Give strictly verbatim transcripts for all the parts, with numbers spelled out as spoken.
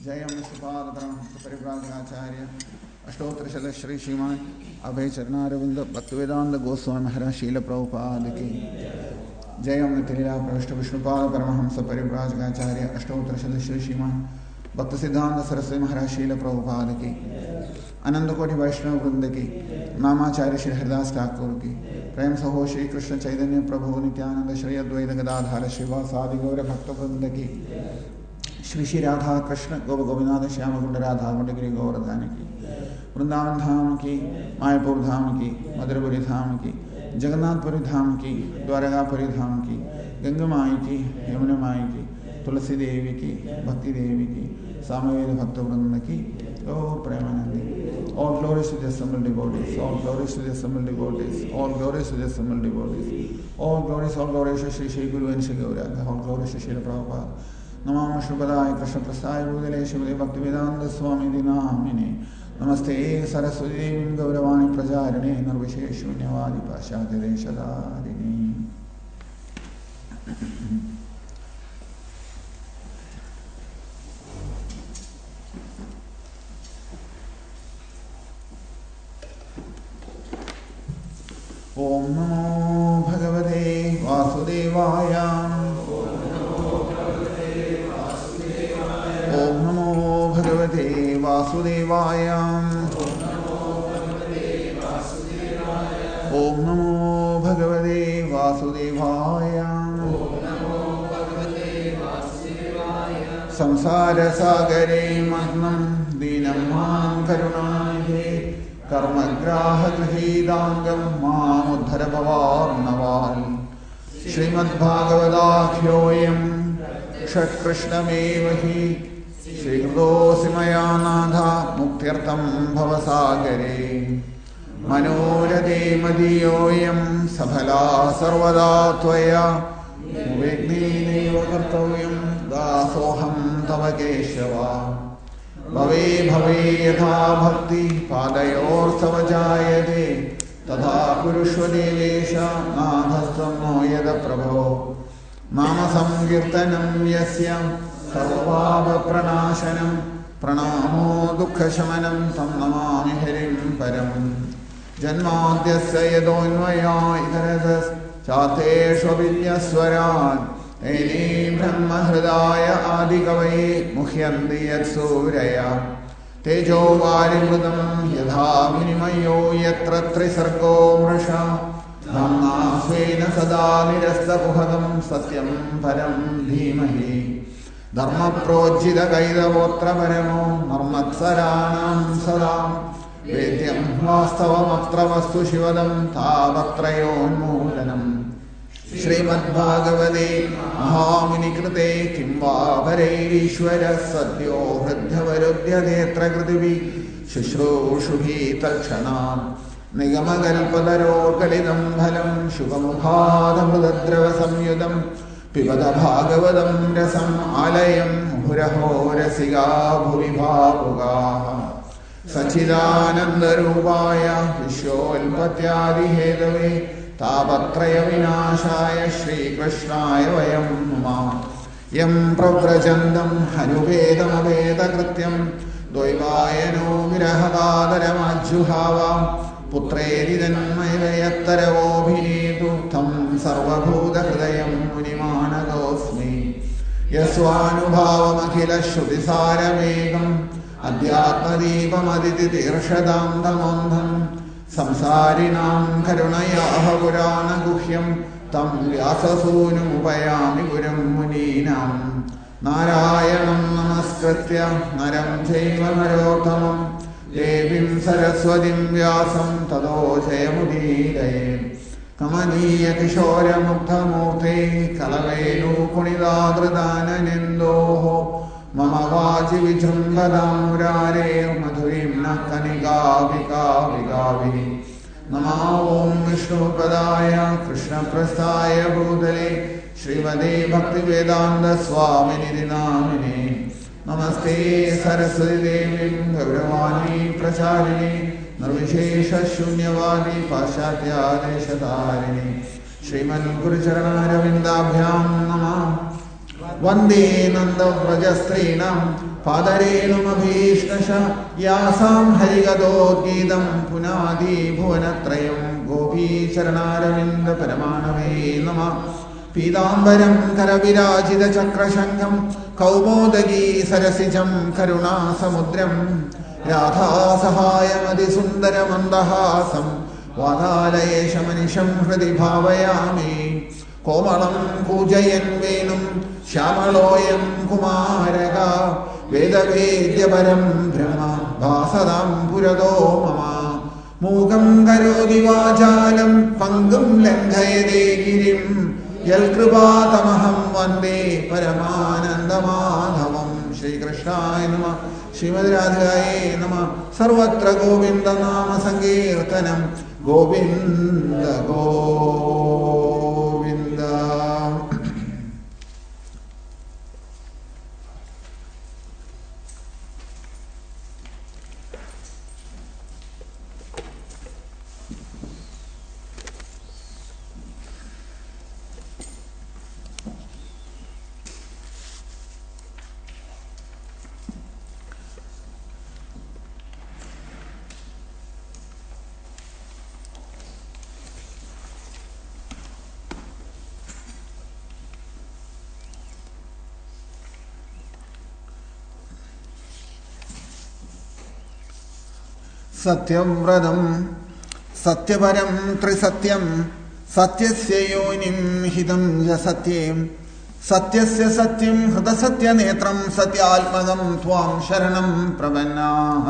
जय श्रीपादपरम परिव्राजकाचार्य अष्टोत्तर शत श्री श्रीमान अभय चरणारविंद भक्तिवेदांत गोस्वामी महाराज शील प्रभुपाद की जय तिलीला प्रविष्ट विष्णुपाद परमहंस परिव्राजकाचार्य अष्टोत्तर शत श्री श्रीमान भक्त सिद्धांत सरस्वती महाराज शील प्रभुपाद की अनंत कोटि वैष्णव वृंद की नामाचार्य श्री हरिदास ठाकुर की प्रेम सहो श्री कृष्ण चैतन्य प्रभु नित्यानंद श्री अद्वैत गदाधर श्रीवासादि गौर भक्त वृंद की श्री श्री राधा कृष्ण गोप गोविंद श्याम कुंड राधा कुंडगिरी गोवर्धन की वृंदावन धाम की मायापुर धाम की मधुरपुरी धाम की जगन्नाथपुरी धाम की द्वारकापुरी धाम की गंगा माई की यमुना माई की तुलसी देवी की भक्ति देवी की सामवेद भक्त वृंद की ओ Premanandi all glories to the assembled devotees, all glories to the assembled devotees, all glories to the assembled devotees, all glories, all glories to Shri Shri Guru and Shri Gauranga, all glories to Srila Prabhupada. Namah Shubhadaya Krishna Prasaya Bhudale Shivade Bhaktivedanta Swami Dinamine Namaste Saraswati Devi Gauravani Prajarane Nirvisheshunyavadi Pashyati Deshadarini. Om Namo Bhagavate Vasudevaya. Om Namo Bhagavate Vasudevaya. Om Namo Bhagavate Vasudevaya. Samsara Sagare Mahnam Dinamman Karunanidhe कर्मग्राह गृहीदांगम मामुद्धर भवार्णवाल श्रीमद्भागवताख्योऽयं षट्कृष्णमेव हि श्रीकृतोऽसि मया नाथ मुक्त्यर्थं भवसागरे मनोरथे मदीयोऽयं सफला सर्वदा त्वया विघ्नेनैव कर्तव्यं दासोऽहं तव केशव भवे भवे यथा भक्ति पादयोर्तव जायते तथा कुरुष्व देवेश नाथस्त्वं नो यद प्रभो नाम संकीर्तनं यस्य सर्वपापप्रणाशनं प्रणामो दुःखशमनं तं नमामि हरिं परं जन्माद्यस्य यतोऽन्वयादितरतश्चार्थेष्वभिज्ञस्वराट् तेने ब्रह्महृदाय आदिकवये मुह्यन्ति यत्सूरया तेजो वारिमृतं यथा विनिमयो यत्र त्रिसर्गो मृषा धाम्ना स्वेन सदा निरस्तकुहकं सत्यं परं धीमहि धर्मप्रोज्झितकैतवोऽत्र परमो मर्मत्सराणां सदा वेद्यं वास्तवमत्र वस्तु शिवदं तावत्रयोन्मूलनम् श्रीमद्भागवते महामुनिकृते किं वा भरैरीश्वरः सद्यो हृद्यवरुध्यतेऽत्र कृतिभिः शुश्रूषुभिः तत्क्षणात् निगमकल्पतरोर्गलितं फलं शुभमुखादमृतद्रवसंयुतं पिबत भागवतं रसम् आलयं मुहुरहो रसिका भुवि भावुकाः सच्चिदानन्दरूपाय विश्वोत्पत्त्यादिहेतवे तापत्रय विनाशाय श्रीकृष्णाय वयं नमः यं प्रव्रजन्तं हनुपेदमपेदकृत्यं द्वैपायनो विरहकातरमज्जुहाव पुत्रेति तन्मयतरवोऽभिनेतु तं सर्वभूतहृदयं मुनिमानतोऽस्मि यस्वानुभावमखिलश्रुतिसारमेकम् अध्यात्मदीपमदितितीर्षदां तमोन्धम् संसारिणां करुणयाः पुराणगुह्यं तं व्याससूनुमुपयामि गुरुं मुनीनां नारायणं नमस्कृत्य नरं चैव नरोत्तमं देवीं सरस्वतीं व्यासं ततो जयमुदीरयेत् कमनीयकिशोरमुग्धमूर्ते कलवेणुकुणिताकृताननिन्दोः मम वाचि विजृम्भतां मुरारे मधुरीं नः कनिकाविकाविकाभिः नमः ॐ विष्णुपदाय कृष्णप्रस्थाय भूतले श्रीमते भक्तिवेदान्तस्वामिनिधि नामिने नमस्ते सरस्वती देवीं गौरवाणी प्रचारिणे निर्विशेषशून्यवादी पाश्चात्यादेशतारिणे श्रीमद्गुरुचरणारविन्दाभ्यां नमः वन्दे नन्दव्रजस्त्रीणां पादरेणुमभीष्णश यासां हरिगदोद्गीतं पुनादि भुवनत्रयं गोपीचरणारविन्दपरमाणवे नमः पीताम्बरं करविराजितचक्रशङ्खं कौमोदगी सरसिजं करुणासमुद्रं राधासहायमतिसुन्दरमन्दहासं वातालयेशमनिशं हृदि भावयामि कोमलं पूजयन् वेणुं श्यामलोऽयं कुमारका वेदवेद्यपरं ब्रह्म भासदां पुरतो मम मूकं करोति वाचालं पङ्गुं लङ्घयते गिरिं यत्कृपातमहं वन्दे परमानन्दमाधवं श्रीकृष्णाय नमः श्रीमद्राधिकायै नमः सर्वत्र गोविन्दनामसङ्कीर्तनं गोविन्द गोविन्द सत्यव्रतं सत्यपरं त्रिसत्यं सत्यस्य योनिं हितं य सत्ये सत्यस्य सत्यं हृदसत्यनेत्रं सत्यात्मकं त्वां शरणं प्रपन्नाः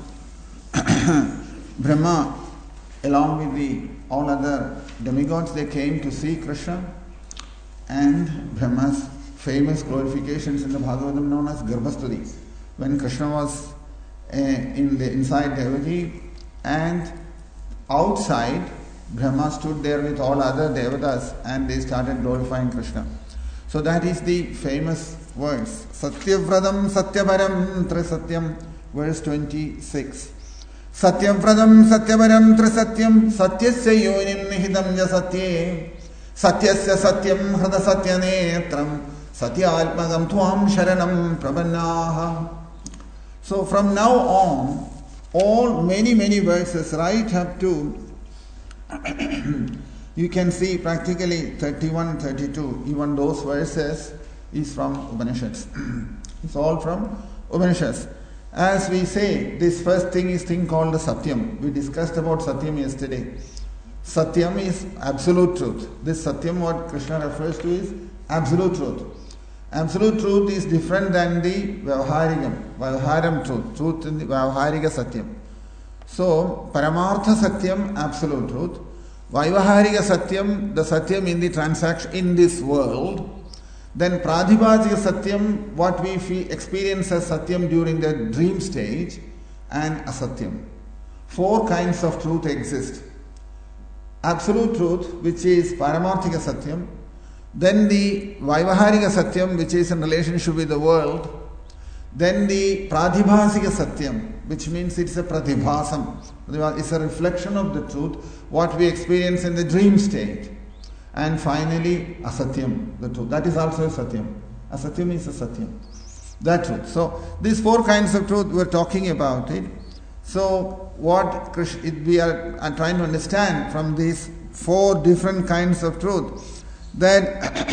Brahma, along with the all other demigods, they came to see Krishna, and Brahma's famous glorifications in the Bhagavatam known as Garbhastuti. When Krishna was Uh, in the inside Devaki, and outside Brahma stood there with all other devatas, and they started glorifying Krishna. So that is the famous verse Satyavratam Satyaparam Trisatyam, verse twenty-six. Satyavratam Satyaparam Trisatyam Satyasya yonim nihitam ja satye Satyasya satyam hrada satyanetram Satyalpagam tvam sharanam prapannaha. So from now on, all many many verses right up to you can see practically thirty-one, thirty-two, even those verses is from Upanishads. It's all from Upanishads. As we say, this first thing is thing called the Satyam. We discussed about Satyam yesterday. Satyam is absolute truth. This Satyam, what Krishna refers to, is absolute truth. Absolute truth is different than the Vyavaharigam, Vyavaharam truth, truth in the Vyavahariga Satyam. So, Paramartha Satyam, absolute truth. Vyavahariga Satyam, the Satyam in the transaction in this world. Then Pradibhajika Satyam, what we feel, experience as Satyam during the dream stage, and Asatyam. Four kinds of truth exist. Absolute truth, which is Paramarthika Satyam. Then the Vaivahariga Satyam, which is in relationship with the world. Then the Pradibhasika Satyam, which means it's a Pratibhasam. It's a reflection of the truth, what we experience in the dream state. And finally, Asatyam, the truth. That is also a Satyam. Asatyam is a Satyam. That truth. So, these four kinds of truth, we're talking about it. So, what Krishna, we are, are trying to understand from these four different kinds of truth, that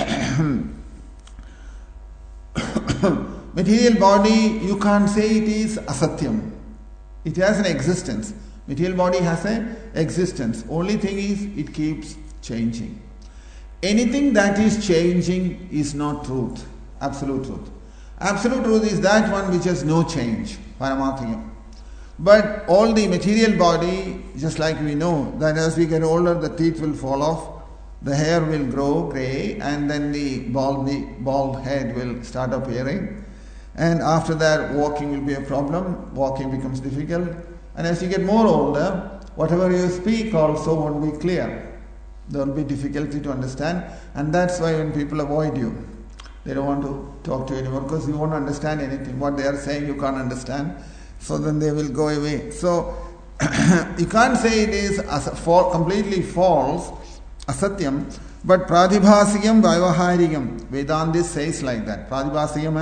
material body, you can't say it is asatyam. It has an existence. Material body has an existence. Only thing is, it keeps changing. Anything that is changing is not truth, absolute truth. Absolute truth is that one which has no change, Paramarthikam. But all the material body, just like we know, that as we get older, the teeth will fall off, the hair will grow grey, and then the bald, the bald head will start appearing. And after that, walking will be a problem. Walking becomes difficult. And as you get more older, whatever you speak also won't be clear. There will be difficulty to understand. And that's why when people avoid you, they don't want to talk to you anymore because you won't understand anything. What they are saying, you can't understand. So then they will go away. So you can't say it is as completely false, asatyam, but pradibhasikam, vyavaharikam. Vedanta says like that. Pradibhasikam and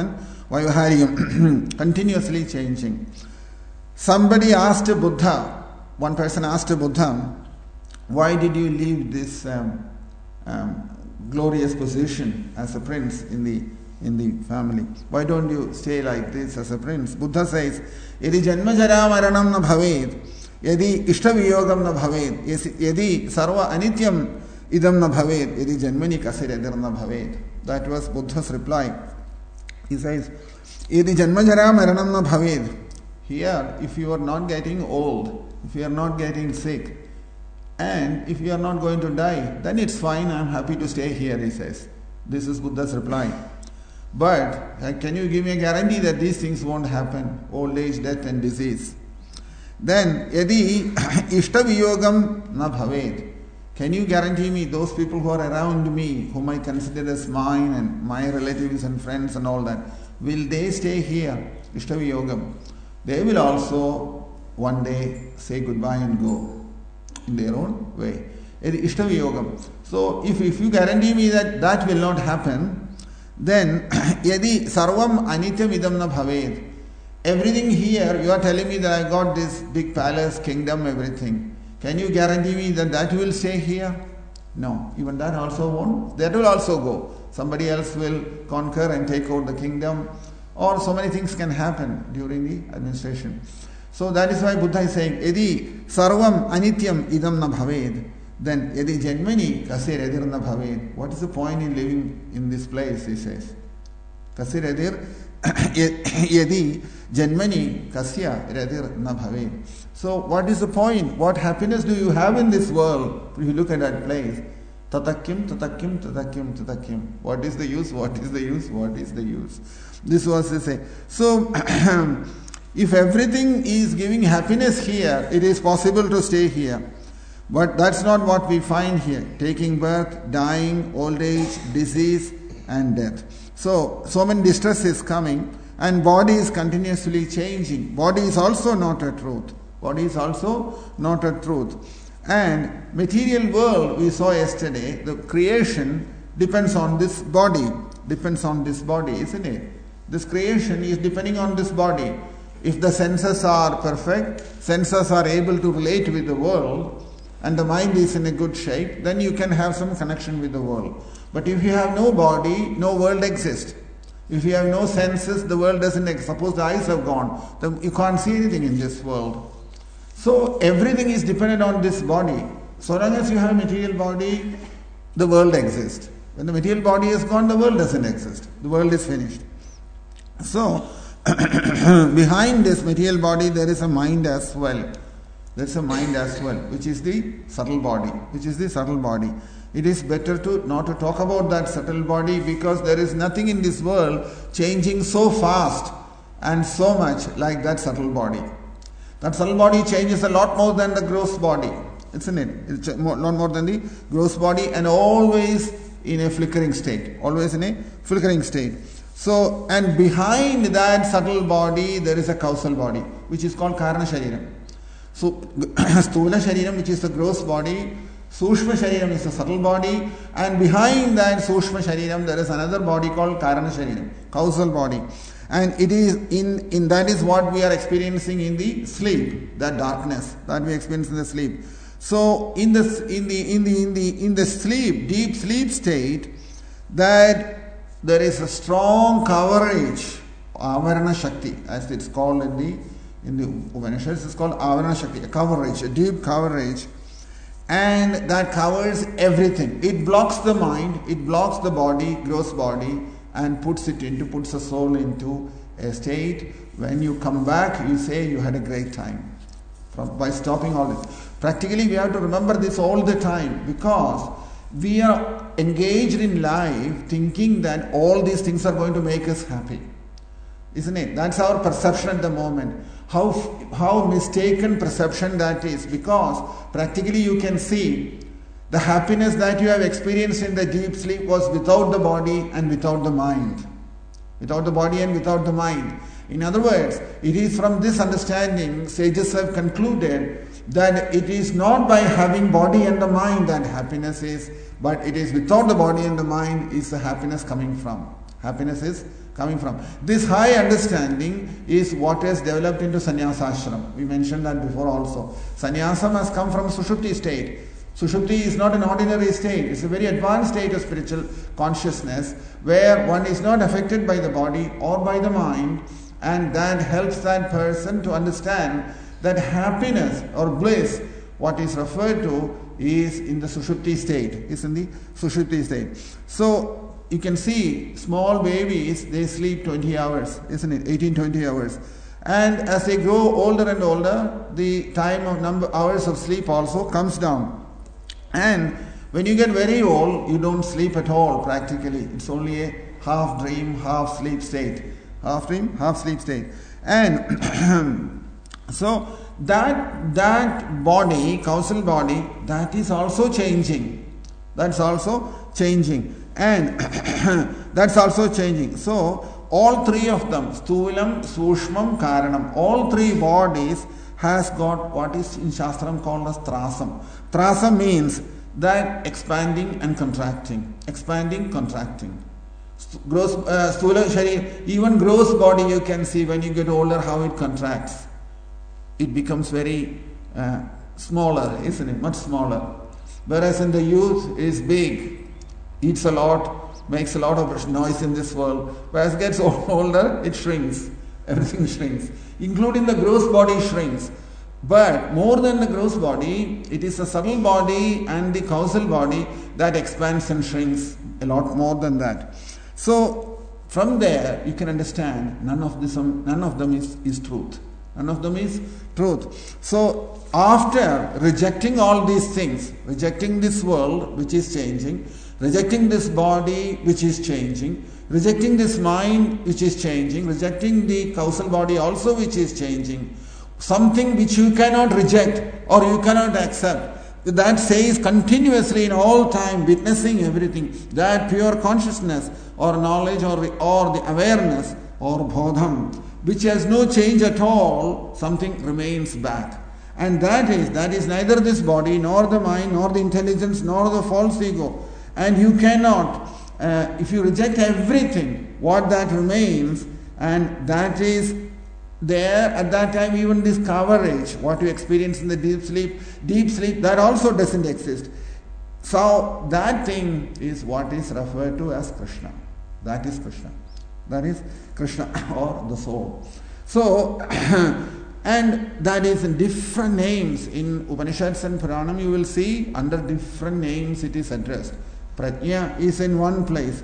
Vaivahariyam, continuously changing. Somebody asked Buddha, one person asked Buddha, why did you leave this um, um, glorious position as a prince in the in the family? Why don't you stay like this as a prince? Buddha says, Yadi janma jara maranam na bhaved, yadi ishtaviyogam na bhaved, yadi sarva anityam idam na bhaved, yadi janmani kasir edir na bhaved. That was Buddha's reply. He says, Yadi janma jara maranam na bhaved. Here, if you are not getting old, if you are not getting sick, and if you are not going to die, then it's fine, I am happy to stay here, he says. This is Buddha's reply. But uh, can you give me a guarantee that these things won't happen? Old age, death and disease. Then, yadi ishtaviyogam na bhaved. Can you guarantee me those people who are around me, whom I consider as mine and my relatives and friends and all that, will they stay here? Ishtaviyogam. They will also one day say goodbye and go in their own way. Ishtaviyogam. So if, if you guarantee me that that will not happen, then yadi sarvam anityam idam na bhaved. Everything here, you are telling me that I got this big palace, kingdom, everything. Can you guarantee me that that will stay here? No, even that also won't. That will also go. Somebody else will conquer and take over the kingdom, or so many things can happen during the administration. So that is why Buddha is saying, yadi sarvam anityam idam na bhaved. Then, yadi janmani kasir edir na bhaved. What is the point in living in this place, he says. Kasir edir yadi janmani kasya edir na bhaved. So, what is the point? What happiness do you have in this world? If you look at that place, tatakim, tatakim, tatakim, tatakim. What is the use? What is the use? What is the use? This was to say. So, if everything is giving happiness here, it is possible to stay here. But that's not what we find here. Taking birth, dying, old age, disease and death. So, so many distress is coming and body is continuously changing. Body is also not a truth. Body is also not a truth. And material world we saw yesterday, the creation depends on this body. Depends on this body, isn't it? This creation is depending on this body. If the senses are perfect, senses are able to relate with the world, and the mind is in a good shape, then you can have some connection with the world. But if you have no body, no world exists. If you have no senses, the world doesn't exist. Suppose the eyes have gone, then you can't see anything in this world. So everything is dependent on this body. So long as you have a material body, the world exists. When the material body is gone, the world doesn't exist. The world is finished. So, behind this material body, there is a mind as well. There is a mind as well, which is the subtle body. Which is the subtle body. It is better to not to talk about that subtle body because there is nothing in this world changing so fast and so much like that subtle body. That subtle body changes a lot more than the gross body, isn't it? It's a lot more than the gross body and always in a flickering state. Always in a flickering state. So, and behind that subtle body, there is a causal body, which is called Karana Shariram. So, Sthula Shariram, which is the gross body, Sushma Shariram is the subtle body, and behind that Sushma Shariram, there is another body called Karana Shariram, causal body. And it is in, in that is what we are experiencing in the sleep, that darkness that we experience in the sleep. So, in the in the in the in the in the sleep, deep sleep state, that there is a strong coverage, Avarana Shakti, as it's called in the in the Upanishads, it's called Avarana Shakti, a coverage, a deep coverage, and that covers everything. It blocks the mind, it blocks the body, gross body, and puts it into, puts the soul into a state. When you come back, you say you had a great time from, by stopping all this. Practically, we have to remember this all the time because we are engaged in life thinking that all these things are going to make us happy. Isn't it? That's our perception at the moment. How, how mistaken perception that is, because practically you can see the happiness that you have experienced in the deep sleep was without the body and without the mind. Without the body and without the mind. In other words, it is from this understanding, sages have concluded that it is not by having body and the mind that happiness is, but it is without the body and the mind is the happiness coming from. Happiness is coming from. This high understanding is what has developed into sannyasa ashram. We mentioned that before also. Sannyasam has come from Sushupti state. Sushupti is not an ordinary state. It's a very advanced state of spiritual consciousness where one is not affected by the body or by the mind, and that helps that person to understand that happiness or bliss, what is referred to, is in the Sushupti state. Is in the Sushupti state. So you can see small babies, they sleep twenty hours, isn't it? eighteen, twenty hours. And as they grow older and older, the time of number hours of sleep also comes down. And when you get very old, you don't sleep at all practically. It's only a half dream, half sleep state. Half dream, half sleep state. And so that that body, causal body, that is also changing. That's also changing. And that's also changing. So all three of them, Sthulam, Sushmam, Karanam, all three bodies has got what is in Shastram called as Trasam. Trasam means that expanding and contracting. Expanding, contracting. Gross, uh, Sthula Sharir, even gross body you can see when you get older how it contracts. It becomes very uh, smaller, isn't it? Much smaller. Whereas in the youth is big, eats a lot, makes a lot of noise in this world. Whereas it gets older, it shrinks. Everything shrinks. Including the gross body shrinks. But more than the gross body, it is the subtle body and the causal body that expands and shrinks a lot more than that. So from there you can understand none of this, none of them is, is truth. None of them is truth. So after rejecting all these things, rejecting this world which is changing, rejecting this body which is changing, rejecting this mind which is changing, rejecting the causal body also which is changing, something which you cannot reject or you cannot accept, that says continuously in all time, witnessing everything, that pure consciousness or knowledge or, or the awareness or bodham, which has no change at all, something remains back. And that is, that is neither this body, nor the mind, nor the intelligence, nor the false ego. And you cannot, uh, if you reject everything, what that remains, and that is there at that time, even this coverage, what you experience in the deep sleep, deep sleep, that also doesn't exist. So that thing is what is referred to as Krishna. That is Krishna. That is Krishna or the soul. So, and that is in different names. In Upanishads and Puranam you will see under different names it is addressed. Prajna is in one place.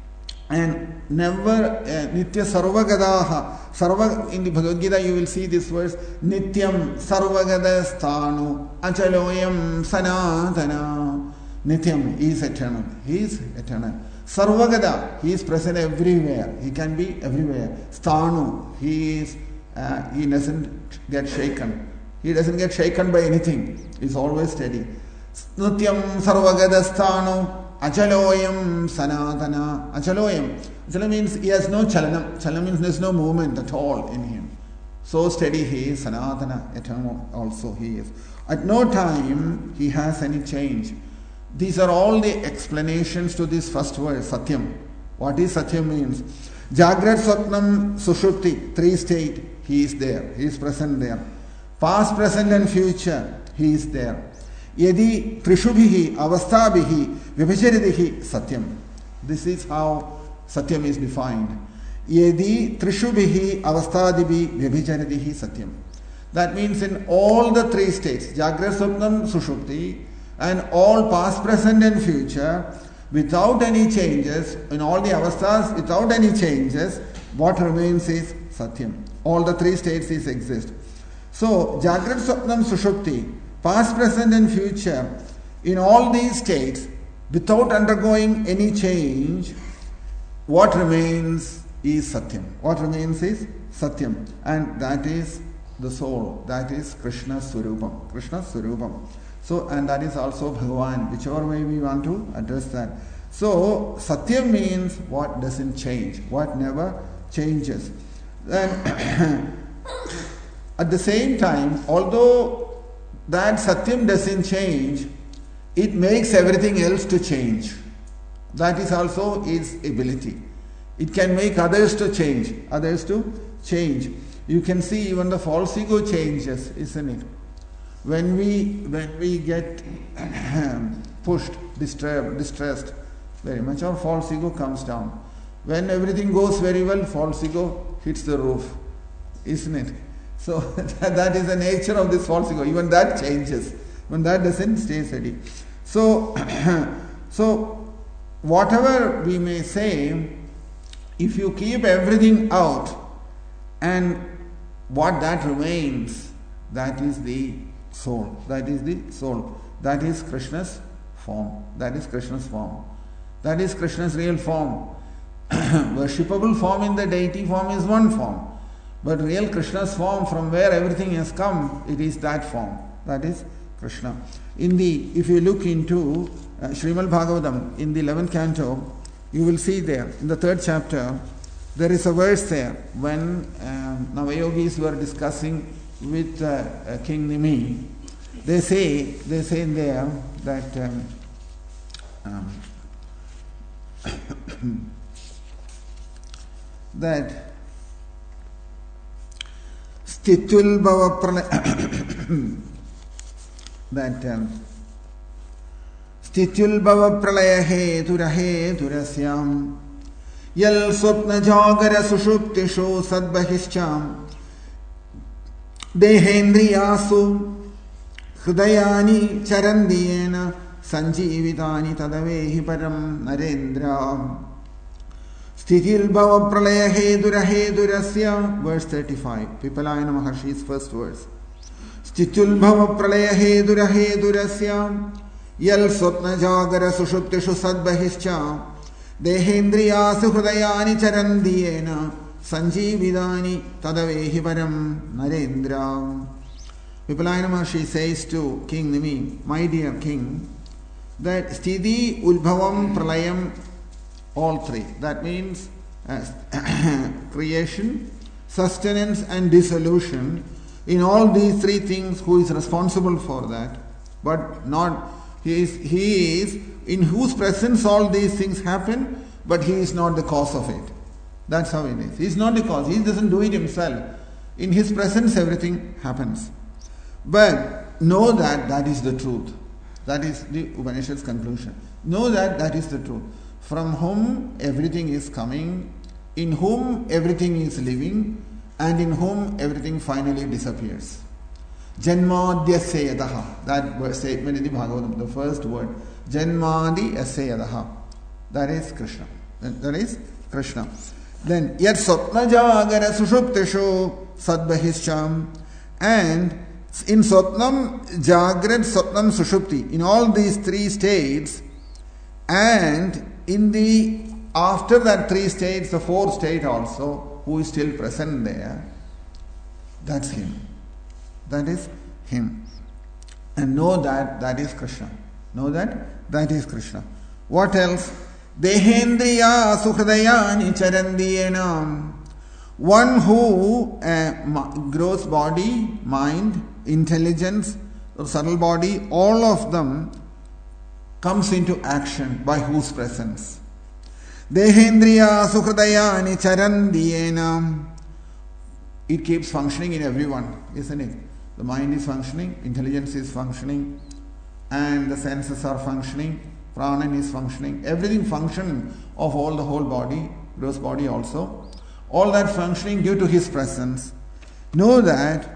And never uh, Nitya Sarvagadaha. Sarva, in the Bhagavad Gita you will see this verse, Nityam Sarvagadasthanu Achaloyam Sanatana. Nityam, he is eternal. He is eternal. Sarvagada, he is present everywhere. He can be everywhere. Sthanu, he is uh, he doesn't get shaken. He doesn't get shaken by anything. He is always steady. Nityam Sarvagadasthanu Achaloyam Sanatana. Achaloyam. Achala means he has no chalanam. Chalanam means there is no movement at all in him. So steady he is, Sanatana, eternal also he is. At no time he has any change. These are all the explanations to this first word, Satyam. What is Satyam means? Jagrat, Swapnam, Sushupti, three state, he is there. He is present there. Past, present and future, he is there. Yadi Trishubhihi, Avasthabhihi, Vibhajaridihi, Satyam. This is how Satyam is defined. Yadi Trishubhihi, Avasthadibi, Vibhajaridihi, Satyam. That means in all the three states, Jagrat, Swapnam, Sushupti, and all past, present and future, without any changes, in all the avasthas, without any changes, what remains is Satyam. All the three states is exist. So, Jagrat, Swapnam, Sushupti, past, present and future, in all these states, without undergoing any change, what remains is Satyam. What remains is Satyam. And that is the soul. That is Krishna Swarupam. Krishna Swarupam. So, and that is also Bhagavan, whichever way we want to address that. So, Satyam means what doesn't change, what never changes. Then, at the same time, although that Satyam doesn't change, it makes everything else to change. That is also its ability. It can make others to change. Others to change. You can see even the false ego changes, isn't it? When we when we get pushed, disturbed, distressed very much, our false ego comes down. When everything goes very well, false ego hits the roof, isn't it? So that is the nature of this false ego. Even that changes. When that doesn't stay steady. So, so whatever we may say, if you keep everything out, and what that remains, that is the soul. That is the soul. That is Krishna's form. That is Krishna's form. That is Krishna's real form. Worshipable form in the deity form is one form. But real Krishna's form, from where everything has come, it is that form. That is Krishna. In the, if you look into uh, Srimad Bhagavatam, in the eleventh canto, you will see there, in the third chapter, there is a verse there when um, Navayogis were discussing with uh, uh, King Nimi. They say, they say there that um, um, that Stitul Bhava Pralaya that um, Stitul Bhava Pralaya Hetura Heturasyam Yal Swapna Jagara Sushuptisho Sadbahischam Dehendriyasu Hrudayani Charandiyena Sanjivitani Tadavehi Param Narendra Stitil Bhava Pralaya Hedura Hedurasya, verse thirty-five, Pipalayana Maharshi's first verse. Stitil Bhava Pralaya Hedura Hedurasya Yal Swapna Jagara Sushuptishu Sadbahischa Dehendriyasu Hrudayani Charandiyena Sanjividani Tadavehi Param Narendra. Pipalayana Maharshi says to King Nimi, my dear king, that Sthiti, Ulbhavam, Pralayam, all three. That means uh, creation, sustenance and dissolution. In all these three things, who is responsible for that? But not, he is, he is in whose presence all these things happen, but he is not the cause of it. That's how it is. He is not the cause. He doesn't do it himself. In his presence, everything happens. But know that that is the truth. That is the Upanishad's conclusion. Know that that is the truth. From whom everything is coming, in whom everything is living, and in whom everything finally disappears. Janmadhyasya yadaha. That statement in the Bhagavatam, the first word. Janmadi asya yadaha. That is Krishna. That is Krishna. Then, yat swapna jagara sushuptishu sadbahischam. And in swapnam, jagrat, swapnam, sushupti. In all these three states, and in the, after that three states, the fourth state also, who is still present there, that's him. That is him. And know that that is Krishna. Know that that is Krishna. What else? Dehendriya sukhadayani charandiyena. One who uh, grows body, mind, intelligence, or subtle body, all of them comes into action by whose presence? Dehendriya sukhadayani charandiyena. It keeps functioning in everyone, isn't it? The mind is functioning, intelligence is functioning, and the senses are functioning, prana is functioning, everything functioning of all the whole body, gross body also. All that functioning due to his presence. Know that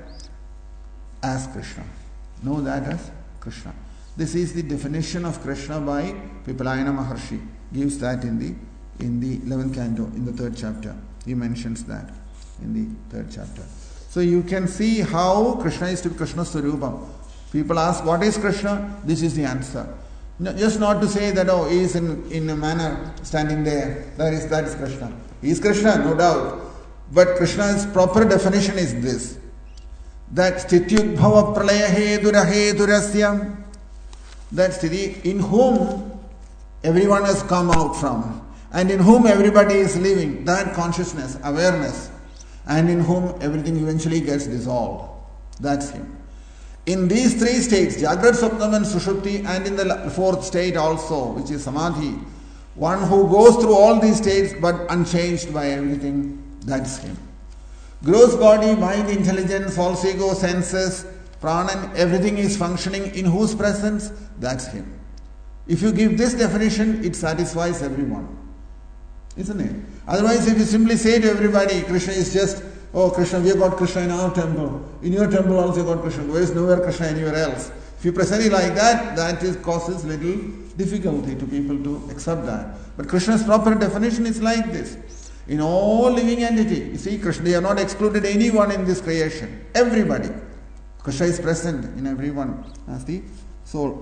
as Krishna. Know that as Krishna. This is the definition of Krishna by Pipalayana Maharshi. Gives that in the in the eleventh canto, in the third chapter. He mentions that in the third chapter. So you can see how Krishna is to be Krishna Swarupam. People ask, what is Krishna? This is the answer. No, just not to say that, oh, he is in, in a manner standing there. That is, that is Krishna. He is Krishna, no doubt. But Krishna's proper definition is this. That Stityudbhava Pralaya Hedura Hedurasya. That sthiti in whom everyone has come out from, and in whom everybody is living, that consciousness, awareness, and in whom everything eventually gets dissolved. That's him. In these three states, Jagrat, Swapnam and Sushupti, and in the fourth state also, which is Samadhi, One who goes through all these states but unchanged by everything, that's him. Gross body, mind, intelligence, false ego, senses, prana, everything is functioning in whose presence? That's him. If you give this definition, it satisfies everyone. Isn't it? Otherwise, if you simply say to everybody, Krishna is just, oh Krishna, we have got Krishna in our temple. In your temple also you got Krishna. There is nowhere Krishna anywhere else. If you present it like that, that is, causes little difficulty to people to accept that. But Krishna's proper definition is like this. In all living entity, you see, Krishna, they have not excluded anyone in this creation. Everybody. Krishna is present in everyone as the soul.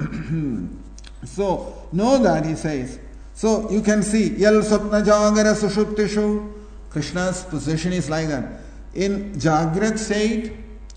So, know that, he says. So, you can see, Yal Swapna Jagara Sushuptishu. Krishna's position is like that. In Jagrat state,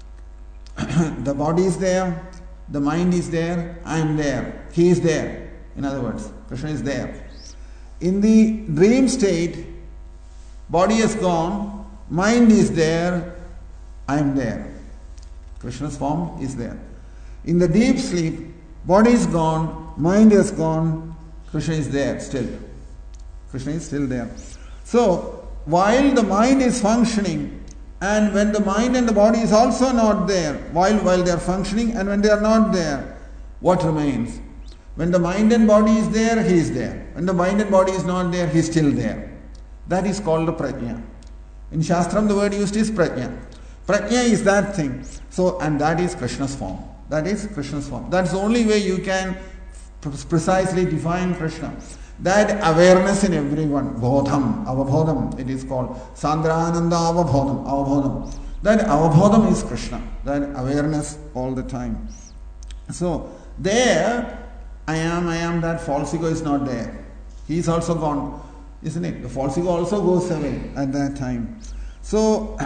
the body is there, the mind is there, I am there, he is there. In other words, Krishna is there. In the dream state, body has gone, mind is there, I am there. Krishna's form is there. In the deep sleep, body is gone, mind is gone, Krishna is there still. Krishna is still there. So, while the mind is functioning, and when the mind and the body is also not there, while, while they are functioning and when they are not there, what remains? When the mind and body is there, he is there. When the mind and body is not there, he is still there. That is called the prajna. In Shastram, the word used is prajna. Prajna is that thing. So, and that is Krishna's form. That is Krishna's form. That's the only way you can precisely define Krishna. That awareness in everyone, bodham, avabodham, it is called Sandrananda avabodham, avabodham. That avabodham is Krishna, that awareness all the time. So, there, I am, I am, that false ego is not there. He is also gone, isn't it? The false ego also goes away at that time. So,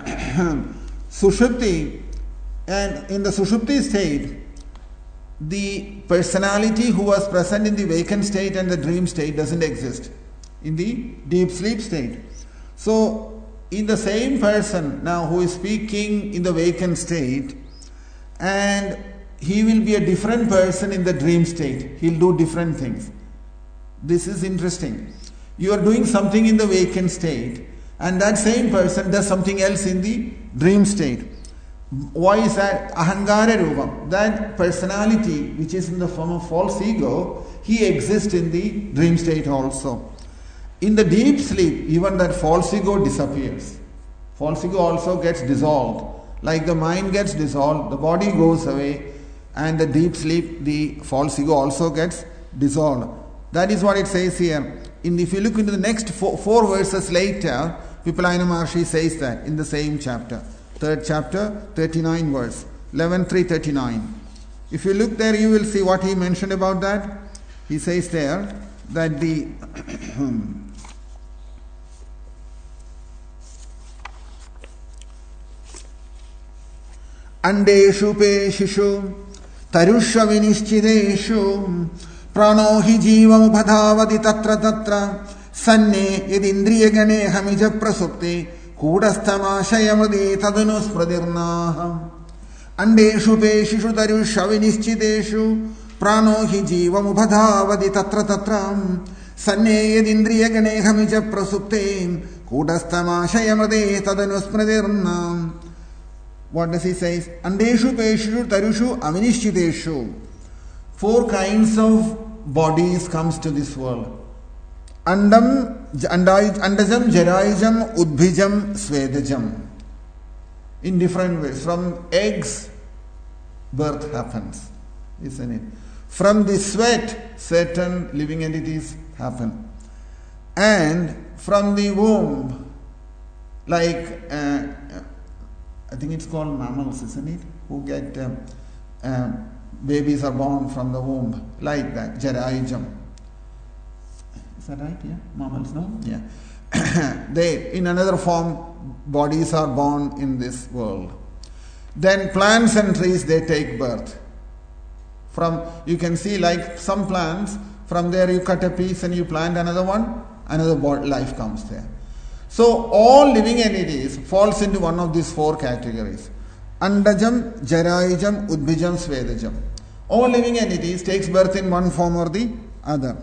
Sushupti, and in the Sushupti state, the personality who was present in the vacant state and the dream state doesn't exist in the deep sleep state. So, in the same person now who is speaking in the vacant state, and he will be a different person in the dream state. He'll do different things. This is interesting. You are doing something in the vacant state, and that same person does something else in the dream state. Why is that? Ahangara Rupam. That personality which is in the form of false ego, he exists in the dream state also. In the deep sleep, even that false ego disappears. False ego also gets dissolved. Like the mind gets dissolved, the body goes away, and the deep sleep, the false ego also gets dissolved. That is what it says here. In, if you look into the next four, four verses later, Pipalayana Maharshi says that in the same chapter. Third chapter, thirty-nine verse, eleven three thirty-nine. If you look there, you will see what he mentioned about that. He says there that the Andeshu peshishu tarushva vinishchideshu prano hi jivam upadhavati tatra tatra sanne yadindriya gane hamija prasupte Kudasthamashayamadi tadanu spradirnaham Andeshu peshishu tarushva vinishchideshu prano hi jivam upadhavati tatra tatra sanne yadindriya gane hamija prasupte Kudasthamashayamadi tadanu spradirnaham. What does he say? Andeshu peshishu tarushu avinishchideshu. Four kinds of bodies comes to this world. Andam, andajam, jarayajam, udbhijam, svedajam. In different ways. From eggs, birth happens. Isn't it? From the sweat, certain living entities happen. And from the womb, like, uh, I think it's called mammals, isn't it? Who get, um, um, babies are born from the womb, like that, jarayajam. Is that right? Yeah, mammals, no? Yeah. They, in another form, bodies are born in this world. Then plants and trees, they take birth. From, you can see like some plants, from there you cut a piece and you plant another one, another life comes there. So all living entities falls into one of these four categories. Andajam, Jarayajam, Udbhijam, Svedajam. All living entities takes birth in one form or the other.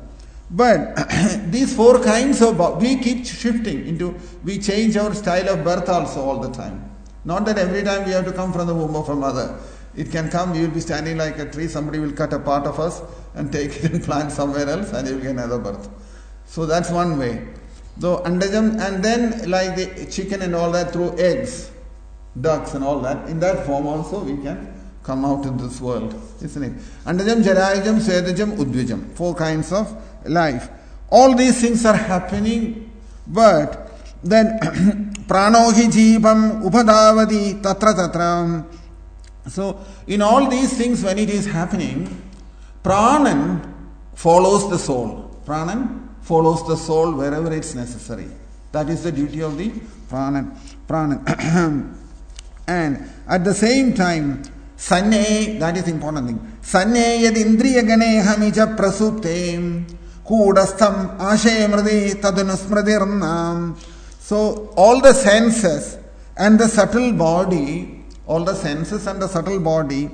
But these four kinds of, we keep shifting into, we change our style of birth also all the time. Not that every time we have to come from the womb of a mother. It can come, we will be standing like a tree, somebody will cut a part of us and take it and plant somewhere else and you will get another birth. So that's one way. Though andajam, and then like the chicken and all that through eggs, ducks and all that, in that form also we can come out in this world, isn't it? Andajam, jarayajam, svedajam, udvijam, four kinds of life. All these things are happening, but then pranohi jeevam upadavadi tatra tatra. So in all these things, when it is happening, pranan follows the soul. Pranan follows the soul wherever it's necessary. That is the duty of the pranan. pranan. And at the same time, sanne, that is important thing. Sanne yad indriya gane hamija prasupte kudastham ashe mrade tadanusmradirnam. So all the senses and the subtle body, all the senses and the subtle body,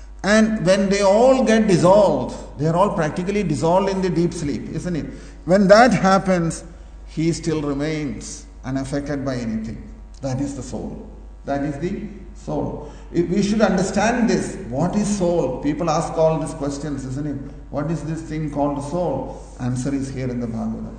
and when they all get dissolved, they are all practically dissolved in the deep sleep, isn't it? When that happens, he still remains unaffected by anything. That is the soul. That is the soul. If we should understand this. What is soul? People ask all these questions, isn't it? What is this thing called soul? Answer is here in the Bhagavatam.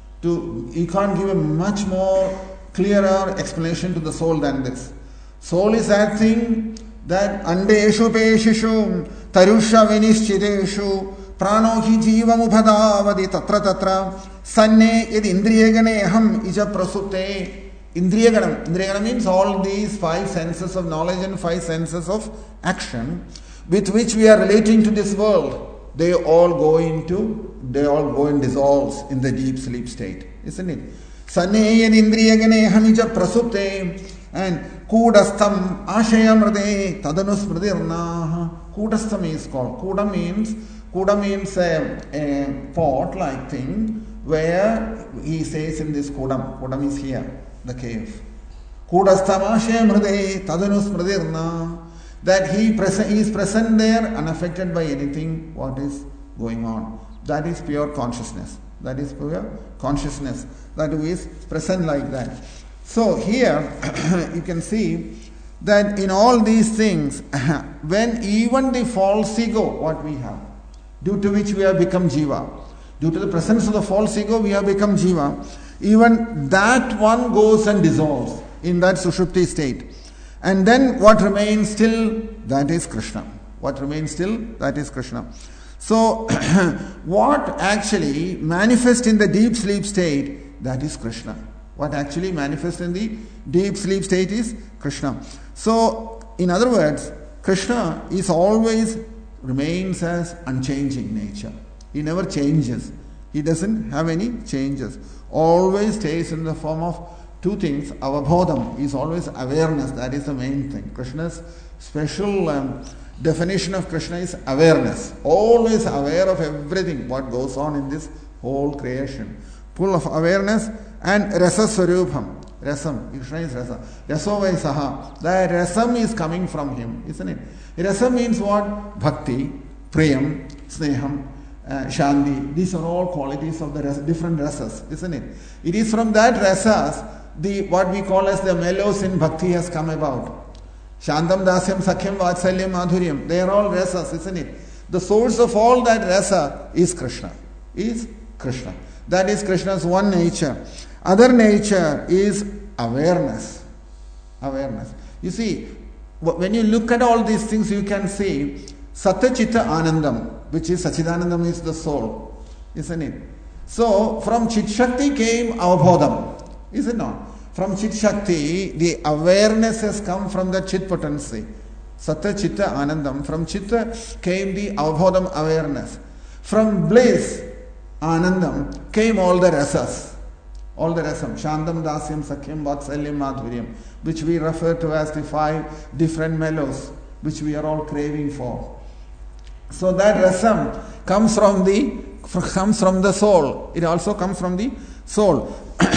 To, you can't give a much more clearer explanation to the soul than this. Soul is that thing that andeshu peshishu tarusha vinischideshu pranohi jivam upadavadi tatra tatra sanne yad indriyagane aham ija prasute. Indriyaganam. Indriyaganam means all these five senses of knowledge and five senses of action with which we are relating to this world. They all go into, they all go and dissolves in the deep sleep state, isn't it? Sanne yad indriyagane aham ija prasute. And kudastham ashayamrade tadanusmradirnaha. Kudastham is called. Kuda means Kuda means a, a pot like thing where he says in this Kudam. Kudam is here, the cave. Kudastham ashayamrade tadanusmradirna. That he, pres- he is present there unaffected by anything what is going on. That is pure consciousness. That is pure consciousness. That is present like that. So here you can see that in all these things, when even the false ego, what we have, due to which we have become jiva, due to the presence of the false ego, we have become jiva, even that one goes and dissolves in that sushupti state. And then what remains still, that is Krishna. What remains still, that is Krishna. So what actually manifests in the deep sleep state, that is Krishna. What actually manifests in the deep sleep state is Krishna. So, in other words, Krishna is always remains as unchanging nature. He never changes. He doesn't have any changes. Always stays in the form of two things. Avabodham is always awareness. That is the main thing. Krishna's special um, definition of Krishna is awareness. Always aware of everything what goes on in this whole creation. Full of awareness. And rasa swarupam, rasam, Krishna is rasa. Raso vai saha, that rasam is coming from him, isn't it? Rasa means what? Bhakti, priyam, sneham, uh, shanti. These are all qualities of the rasa, different rasas, isn't it? It is from that rasas, the what we call as the mellows in bhakti has come about. Shantam, dasyam, sakhyam, vatsalyam, madhuryam. They are all rasas, isn't it? The source of all that rasa is Krishna. Is Krishna. That is Krishna's one nature. Other nature is awareness. Awareness. You see, when you look at all these things, you can see Satya Chitta Anandam, which is Sachidanandam is the soul, isn't it? So, from Chit Shakti came Avabodham, is it not? From Chit Shakti, the awareness has come from the Chit potency. Satya Chitta Anandam. From Chitta came the Avabodham awareness. From bliss, Anandam, came all the rasas. All the rasam, Shandam, Dasyam, Sakhyam, Vatsalyam, Madhuryam, which we refer to as the five different mellows, which we are all craving for. So that rasam comes from the comes from the soul. It also comes from the soul.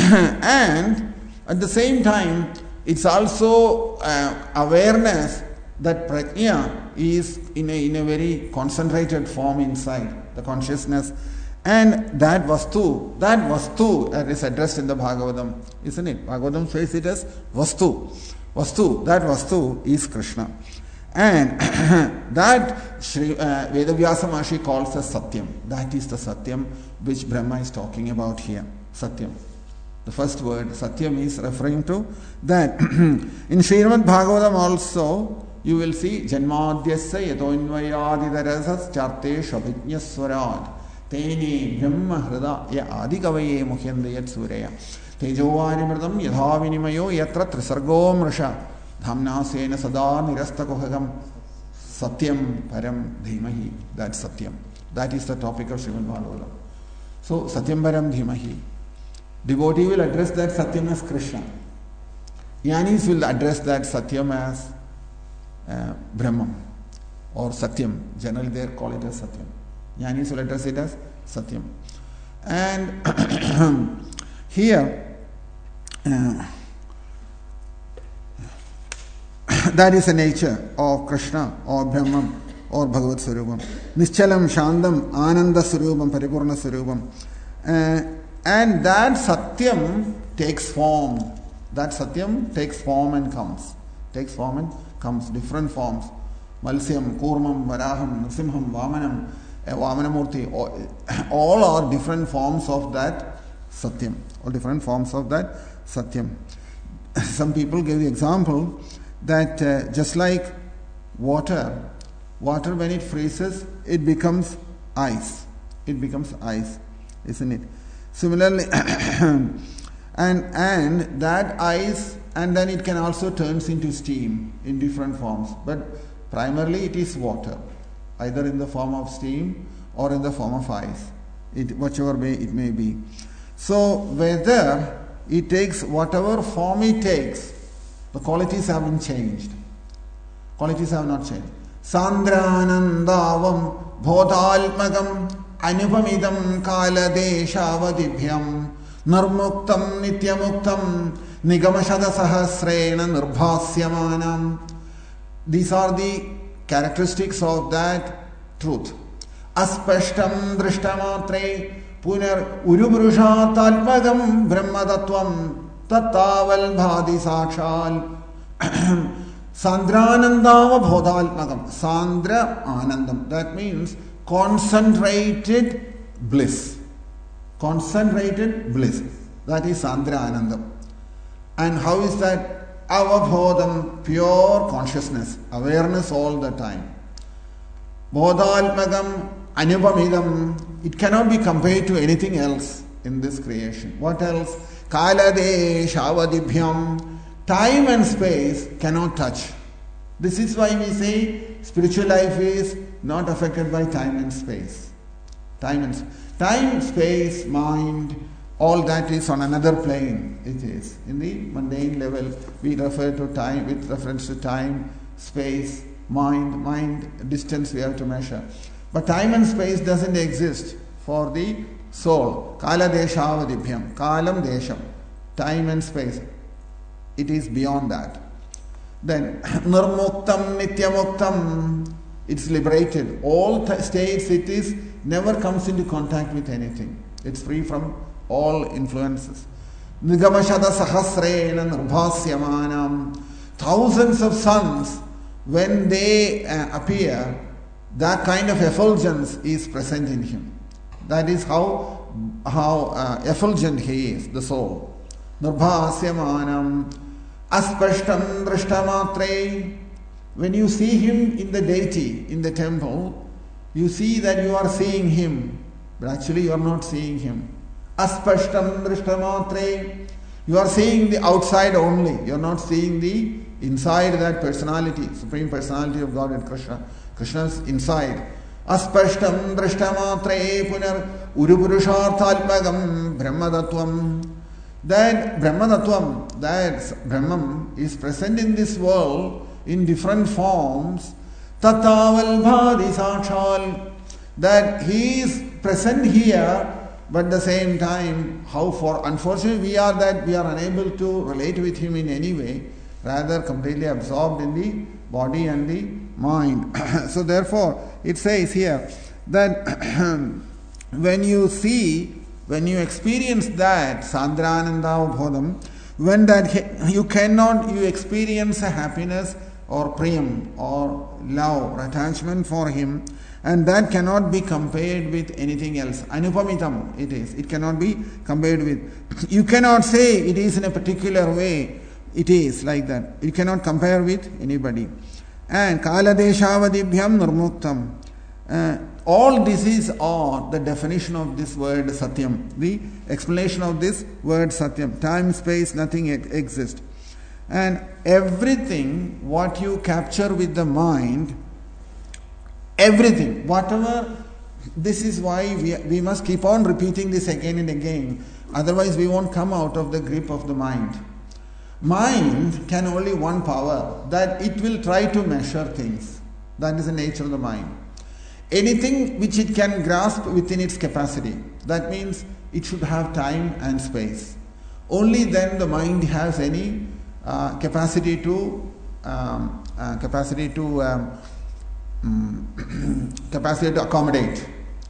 And at the same time, it's also uh, awareness that prajna is in a, in a very concentrated form inside the consciousness. And that Vastu, that Vastu that is addressed in the Bhagavatam, isn't it? Bhagavatam says it as Vastu. Vastu, that Vastu is Krishna. And that Shri, uh, Vedavyasa Maharishi calls as Satyam. That is the Satyam which Brahma is talking about here. Satyam. The first word, Satyam, is referring to that. In Srimad Bhagavatam also, you will see Janmadhyasya Yatoinvayadidarasas Chartesh Abhijñaswarad Teni Brahma Hrida Adikavaye Muhyandayat Sureya Tejovarimridam Yadhavinimayo Yatra Trisargo Mrisha Dhamnasena Sada Nirastakohagam Satyam Param Dhimahi. That's Satyam. That is the topic of Srimad Bhagavatam. So Satyam Param Dhimahi. Devotee will address that Satyam as Krishna. Jnanis will address that Satyam as uh, Brahman or Satyam. Generally they call it as Satyam. Jnanis will address it as Satyam. And here, uh, that is the nature of Krishna or Brahman or Bhagavad Swarupam. Nischalam, Shandam, Ananda Swarupam, Paripurna Swarupam. Uh, And that Satyam takes form. That Satyam takes form and comes. Takes form and comes. Different forms. Malsyam, Kurmam, Varaham, Nrsimham, Vamanam, Vamanamurti. All are different forms of that Satyam. All different forms of that Satyam. Some people give the example that uh, just like water, water when it freezes, it becomes ice. It becomes ice, isn't it? Similarly, and and that ice, and then it can also turns into steam in different forms. But primarily it is water, either in the form of steam or in the form of ice, it, whichever way it may be. So whether it takes whatever form it takes, the qualities haven't changed. Qualities have not changed. Sandranandavam Bhodalmagam Anupamidam Kala Deshavadibhyam Nirmuktam Nityamuktam Nigamashada Sahasrena Nirbhasyamanam. These are the characteristics of that truth. Aspashtam Drishtamatre Punar Urubrushat Alpagam Brahmadatvam Tattaval Bhadi Sakshal Sandranandava Bhodalmagam. Sandra Anandam. That means concentrated bliss. Concentrated bliss. That is Sandra Anandam. And how is that? Avabhodam, pure consciousness, awareness all the time. Bodhalmagam, Anupamidam. It cannot be compared to anything else in this creation. What else? Kalade Shavadibhyam. Time and space cannot touch. This is why we say spiritual life is not affected by time and space. Time and time, space, mind, all that is on another plane. It is. In the mundane level, we refer to time with reference to time, space, mind, mind, distance we have to measure. But time and space doesn't exist for the soul. Kala deshavadibhyam. Kalam desham. Time and space. It is beyond that. Then nirmuktam nityamuktam. It's liberated. All th- states it is never comes into contact with anything. It's free from all influences. Nigamashada sahasrena nirbhasyamanam. Thousands of suns, when they uh, appear, that kind of effulgence is present in him. That is how how uh, effulgent he is, the soul. Nirbhasyamanam aspashtam drishtamatre. When you see him in the deity, in the temple, you see that you are seeing him, but actually you are not seeing him. Aspashtam drishtamatre. You are seeing the outside only. You are not seeing the inside, that personality, Supreme Personality of God and Krishna. Krishna's inside. Aspashtam drishtamatre punar urupurusharthalpagam brahmadattvam. That brahmadattvam, that Brahman is present in this world in different forms. Tattaval bhadi sakshal. That he is present here, but at the same time, how for unfortunately we are that we are unable to relate with him in any way, rather completely absorbed in the body and the mind. So therefore, it says here that when you see, when you experience that Sandrananda Bodham, when that you cannot, you experience a happiness or priyam or love or attachment for him, and that cannot be compared with anything else. Anupamitam it is. It cannot be compared with. You cannot say it is in a particular way. It is like that. You cannot compare with anybody. And Kala Deshavadibhyam Nurmuktam. Uh, all this is or the definition of this word Satyam. The explanation of this word Satyam. Time, space, nothing exists. And everything what you capture with the mind, everything, whatever, this is why we, we must keep on repeating this again and again. Otherwise we won't come out of the grip of the mind. Mind can only one power, that it will try to measure things. That is the nature of the mind. Anything which it can grasp within its capacity, that means it should have time and space. Only then the mind has any uh, capacity to um, uh, capacity to um, capacity to accommodate.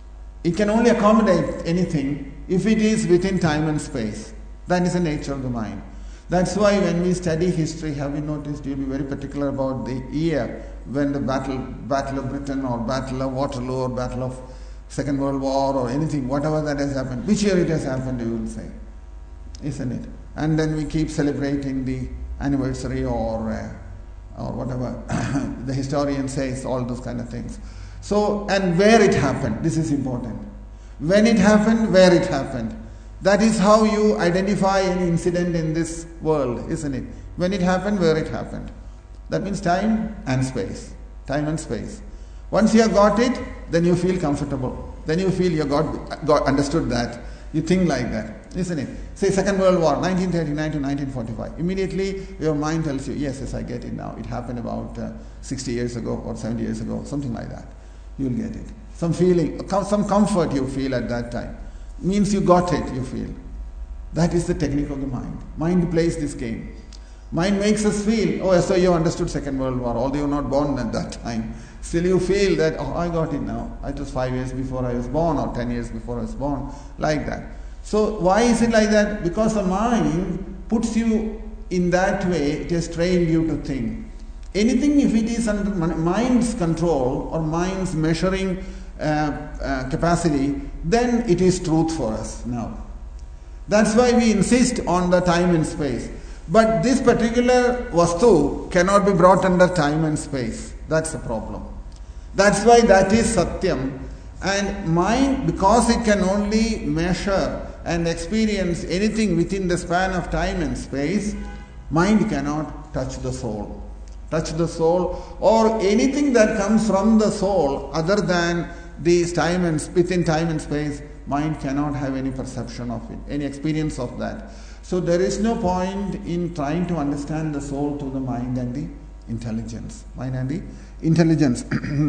It can only accommodate anything if it is within time and space. That is the nature of the mind. That's why when we study history, have you noticed, you'll be very particular about the year when the battle, battle of Britain or battle of Waterloo or battle of Second World War or anything, whatever that has happened, which year it has happened, you will say, isn't it? And then we keep celebrating the anniversary or uh, or whatever the historian says, all those kind of things. So, and where it happened, this is important. When it happened, where it happened. That is how you identify any incident in this world, isn't it? When it happened, where it happened. That means time and space. Time and space. Once you have got it, then you feel comfortable. Then you feel you got, got understood that. You think like that, isn't it? Say Second World War, nineteen thirty-nine to nineteen forty-five. Immediately your mind tells you, yes, yes, I get it now. It happened about uh, sixty years ago or seventy years ago, something like that. You'll get it. Some feeling, some comfort you feel at that time. Means you got it, you feel. That is the technique of the mind. Mind plays this game. Mind makes us feel, oh, so you understood Second World War, although you were not born at that time. Still you feel that, oh, I got it now. It was five years before I was born or ten years before I was born. Like that. So why is it like that? Because the mind puts you in that way, it has trained you to think. Anything if it is under mind's control or mind's measuring uh, uh, capacity, then it is truth for us now. That's why we insist on the time and space. But this particular vastu cannot be brought under time and space. That's the problem. That's why that is Satyam. And mind, because it can only measure and experience anything within the span of time and space, mind cannot touch the soul. Touch the soul or anything that comes from the soul other than this time and within time and space, mind cannot have any perception of it, any experience of that. So there is no point in trying to understand the soul through the mind and the intelligence. Mind and the intelligence.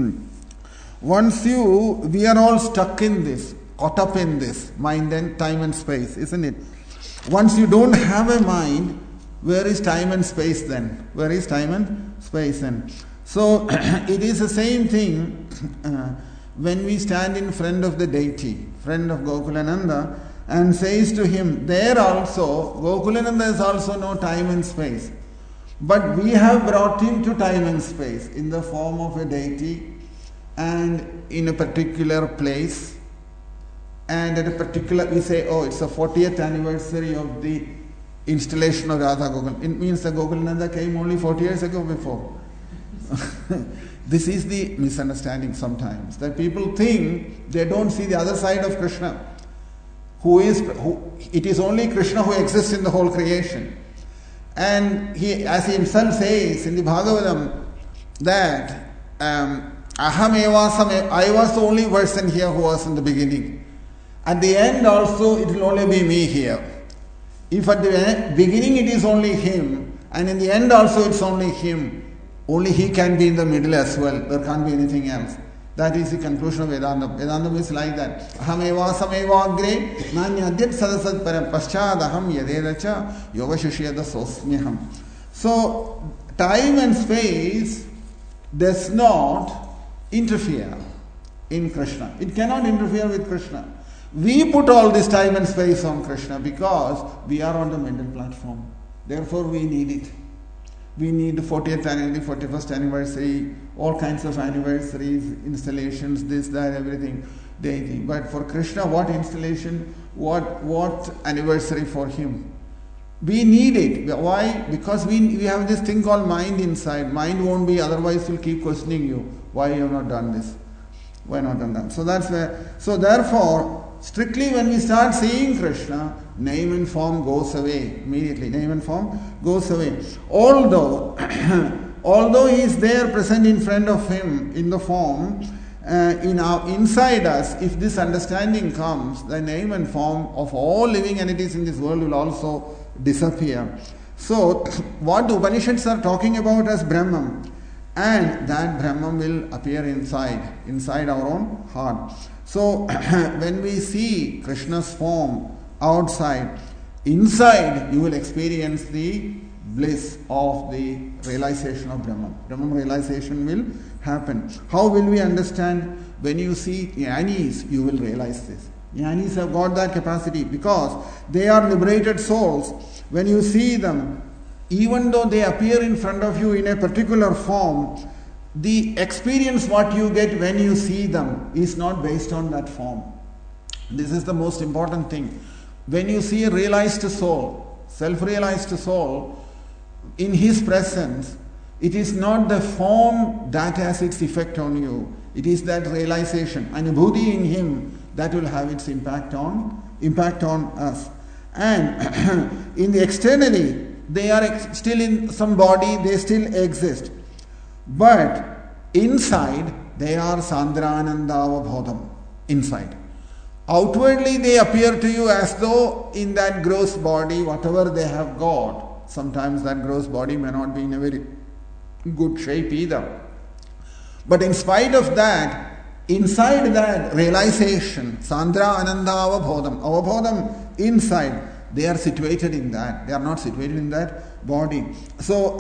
Once you, we are all stuck in this, caught up in this, mind and time and space, isn't it? Once you don't have a mind, where is time and space then? Where is time and space then? So it is the same thing uh, when we stand in front of the deity, friend of Gokulananda, and says to him, there also, Gokulananda is also no time and space. But we have brought him to time and space in the form of a deity and in a particular place. And at a particular, we say, oh, it's the fortieth anniversary of the installation of Radha Gokul. It means that Gokulananda came only forty years ago before. This is the misunderstanding sometimes, that people think they don't see the other side of Krishna. Who is, who, it is only Krishna who exists in the whole creation. And he, as he himself says in the Bhagavatam, that um, Aham evasam, I was the only person here who was in the beginning. At the end also it will only be me here. If at the beginning it is only him, and in the end also it's only him, only he can be in the middle as well. There can't be anything else. That is the conclusion of Vedanta. Vedanta is like that. Aham evasam evagre nanyadyat sadasad param paschad aham yadedacha yoga shishyada sosmyaham. So time and space does not interfere in Krishna. It cannot interfere with Krishna. We put all this time and space on Krishna because we are on the mental platform. Therefore, we need it. We need the fortieth anniversary, forty-first anniversary, all kinds of anniversaries, installations, this, that, everything. Deity. But for Krishna, what installation, what what anniversary for him? We need it. Why? Because we, we have this thing called mind inside. Mind won't be, otherwise will keep questioning you. Why you have not done this? Why not done that? So that's where, so therefore, strictly when we start seeing Krishna, name and form goes away immediately. Name and form goes away. Although, although he is there present in front of him in the form, uh, in our inside us, if this understanding comes, the name and form of all living entities in this world will also disappear. So, what the Upanishads are talking about as Brahman, and that Brahman will appear inside, inside our own heart. So, when we see Krishna's form outside, inside you will experience the bliss of the realization of Brahman. Brahman realization will happen. How will we understand? When you see Jnanis, you will realize this. Jnanis have got that capacity because they are liberated souls. When you see them, even though they appear in front of you in a particular form, the experience what you get when you see them is not based on that form. This is the most important thing. When you see a realized soul, self-realized soul, in his presence, it is not the form that has its effect on you. It is that realization, anubhuti in him, that will have its impact on impact on us. And in the externally, they are ex- still in some body, they still exist. But inside, they are sandranandavabhodham, inside. Outwardly, they appear to you as though in that gross body, whatever they have got, sometimes that gross body may not be in a very good shape either. But in spite of that, inside that realization, Sandra Anandava Bodham, Avabodham inside, they are situated in that. They are not situated in that body. So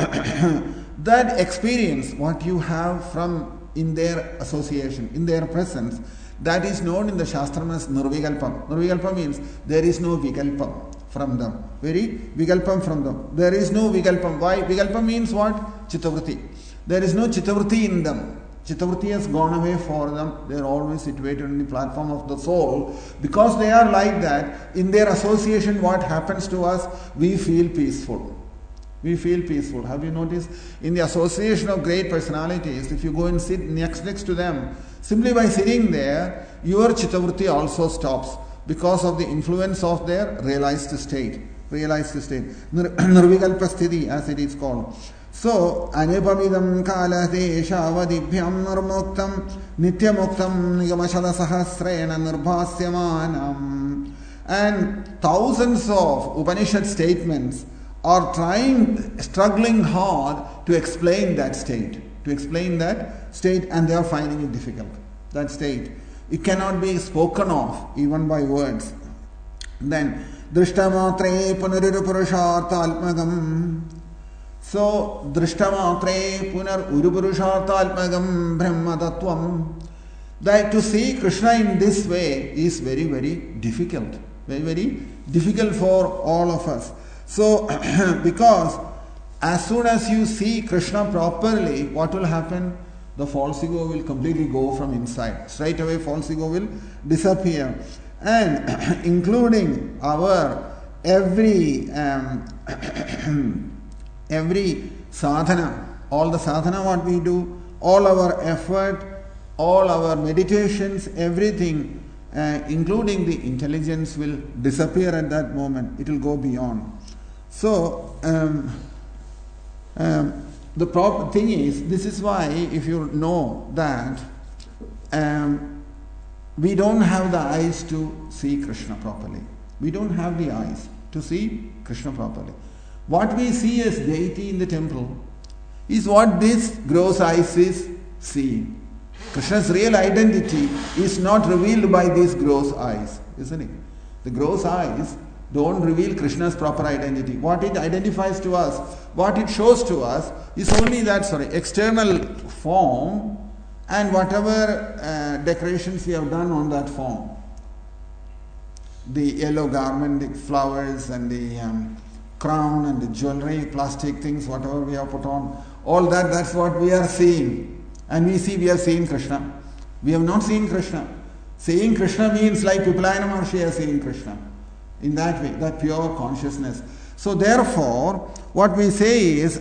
that experience, what you have from in their association, in their presence, that is known in the Shastram as Nirvikalpam. Nirvikalpam means there is no Vikalpam from them. Very Vikalpam from them. There is no Vikalpam. Why? Vikalpam means what? Chittavritti. There is no Chittavritti in them. Chittavritti has gone away for them. They are always situated on the platform of the soul. Because they are like that, in their association, what happens to us? We feel peaceful. We feel peaceful. Have you noticed? In the association of great personalities, if you go and sit next, next to them, simply by sitting there, your Chittavritti also stops because of the influence of their realized state. Realized state. Nirvikalpasthiti, as it is called. So, anupamidam kalatesha avadibhyam nirmuktam nityamuktam nigamashada sahasrena nirbhasyamanam. And thousands of Upanishad statements are trying, struggling hard to explain that state. To explain that state, and they are finding it difficult. That state. It cannot be spoken of even by words. Then, drishtamatre punarurupurushartha alpagam. So, drishtamatre punar urupurushartha alpagam brahma tattvam. That to see Krishna in this way is very, very difficult. Very, very difficult for all of us. So, because as soon as you see Krishna properly, what will happen? The false ego will completely go from inside. Straight away, false ego will disappear. And including our every um, every sadhana, all the sadhana what we do, all our effort, all our meditations, everything, uh, including the intelligence, will disappear at that moment. It will go beyond. So, um, um, the proper thing is, this is why, if you know that, um, we don't have the eyes to see Krishna properly. We don't have the eyes to see Krishna properly. What we see as deity in the temple is what this gross eyes is seeing. Krishna's real identity is not revealed by these gross eyes, isn't it? The gross eyes don't reveal Krishna's proper identity. What it identifies to us, what it shows to us, is only that, sorry, external form and whatever uh, decorations we have done on that form. the yellow garment, the flowers and the um, crown and the jewelry, plastic things, whatever we have put on, all that, that's what we are seeing. And we see we have seen Krishna. We have not seen Krishna. Seeing Krishna means like Pipalayana Maharshi has seen Krishna. In that way, that pure consciousness. So therefore, what we say is,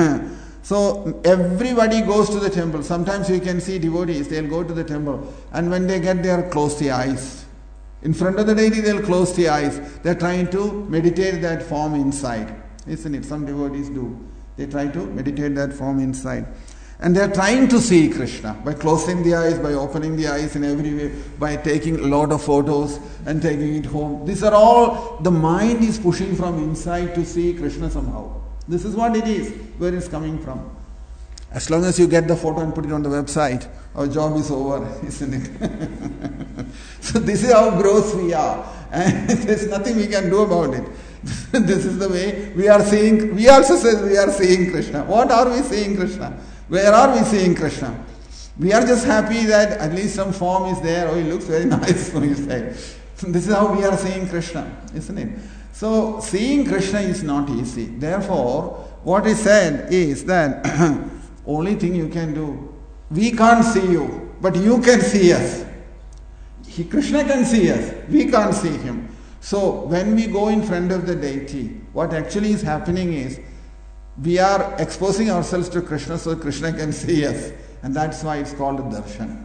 so everybody goes to the temple. Sometimes you can see devotees, they'll go to the temple, and when they get there, close the eyes. In front of the deity, they'll close the eyes. They're trying to meditate that form inside. Isn't it? Some devotees do. They try to meditate that form inside. And they're trying to see Krishna by closing the eyes, by opening the eyes in every way, by taking a lot of photos and taking it home. These are all, the mind is pushing from inside to see Krishna somehow. This is what it is, where it's coming from. As long as you get the photo and put it on the website, our job is over, isn't it? So this is how gross we are. And there's nothing we can do about it. This is the way we are seeing, we also say we are seeing Krishna. What are we seeing Krishna? Where are we seeing Krishna? We are just happy that at least some form is there. Oh, he looks very nice, so you say. This is how we are seeing Krishna, isn't it? So, seeing Krishna is not easy. Therefore, what is said is that only thing you can do, we can't see you, but you can see us. He, Krishna can see us, we can't see him. So, when we go in front of the deity, what actually is happening is, we are exposing ourselves to Krishna so Krishna can see us. And that's why it's called darshan.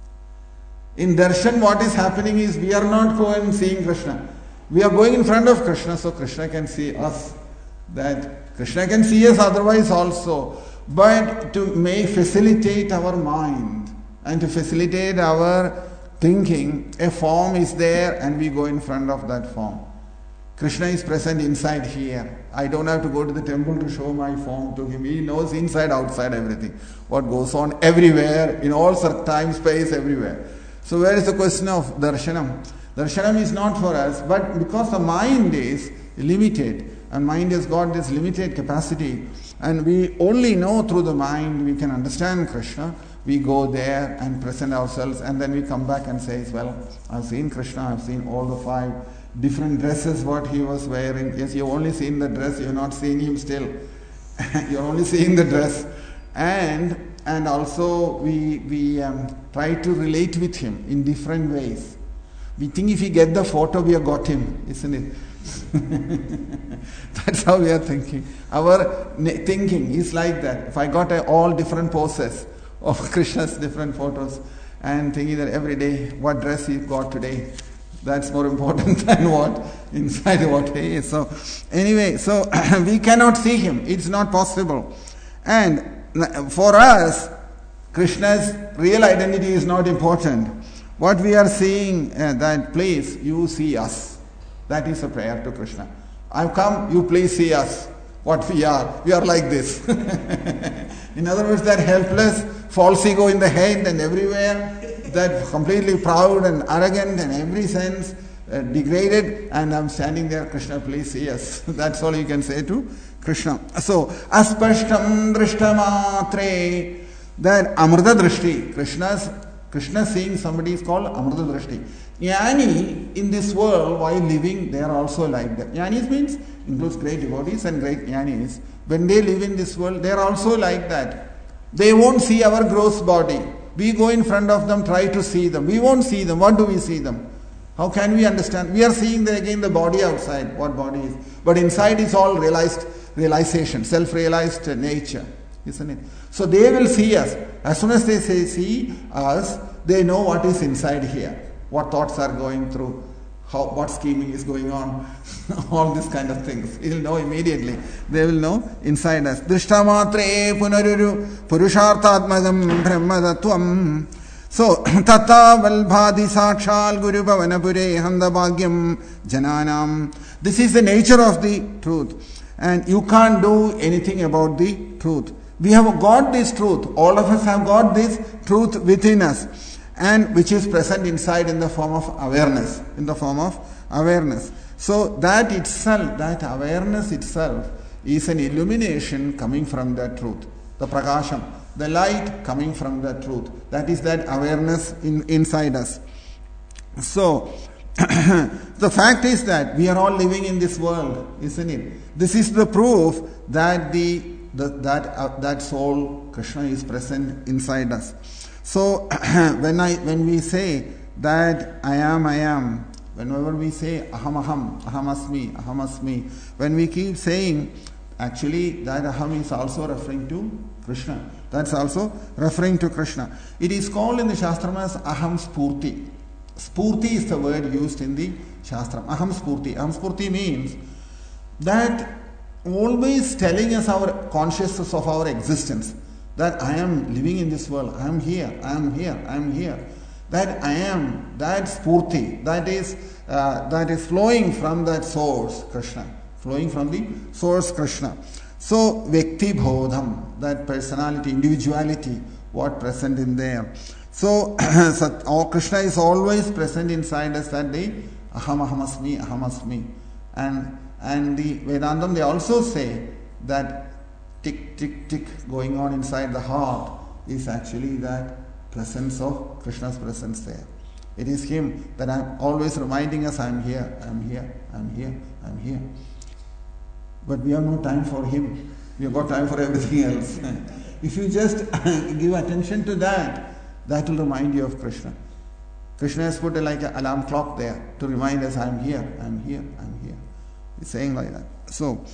In darshan, what is happening is we are not going and seeing Krishna. We are going in front of Krishna so Krishna can see us. That Krishna can see us otherwise also. But to may facilitate our mind and to facilitate our thinking, a form is there and we go in front of that form. Krishna is present inside here. I don't have to go to the temple to show my form to him. He knows inside, outside, everything. What goes on everywhere, in all time, space, everywhere. So where is the question of darshanam? Darshanam is not for us, but because the mind is limited, and mind has got this limited capacity, and we only know through the mind we can understand Krishna, we go there and present ourselves, and then we come back and say, well, I've seen Krishna, I've seen all the five different dresses what he was wearing. Yes, you've only seen the dress, you've not seen him still. You're only seeing the dress. And and also we, we um, try to relate with him in different ways. We think if we get the photo, we have got him, isn't it? That's how we are thinking. Our thinking is like that. If I got a, all different poses of Krishna's different photos and thinking that every day, what dress he got today, that's more important than what inside what he is. So anyway, so we cannot see him. It's not possible. And for us, Krishna's real identity is not important. What we are seeing uh, that please, you see us. That is a prayer to Krishna. I've come, you please see us. What we are. We are like this. In other words, that helpless, false ego in the head and everywhere, that completely proud and arrogant in every sense, uh, degraded, and I'm standing there, Krishna, please see us. That's all you can say to Krishna. So, aspashtam drishtamatre, that amrita drishti, Krishna's, Krishna seeing somebody is called amrita drishti. Jnani in this world, while living, they are also like that. Jnanis means, includes great devotees and great jnanis. When they live in this world, they are also like that. They won't see our gross body. We go in front of them, try to see them. We won't see them. What do we see them? How can we understand? We are seeing the, again the body outside, what body is. But inside is all realized realization, self-realized nature, isn't it? So they will see us. As soon as they say, see us, they know what is inside here, what thoughts are going through, how, what scheming is going on, all these kind of things. He will know immediately. They will know inside us. Drishtamatre punaruru purusharthatmadam brahmadattvam. So, tata valbhadi sakshal guru bhavanapure handabhagyam jananam. This is the nature of the truth. And you can't do anything about the truth. We have got this truth. All of us have got this truth within us. And which is present inside in the form of awareness. In the form of awareness. So that itself, that awareness itself is an illumination coming from that truth. The prakasham, the light coming from that truth. That is that awareness in, inside us. So, the fact is that we are all living in this world, isn't it? This is the proof that the, the that uh, that soul Krishna is present inside us. So when I when we say that I am, I am, whenever we say aham aham, aham asmi, aham asmi, when we keep saying, actually that aham is also referring to Krishna. That's also referring to Krishna. It is called in the Shastram as aham spurti. Spurti is the word used in the Shastram. Aham spurti. Aham spurti means that always telling us our consciousness of our existence. That I am living in this world. I am here. I am here. I am here. That I am. That spurti. That is uh, that is flowing from that source, Krishna. Flowing from the source, Krishna. So, Vyakti Bodham, that personality, individuality, what present in there. So, so Krishna is always present inside us, that the aham ahamasmi, ahamasmi. And, and the Vedantam, they also say that tick, tick, tick going on inside the heart is actually that presence of Krishna's presence there. It is Him that I'm always reminding us, I'm here, I'm here, I'm here, I'm here. But we have no time for Him. We have got time for everything else. If you just give attention to that, that will remind you of Krishna. Krishna has put a, like an alarm clock there to remind us, I'm here, I'm here, I'm here. He's saying like that. So,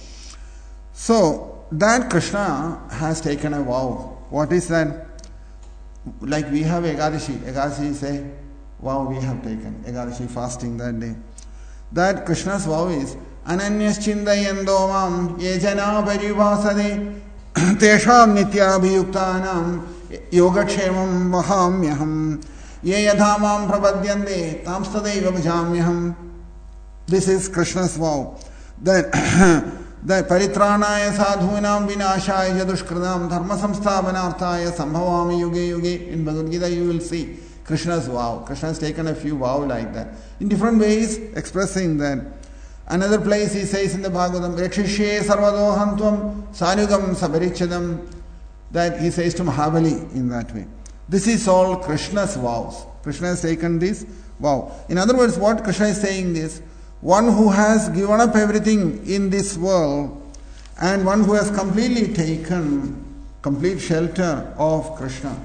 so that Krishna has taken a vow. What is that? Like we have Ekadashi. Ekadashi say, vow we have taken. Ekadashi fasting that day. That Krishna's vow is, Ananyaschindayendo mam yejana parivasade tesham nityabhiyuktanam yogakshemam vahamyaham ye yadha mam prapadyante tam tadaiva bhajamyaham. This is Krishna's vow. That that paritranaya sadhunam vinashaya jadushkridam dharma samsthapanarthaya sambhavami yuge yuge. In Bhagavad Gita you will see Krishna's vow. Krishna has taken a few vows like that in different ways, expressing that. Another place he says in the Bhagavatam, Rakshishye sarvadohantvam sanugam sabarichadam, that he says to Mahabali in that way. This is all Krishna's vows. Krishna has taken this vow. In other words, what Krishna is saying is, one who has given up everything in this world and one who has completely taken complete shelter of Krishna,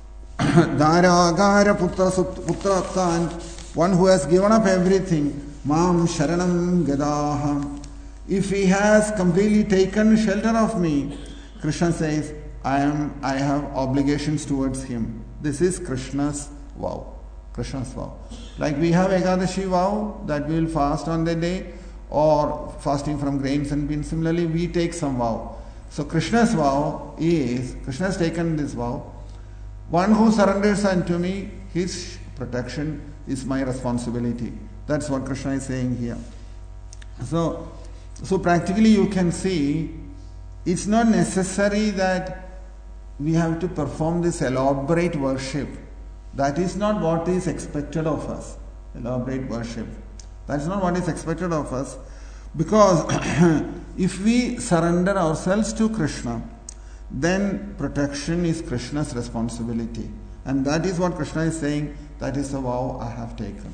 Dara Agara Putra Putra, one who has given up everything, Mam Sharanam Gadaha. If he has completely taken shelter of me, Krishna says, I am I have obligations towards him. This is Krishna's vow. Krishna's vow. Like we have Ekadashi vow that we will fast on the day, or fasting from grains and beans. Similarly, we take some vow. So Krishna's vow is, Krishna has taken this vow, one who surrenders unto me, his protection is my responsibility. That's what Krishna is saying here. So, so practically you can see, it's not necessary that we have to perform this elaborate worship. That is not what is expected of us. Elaborate worship. That's not what is expected of us. Because if we surrender ourselves to Krishna, then protection is Krishna's responsibility. And that is what Krishna is saying, that is the vow I have taken.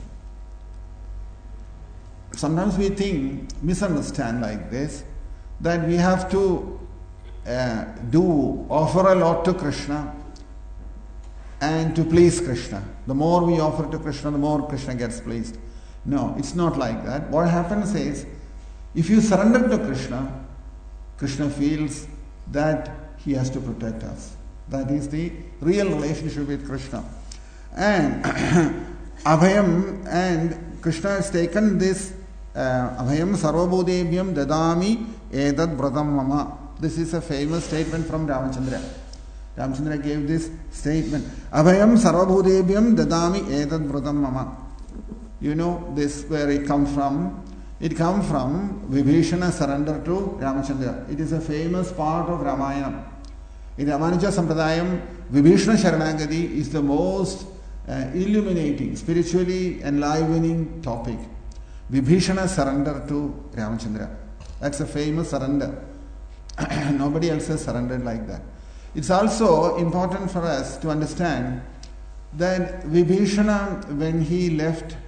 Sometimes we think, misunderstand like this, that we have to uh, do, offer a lot to Krishna and to please Krishna. The more we offer to Krishna, the more Krishna gets pleased. No, it's not like that. What happens is, if you surrender to Krishna, Krishna feels that he has to protect us. That is the real relationship with Krishna. And Abhayam, and Krishna has taken this uh, Abhayam Sarvabhudebhyam Dadami Edad Vratam Mama. This is a famous statement from Ramachandra. Ramachandra gave this statement. Abhayam Sarvabhudebhyam Dadami Edad Vratam Mama. You know this where it comes from. It comes from Vibhishana surrender to Ramachandra. It is a famous part of Ramayana. In Ramanuja Sampradayam, Vibhishana Sharanagati is the most uh, illuminating, spiritually enlivening topic. Vibhishana surrender to Ramachandra. That's a famous surrender. Nobody else has surrendered like that. It's also important for us to understand that Vibhishana, when he left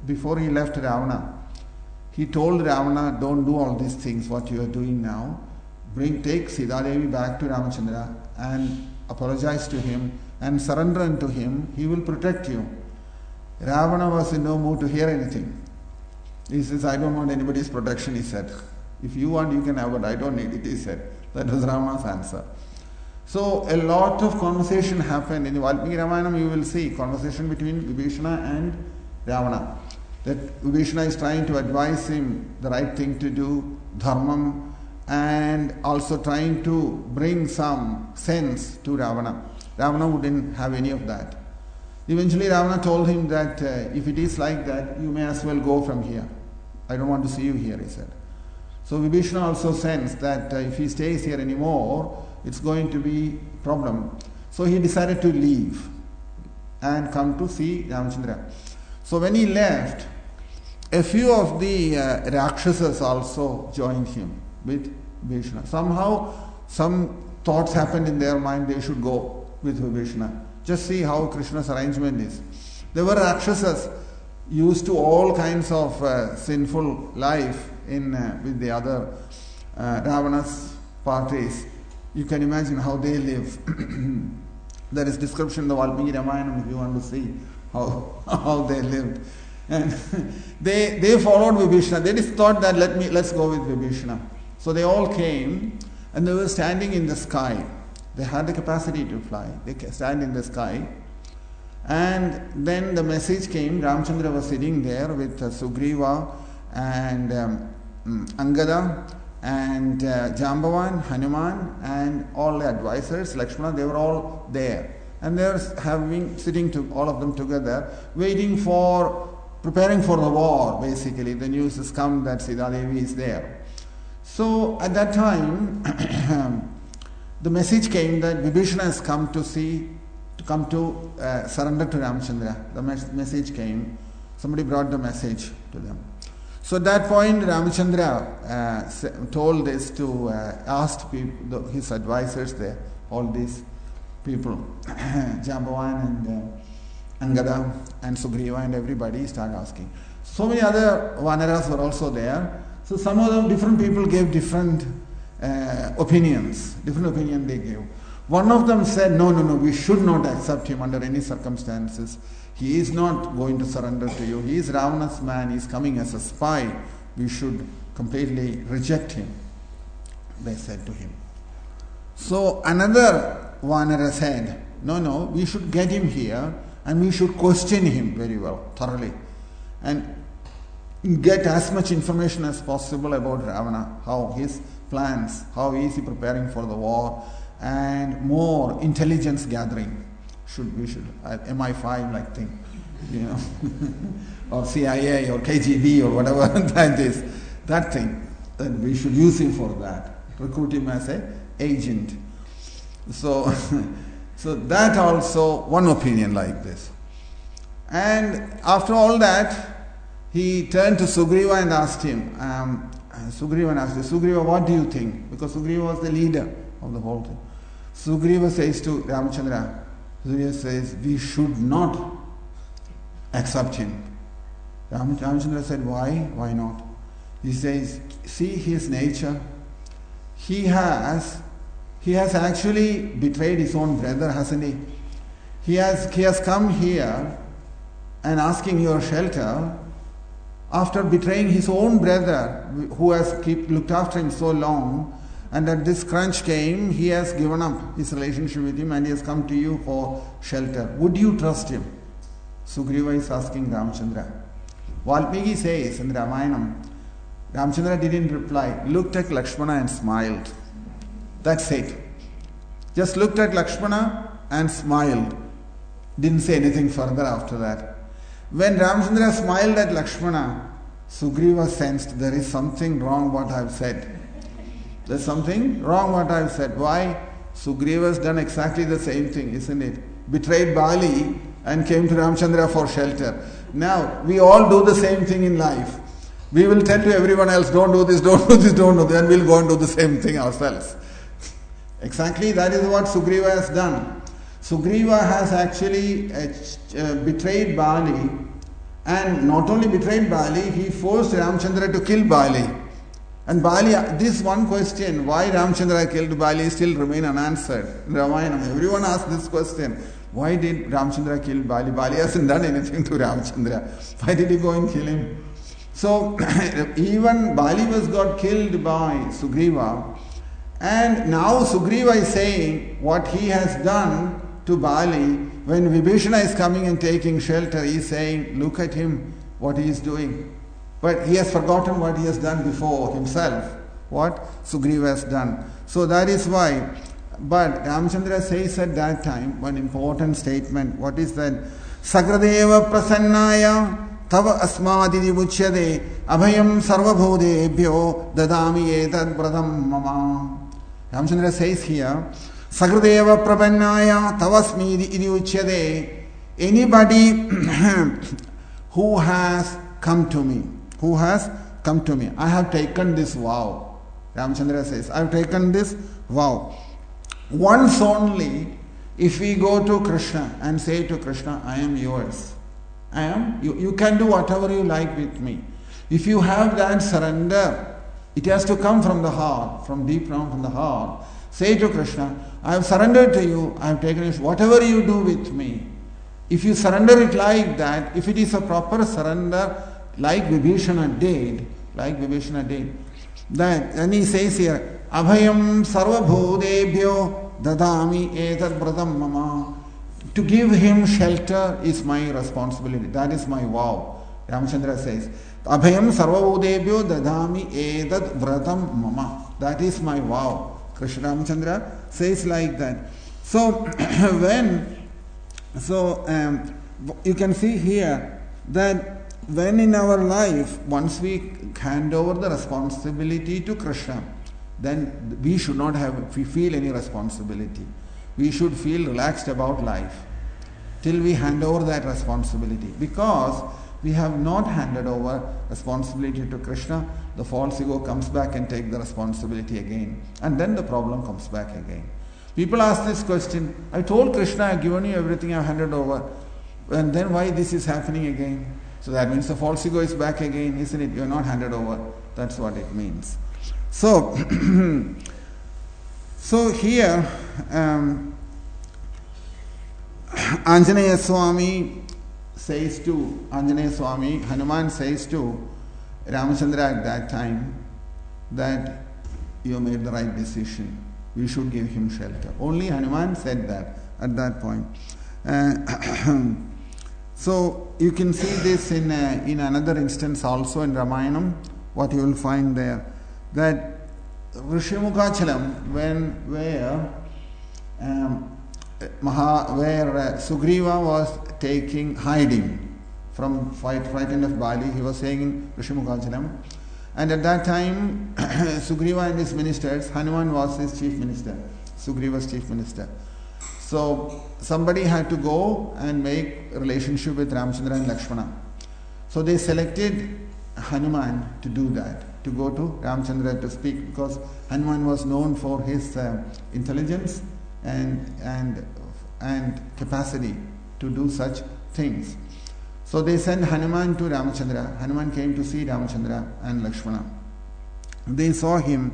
before he left Ravana, he told Ravana, don't do all these things, what you are doing now. Bring, take Sita Devi back to Ramachandra and apologize to him and surrender unto him. He will protect you. Ravana was in no mood to hear anything. He says, I don't want anybody's protection, he said. If you want, you can have it. I don't need it, he said. That was Ravana's answer. So a lot of conversation happened. In the Valmiki Ramayana, you will see conversation between Vibhishana and Ravana. That Vibhishana is trying to advise him the right thing to do, dharmam, and also trying to bring some sense to Ravana. Ravana wouldn't have any of that. Eventually Ravana told him that uh, if it is like that, you may as well go from here. I don't want to see you here, he said. So Vibhishana also sensed that uh, if he stays here anymore, it's going to be a problem. So he decided to leave and come to see Ramachandra. So when he left, a few of the uh, Rakshasas also joined him with Vibhishana. Somehow, some thoughts happened in their mind, they should go with Vibhishana. Just see how Krishna's arrangement is. There were Rakshasas used to all kinds of uh, sinful life in uh, with the other uh, Ravana's parties. You can imagine how they live. There is description in the Valmiki Ramayana if you want to see how how they lived. And they they followed Vibhishana. They just thought that let me let's go with Vibhishana. So they all came and they were standing in the sky. They had the capacity to fly. They stand in the sky. And then the message came. Ramachandra was sitting there with uh, Sugriva and um, Angada and uh, Jambavan, Hanuman and all the advisors, Lakshmana, they were all there. And they were having, sitting to all of them together, waiting for, preparing for the war, basically. The news has come that Sita Devi is there. So at that time, the message came that Vibhishana has come to see, to come to uh, surrender to Ramachandra. The mes- message came. Somebody brought the message to them. So at that point, Ramachandra uh, told this to, uh, asked people, the, his advisors there, all these people, Jambavan and uh, Angada and Sugriva and everybody started asking. So many other Vanaras were also there. So some of them, different people gave different uh, opinions, different opinion they gave. One of them said, no, no, no, we should not accept him under any circumstances. He is not going to surrender to you. He is Ravana's man. He is coming as a spy. We should completely reject him, they said to him. So another Vanara said, no, no, we should get him here and we should question him very well, thoroughly. And get as much information as possible about Ravana, how his plans, how is he preparing for the war, and more intelligence gathering. Should we should uh, M I five like thing, you know, or C I A or K G B or whatever that is, that thing. That we should use him for that. Recruit him as a agent. So, so that also one opinion like this. And after all that, he turned to Sugriva and asked him. Um, Sugriva asked him, Sugriva, what do you think? Because Sugriva was the leader of the whole thing. Sugriva says to Ramachandra, Sugriva says, we should not accept him. Ramachandra said, why? Why not? He says, see his nature. He has, he has actually betrayed his own brother, hasn't he? He has, he has come here and asking your shelter after betraying his own brother who has keep, looked after him so long. And at this crunch came, he has given up his relationship with him and he has come to you for shelter. Would you trust him? Sugriva is asking Ramachandra. Valmiki says in the Ramayana, Ramachandra didn't reply, looked at Lakshmana and smiled. That's it. Just looked at Lakshmana and smiled. Didn't say anything further after that. When Ramachandra smiled at Lakshmana, Sugriva sensed there is something wrong what I have said. There's something wrong what I've said. Why? Sugriva has done exactly the same thing, isn't it? Betrayed Bali and came to Ramachandra for shelter. Now, we all do the same thing in life. We will tell to everyone else, don't do this, don't do this, don't do this, and we'll go and do the same thing ourselves. Exactly, that is what Sugriva has done. Sugriva has actually uh, uh, betrayed Bali And not only betrayed Bali, he forced Ramchandra to kill Bali. And Bali, this one question, why Ramchandra killed Bali, still remain unanswered. In Ramayana, everyone asks this question. Why did Ramchandra kill Bali? Bali hasn't done anything to Ramchandra. Why did he go and kill him? So, even Bali was got killed by Sugriva. And now Sugriva is saying what he has done to Bali. When Vibhishana is coming and taking shelter, he is saying, look at him, what he is doing. But he has forgotten what he has done before himself, what Sugriva has done. So that is why. But Ramchandra says at that time one important statement. What is that? Sagradeva prasannaya tava asmadidi muchyade abhayam sarvabhodebhyo dadami etad vratam mama. Ramchandra says here, Sagradeva prabannaya tavasmidi idi uchyade. Anybody who has come to me, who has come to me, I have taken this vow. Ramchandra says, I have taken this vow. Once only, if we go to Krishna and say to Krishna, I am yours. I am, you, you can do whatever you like with me. If you have that surrender, it has to come from the heart, from deep down from the heart. Say to Krishna, I have surrendered to you, I have taken it, whatever you do with me. If you surrender it like that, if it is a proper surrender, like Vibhishana did, like Vibhishana did, that, and he says here, Abhayam sarvabhodebhyo dadami etad vratam mama. To give him shelter is my responsibility. That is my vow. Ramchandra says, Abhayam sarvabhodebhyo dadami etad vratam mama. That is my vow. Krishna Ramchandra says like that. So when, so um, you can see here that when in our life, once we hand over the responsibility to Krishna, then we should not have, if we feel any responsibility. We should feel relaxed about life till we hand over that responsibility. Because we have not handed over responsibility to Krishna, the false ego comes back and takes the responsibility again. And then the problem comes back again. People ask this question, I told Krishna, I've given you everything, I've handed over. And then why this is happening again? So that means the false ego is back again, isn't it? You're not handed over. That's what it means. So, so here, um, Anjaneya Swami says to, Anjaneya Swami, Hanuman says to Ramachandra at that time that you made the right decision. We should give him shelter. Only Hanuman said that at that point. Uh, so you can see this in uh, in another instance also in Ramayanam. What you will find there, that Rishyamukhachalam, when where um, Maha, where uh, Sugriva was taking hiding from fight frightened of Bali, he was saying in Rishyamukhachalam, and at that time Sugriva and his ministers, Hanuman was his chief minister, Sugriva's chief minister. So somebody had to go and make a relationship with Ramchandra and Lakshmana. So they selected Hanuman to do that, to go to Ramchandra to speak, because Hanuman was known for his uh, intelligence and and and capacity to do such things. So they sent Hanuman to Ramchandra. Hanuman came to see Ramchandra and Lakshmana. They saw him.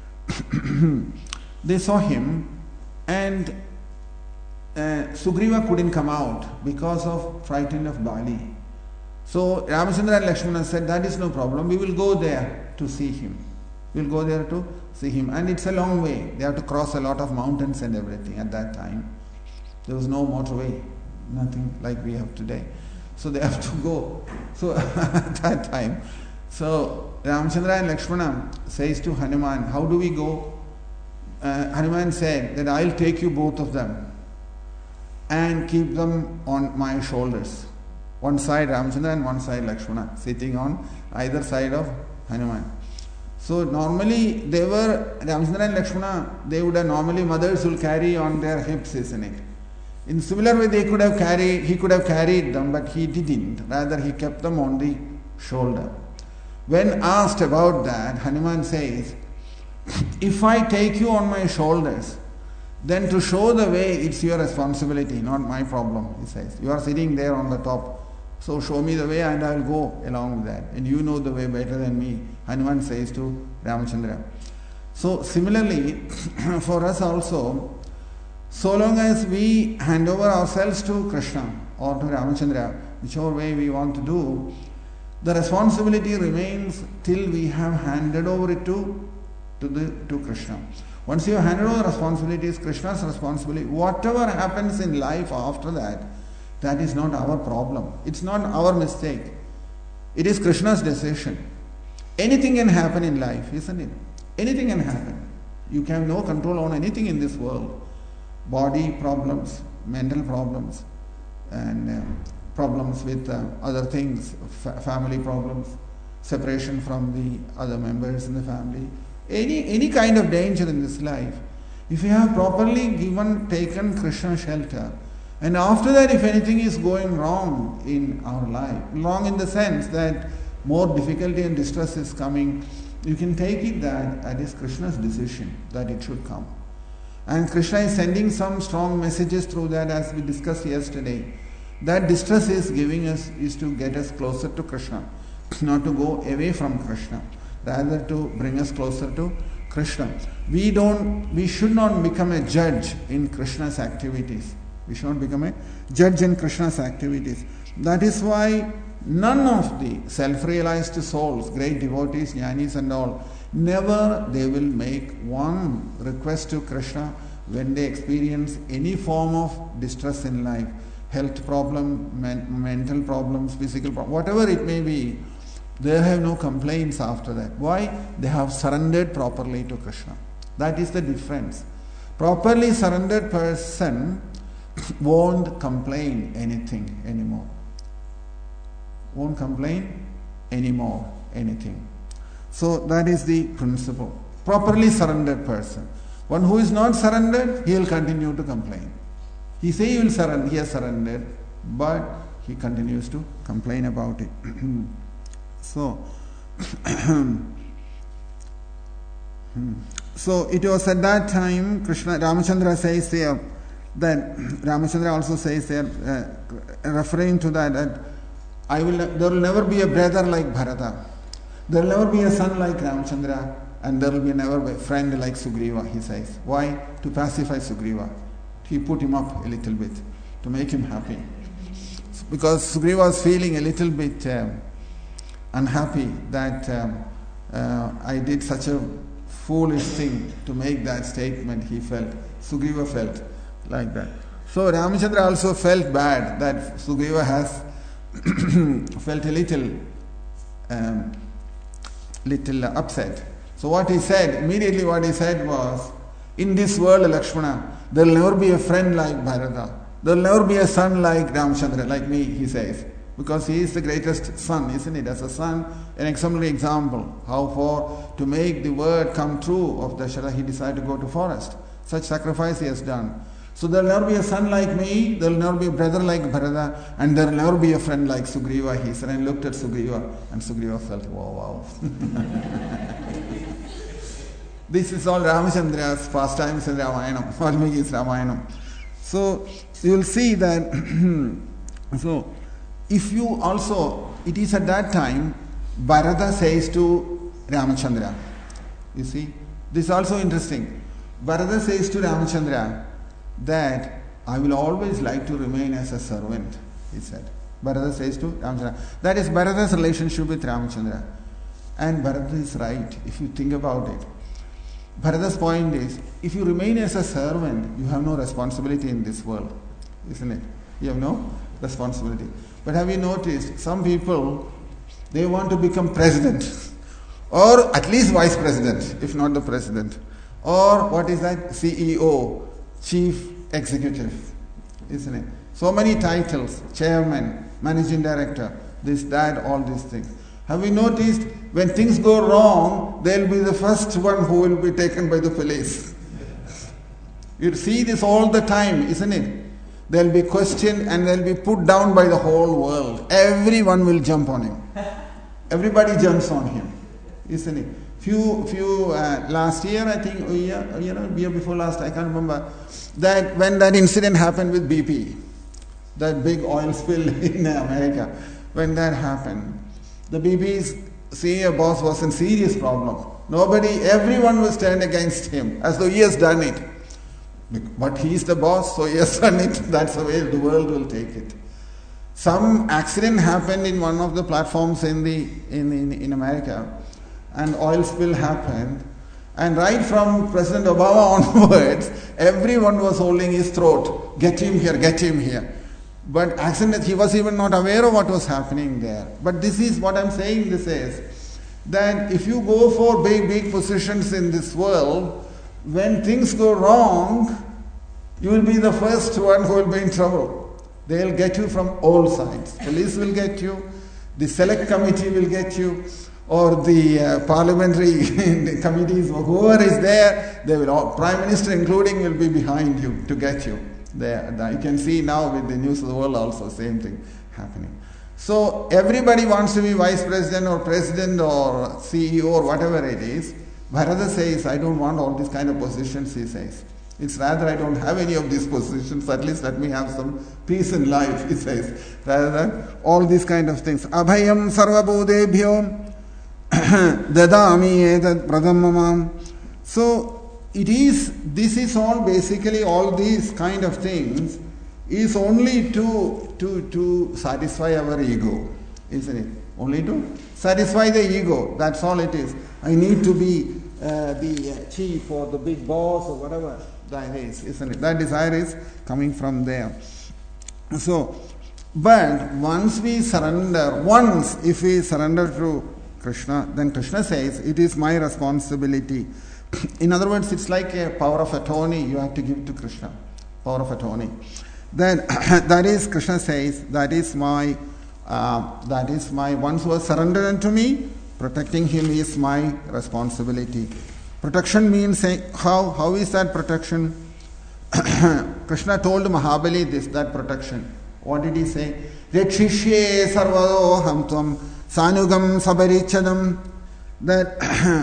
they saw him, and uh, Sugriva couldn't come out because of frightened of Bali. So Ramachandra and Lakshmana said, that is no problem, we will go there to see him. We will go there to see him. And it's a long way. They have to cross a lot of mountains and everything at that time. There was no motorway, nothing like we have today. So they have to go. So at that time, so Ramachandra and Lakshmana says to Hanuman, how do we go? Uh, Hanuman said that I'll take you both of them and keep them on my shoulders. One side Ramachandra and one side Lakshmana, sitting on either side of Hanuman. So normally they were, Ramachandra and Lakshmana, they would have normally, mothers will carry on their hips, isn't it? In similar way they could have carried, he could have carried them, but he didn't. Rather he kept them on the shoulder. When asked about that, Hanuman says, if I take you on my shoulders, then to show the way, it's your responsibility, not my problem, he says. You are sitting there on the top So show me the way and I will go along with that. And you know the way better than me, Hanuman says to Ramachandra. So similarly, for us also, so long as we hand over ourselves to Krishna or to Ramachandra, whichever way we want to do, the responsibility remains till we have handed over it to, to, the, to Krishna. Once you have handed over the responsibility, it's Krishna's responsibility. Whatever happens in life after that, that is not our problem. It's not our mistake. It is Krishna's decision. Anything can happen in life, isn't it? Anything can happen. You can have no control on anything in this world. Body problems, mental problems, and um, problems with uh, other things, fa- family problems, separation from the other members in the family. Any, any kind of danger in this life. If you have properly given, taken Krishna shelter, and after that if anything is going wrong in our life, wrong in the sense that more difficulty and distress is coming, you can take it that it is Krishna's decision that it should come. And Krishna is sending some strong messages through that, as we discussed yesterday. That distress is giving us, is to get us closer to Krishna, not to go away from Krishna, rather to bring us closer to Krishna. We don't, we should not become a judge in Krishna's activities. We should not become a judge in Krishna's activities. That is why none of the self-realized souls, great devotees, jnanis and all, never they will make one request to Krishna when they experience any form of distress in life, health problem, men- mental problems, physical problems, whatever it may be. They have no complaints after that. Why? They have surrendered properly to Krishna. That is the difference. Properly surrendered person won't complain anything anymore. Won't complain anymore anything. So that is the principle. Properly surrendered person. One who is not surrendered, he will continue to complain. He say he will surrender, he has surrendered, but he continues to complain about it. So, so it was at that time Krishna, Ramachandra says there that Ramachandra also says there, uh, referring to that, that I will, there will never be a brother like Bharata, there will never be a son like Ramachandra, and there will be never be a friend like Sugriva. He says, why? To pacify Sugriva. He put him up a little bit to make him happy, because Sugriva was feeling a little bit Um, unhappy that um, uh, I did such a foolish thing to make that statement. He felt, Sugriva felt like that. So Ramachandra also felt bad that Sugriva has felt a little um, little upset. So what he said, immediately what he said was, in this world, Lakshmana, there will never be a friend like Bharata. There will never be a son like Ramachandra, like me, he says. Because he is the greatest son, isn't it? As a son, an exemplary example. How for to make the word come true of Dasharatha, he decided to go to forest. Such sacrifice he has done. So there will never be a son like me, there will never be a brother like Bharata, and there will never be a friend like Sugriva, he said, and looked at Sugriva, and Sugriva felt, wow, wow. This is all Ramachandra's pastimes in Ramayana, Valmiki's Ramayana. So you will see that, so if you also, it is at that time, Bharata says to Ramachandra, you see, this is also interesting. Bharata says to Ramachandra that I will always like to remain as a servant, he said. Bharata says to Ramachandra. That is Bharata's relationship with Ramachandra. And Bharata is right, if you think about it. Bharata's point is, if you remain as a servant, you have no responsibility in this world, isn't it? You have no responsibility. But have you noticed, some people, they want to become president, or at least vice president, if not the president, or what is that, C E O, chief executive, isn't it? So many titles, chairman, managing director, this, that, all these things. Have you noticed, when things go wrong, they'll be the first one who will be taken by the police. You see this all the time, isn't it? They'll be questioned and they'll be put down by the whole world. Everyone will jump on him. Everybody jumps on him, isn't it? Few, few uh, last year, I think, a year, a year, a year before last, I can't remember, that when that incident happened with B P, that big oil spill in America, when that happened, the B P's senior boss was in serious problem. Nobody, everyone was turned against him, as though he has done it. But he is the boss, so he has done it. That's the way the world will take it. Some accident happened in one of the platforms in the in, in, in America, and oil spill happened. And right from President Obama onwards, everyone was holding his throat. Get him here, get him here. But accident, he was even not aware of what was happening there. But this is what I'm saying, this is, that if you go for big, big positions in this world, when things go wrong, you will be the first one who will be in trouble. They'll get you from all sides. Police will get you, the select committee will get you, or the uh, parliamentary committees, or whoever is there, they will all, Prime Minister including, will be behind you to get you there. You can see now with the news of the world also, same thing happening. So everybody wants to be vice president or president or C E O or whatever it is. Bharata says, I don't want all these kind of positions, he says. It's rather I don't have any of these positions, at least let me have some peace in life, he says, rather than all these kind of things. Abhayam sarvabhudebhyo dadami etat pradamamam. So it is, this is all basically, all these kind of things is only to, to, to satisfy our ego, isn't it? Only to satisfy the ego, that's all it is. I need to be uh, the uh, chief or the big boss or whatever that is, isn't it? That desire is coming from there. So, but once we surrender, once if we surrender to Krishna, then Krishna says, it is my responsibility. In other words, it's like a power of attorney you have to give to Krishna. Power of attorney. Then that is, Krishna says, that is my, uh, that is my, once who has surrendered unto me, protecting him is my responsibility. Protection means, how, how is that protection? Krishna told Mahabali this, that protection. What did he say? Rekshishye sarvadoham tvam sanugam sabarichadam. That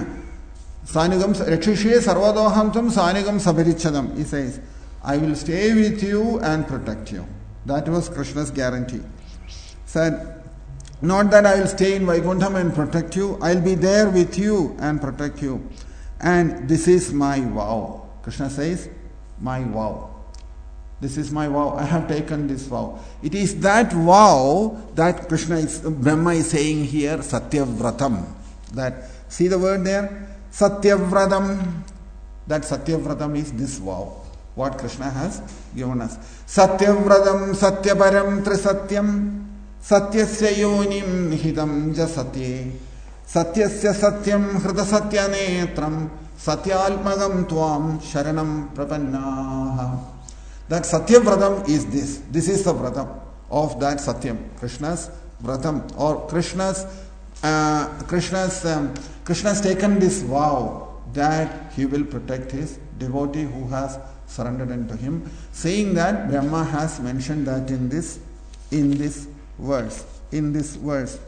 sanugam, rekshishye sarvadoham tvam sanugam sabarichadam. He says, I will stay with you and protect you. That was Krishna's guarantee. Said, not that I will stay in Vaikuntham and protect you, I will be there with you and protect you. And this is my vow. Krishna says, my vow. This is my vow. I have taken this vow. It is that vow that Krishna is, Brahma is saying here, Satyavratam. That, see the word there? Satyavratam. That Satyavratam is this vow. What Krishna has given us. Satyavratam Satyaparam Trisatyam Satyasya yonim hitam jasatye Satyasya satyam hrita satyanetram Satyalmagam tvam sharanam prapannaha. That Satyavratam is this. This is the vratam of that Satyam. Krishna's vratam, or Krishna's uh, Krishna's um, Krishna's taken this vow that he will protect his devotee who has surrendered unto him, saying that Brahma has mentioned that in this in this verse, in this verse.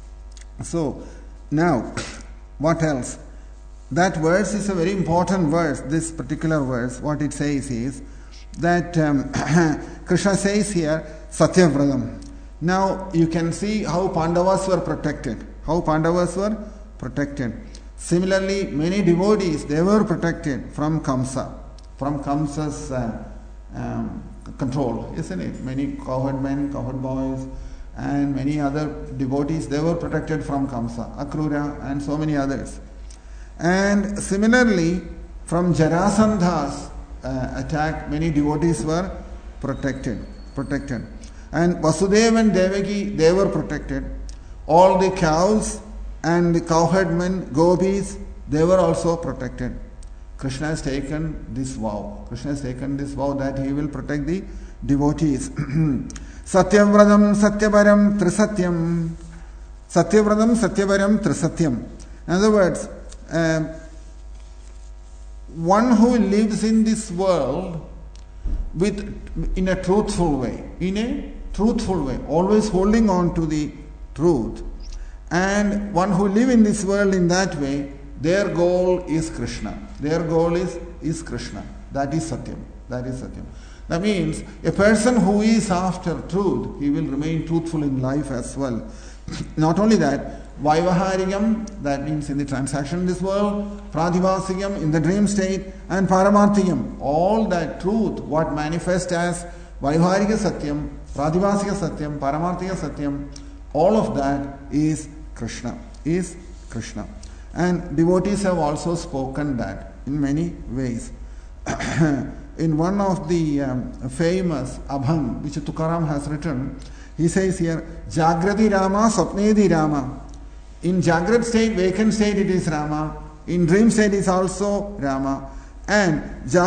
So now, what else? That verse is a very important verse. This particular verse, what it says is that um, Krishna says here, Satyavratam. Now you can see how Pandavas were protected. How Pandavas were protected. Similarly, many devotees, they were protected from Kamsa. From Kamsa's uh, um, control, isn't it? Many cowherd men, cowherd boys, and many other devotees, they were protected from Kamsa, Akrura, and so many others. And similarly, from Jarasandha's uh, attack, many devotees were protected. Protected. And Vasudeva and Devaki, they were protected. All the cows and the cowherd men, gopis, they were also protected. Krishna has taken this vow. Krishna has taken this vow that he will protect the devotees. Satyavratam Satyaparam Trisatyam. Satyavratam Satyaparam Trisatyam. In other words, uh, one who lives in this world with in a truthful way, in a truthful way, always holding on to the truth, and one who live in this world in that way, their goal is Krishna. Their goal is, is Krishna. That is Satyam. That is Satyam. That means a person who is after truth, he will remain truthful in life as well. Not only that, Vaivaharigam, that means in the transaction in this world, Pradivasiyam in the dream state, and Paramarthiyam, all that truth, what manifests as Vaivaharika Satyam, Pradivasika Satyam, Paramarthika Satyam, all of that is Krishna, is Krishna. And devotees have also spoken that in many ways. In one of the um, famous Abhang, which Tukaram has written, he says here, Jagrati Rama, Swapnedi Rama. In Jagrat state, vacant state, it is Rama. In dream state, it is also Rama. And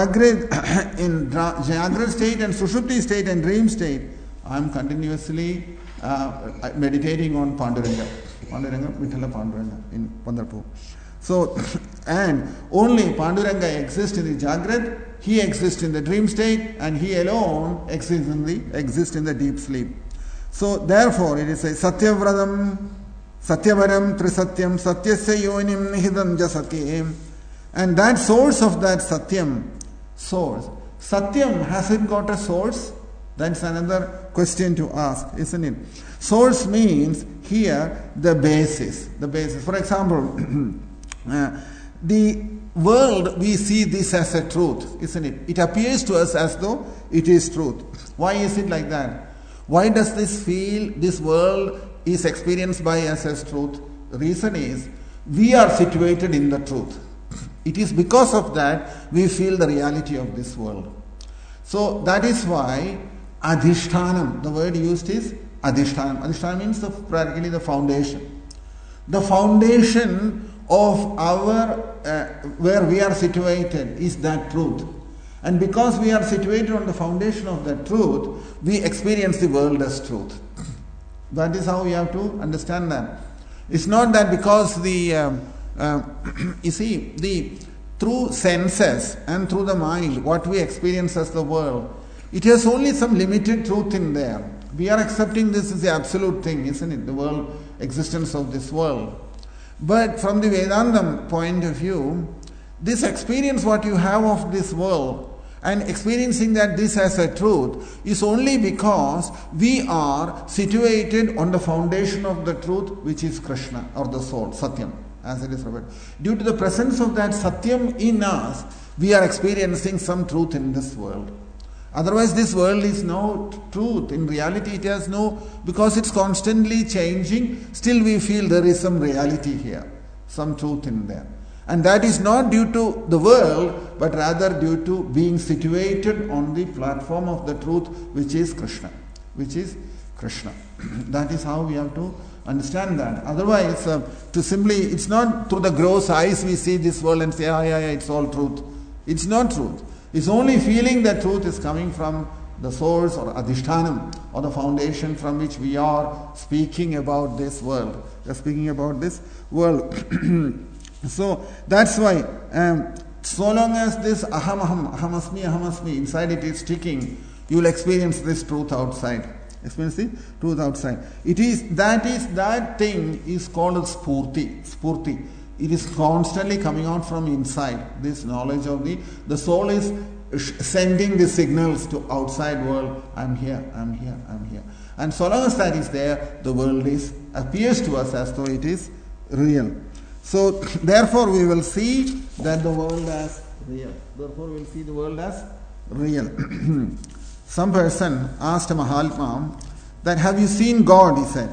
Jagrat, in Jagrat state and Sushupti state and dream state, I am continuously uh, meditating on Panduranga. Panduranga, Vithala Panduranga in Pandharpur. So, and only Panduranga exists in the Jagrat, he exists in the dream state, and he alone exists in the, exists in the deep sleep. So, therefore, it is a Satyavradam, Satyavaram, Trisatyam, Satyasya Yonim Nihidam Jasatyam. And that source of that Satyam, source, Satyam, has it got a source? That's another question to ask, isn't it? Source means here the basis. The basis. For example, uh, the world, we see this as a truth, isn't it? It appears to us as though it is truth. Why is it like that? Why does this feel, this world is experienced by us as truth? The reason is, we are situated in the truth. It is because of that we feel the reality of this world. So that is why Adhishtanam, the word used is Adhishtanam. Adhishtanam means the, practically the foundation. The foundation of our, uh, where we are situated is that truth. And because we are situated on the foundation of that truth, we experience the world as truth. That is how we have to understand that. It's not that because the, um, uh, you see, the through senses and through the mind, what we experience as the world, it has only some limited truth in there. We are accepting this as the absolute thing, isn't it? The world, existence of this world. But from the Vedantam point of view, this experience what you have of this world and experiencing that this as a truth is only because we are situated on the foundation of the truth, which is Krishna or the soul, Satyam, as it is referred. Due to the presence of that Satyam in us, we are experiencing some truth in this world. Otherwise, this world is no truth. In reality, it has no, because it's constantly changing, still we feel there is some reality here, some truth in there. And that is not due to the world, but rather due to being situated on the platform of the truth, which is Krishna, which is Krishna. That is how we have to understand that. Otherwise, uh, to simply, it's not through the gross eyes we see this world and say, ah, yeah, yeah, it's all truth. It's not truth. It's only feeling that truth is coming from the source or adhishtanam or the foundation from which we are speaking about this world. We are speaking about this world. So that's why um, so long as this aham aham, aham asmi, aham asmi, inside it is sticking, you will experience this truth outside. Experience the truth outside. It is, that is, that thing is called spurti. Spurti. It is constantly coming out from inside. This knowledge of the, the soul is sending the signals to outside world. I'm here, I'm here, I'm here. And so long as that is there, the world is, appears to us as though it is real. So therefore we will see that the world as real. Therefore we will see the world as real. Some person asked a Mahatma that, have you seen God? He said.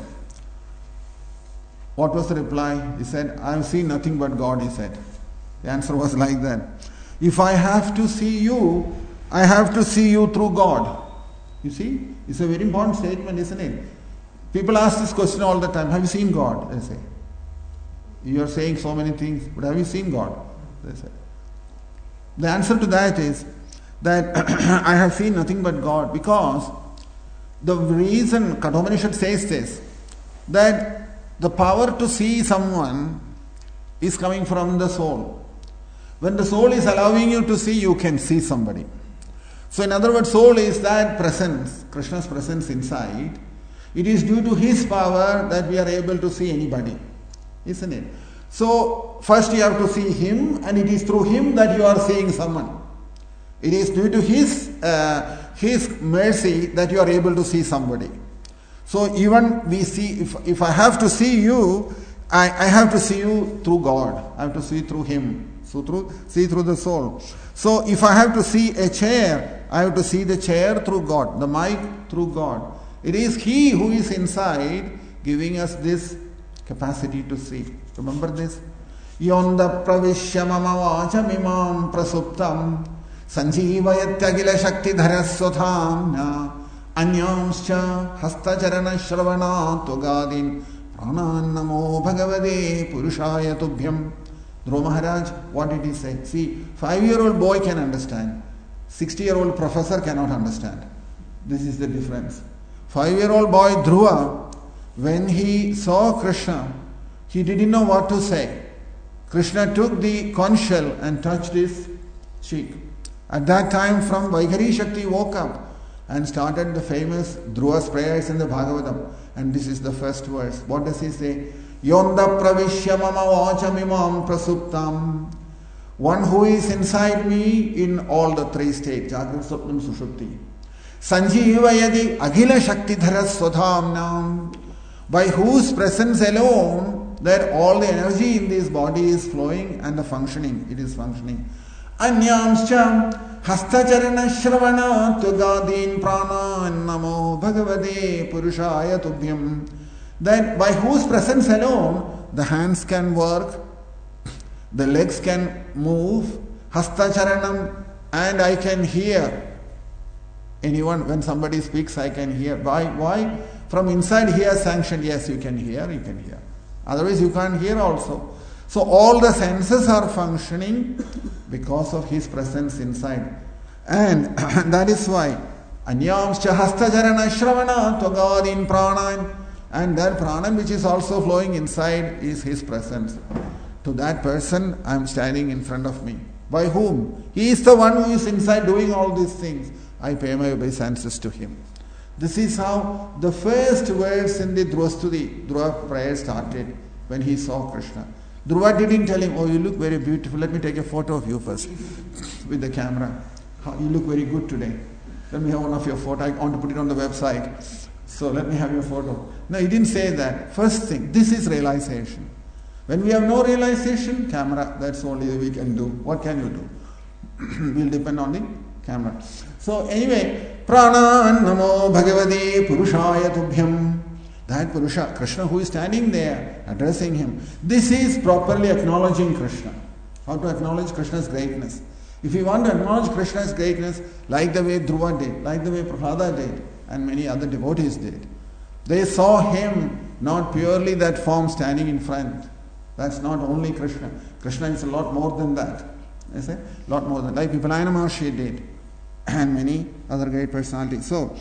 What was the reply? He said, I have seen nothing but God, he said. The answer was like that. If I have to see you, I have to see you through God. You see, it's a very important statement, isn't it? People ask this question all the time, have you seen God? They say. You are saying so many things, but have you seen God? They say. The answer to that is that I have seen nothing but God, because the reason Kathopanishad says this, that the power to see someone is coming from the soul. When the soul is allowing you to see, you can see somebody. So in other words, soul is that presence, Krishna's presence inside. It is due to his power that we are able to see anybody, isn't it? So first you have to see him, and it is through him that you are seeing someone. It is due to his uh, His mercy that you are able to see somebody. So even we see, if, if I have to see you, I, I have to see you through God. I have to see through Him. So through, see through the soul. So if I have to see a chair, I have to see the chair through God, the mic through God. It is He who is inside giving us this capacity to see. Remember this? Yonda pravishya mama vachamimam prasuptam sanjeevayatyagila shakti dharasvathamna anyamscha hastacharana shravana togadin pranan namo bhagavade purushaya tubhyam. Dhruva Maharaj, what did he say? See, five-year-old boy can understand. sixty-year-old professor cannot understand. This is the difference. Five-year-old boy Dhruva, when he saw Krishna, he didn't know what to say. Krishna took the conch shell and touched his cheek. At that time, from Vaikhari Shakti woke up and started the famous Dhruva's prayers in the Bhagavatam. And this is the first verse. What does he say? Yonda pravishya mama vachamimam prasuptam. One who is inside me in all the three states, Jagrat, Swapnam, Sushupti. Sanjeevayadi aghila shakti dharasvathamnam. By whose presence alone that all the energy in this body is flowing and the functioning, it is functioning. Anyamscha hastacharana shravana tugadin prana namo bhagavade purushaya tubhyam. That by whose presence alone the hands can work, the legs can move, hastacharanam, and I can hear. Anyone, when somebody speaks, I can hear. Why? Why? From inside he has sanctioned, yes, you can hear, you can hear. Otherwise you can't hear also. So all the senses are functioning because of his presence inside. And that is why anyamscha hastacharana shravana togadin pranan. And that pranam which is also flowing inside is his presence. To that person, I am standing in front of me. By whom? He is the one who is inside doing all these things. I pay my obeisances to him. This is how the first words in the Dhruvastuti, Dhruva prayer started when he saw Krishna. Dhruva didn't tell him, oh, you look very beautiful. Let me take a photo of you first with the camera. You look very good today. Let me have one of your photos. I want to put it on the website. So let me have your photo. No, he didn't say that. First thing, this is realization. When we have no realization, camera, that's only we can do. What can you do? We'll depend on the camera. So anyway, prana namo bhagavade purushaya tubhyam. That Purusha, Krishna who is standing there, addressing him. This is properly acknowledging Krishna. How to acknowledge Krishna's greatness. If you want to acknowledge Krishna's greatness, like the way Dhruva did, like the way Prahlada did, and many other devotees did. They saw him, not purely that form standing in front. That's not only Krishna. Krishna is a lot more than that. I say, a lot more than that. Like Vipalayana Maharshi did, and many other great personalities. So,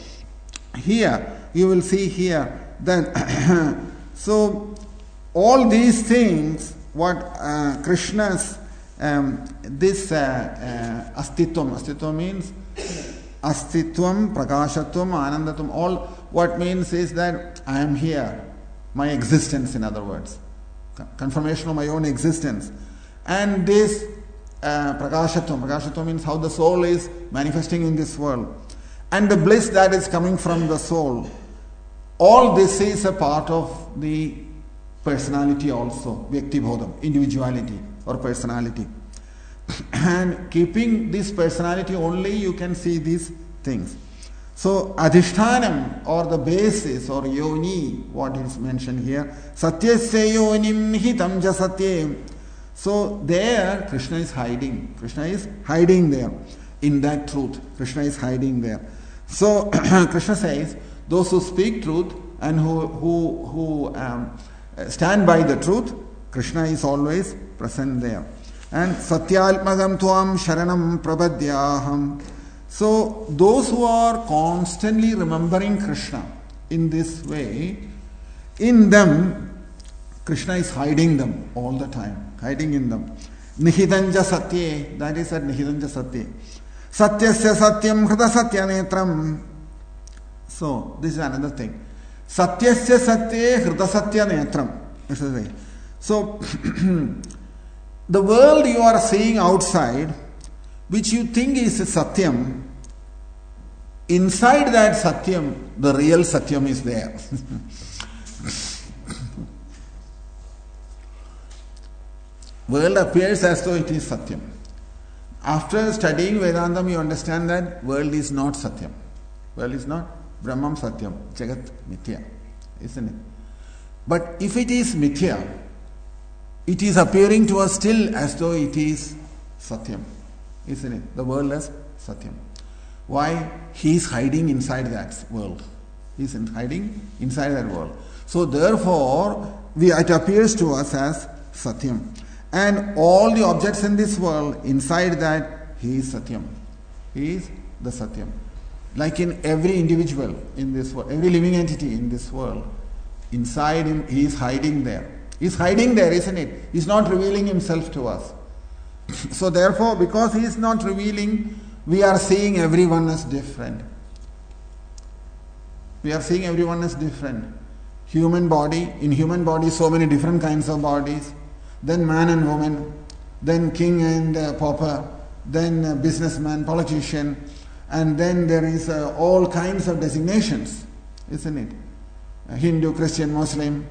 here, you will see here, that, so, all these things, what uh, Krishna's, um, this uh, uh, astitvam, astitvam means Astitvam, Prakashatvam, Anandatvam, all what means is that I am here. My existence, in other words. Confirmation of my own existence. And this uh, Prakashatvam, Prakashatvam means how the soul is manifesting in this world. And the bliss that is coming from the soul. All this is a part of the personality also. Vyaktibodham, individuality or personality. And keeping this personality only, you can see these things. So, adhishthanam or the basis or yoni, what is mentioned here, satyasya yonim hitam jasatyam. So, there Krishna is hiding. Krishna is hiding there in that truth. Krishna is hiding there. So, Krishna says, those who speak truth and who, who, who um, stand by the truth, Krishna is always present there. And Satyalmagam Tuam Sharanam Prabadyaham. So those who are constantly remembering Krishna in this way, in them, Krishna is hiding them all the time, hiding in them. Nihidanja Satye, that is at Nihidanja Satye. Satyasya Satyam Hrida Satya Netram. So this is another thing. Satyasya Satye Hrida Satya Netram. This is the way. So the world you are seeing outside, which you think is Satyam, inside that Satyam, the real Satyam is there. World appears as though it is Satyam. After studying Vedantam, you understand that world is not Satyam. World is not Brahmam Satyam, Jagat Mithya, isn't it? But if it is Mithya, it is appearing to us still as though it is Satyam, isn't it? The world as Satyam. Why? He is hiding inside that world. He is hiding inside that world. So therefore, we, it appears to us as Satyam. And all the objects in this world, inside that, he is Satyam. He is the Satyam. Like in every individual in this world, every living entity in this world, inside him, he is hiding there. He is hiding there, isn't it? He is not revealing himself to us. So therefore, because he is not revealing, we are seeing everyone as different. We are seeing everyone as different. Human body, in human body, so many different kinds of bodies. Then man and woman, then king and uh, pauper, then uh, businessman, politician, and then there is uh, all kinds of designations, isn't it? Uh, Hindu, Christian, Muslim,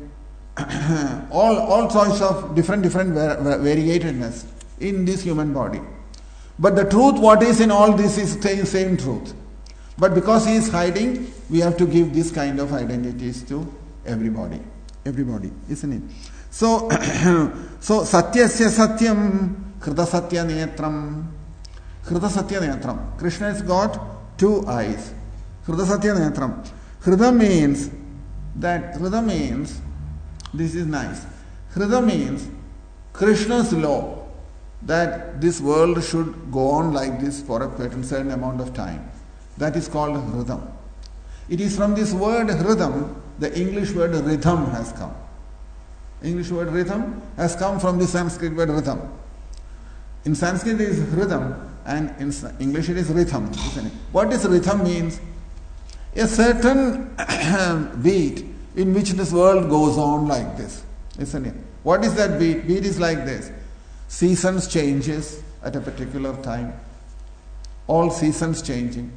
all all sorts of different different var- variegatedness in this human body. But the truth, what is in all this, is the same truth. But because he is hiding, we have to give this kind of identities to everybody, everybody, isn't it? So, so Satyasya Satyam, Krita Satya Netram. Krita Satya Netram. Krishna has got two eyes. Krita Satya Netram. Krita means that, Krita means, this is nice. Krita means Krishna's law that this world should go on like this for a certain amount of time. That is called Hridam. It is from this word Hridam, the English word rhythm has come. English word rhythm has come from the Sanskrit word rhythm. In Sanskrit it is rhythm and in English it is rhythm, isn't it? What does rhythm means? A certain beat in which this world goes on like this, isn't it? What is that beat? Beat is like this. Seasons changes at a particular time. All seasons changing.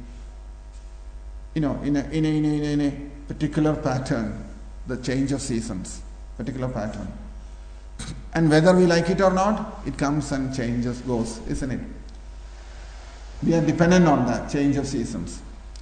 You know, in a, in a, in a, in a particular pattern, the change of seasons. Particular pattern. And whether we like it or not, it comes and changes, goes, isn't it? We are dependent on that change of seasons.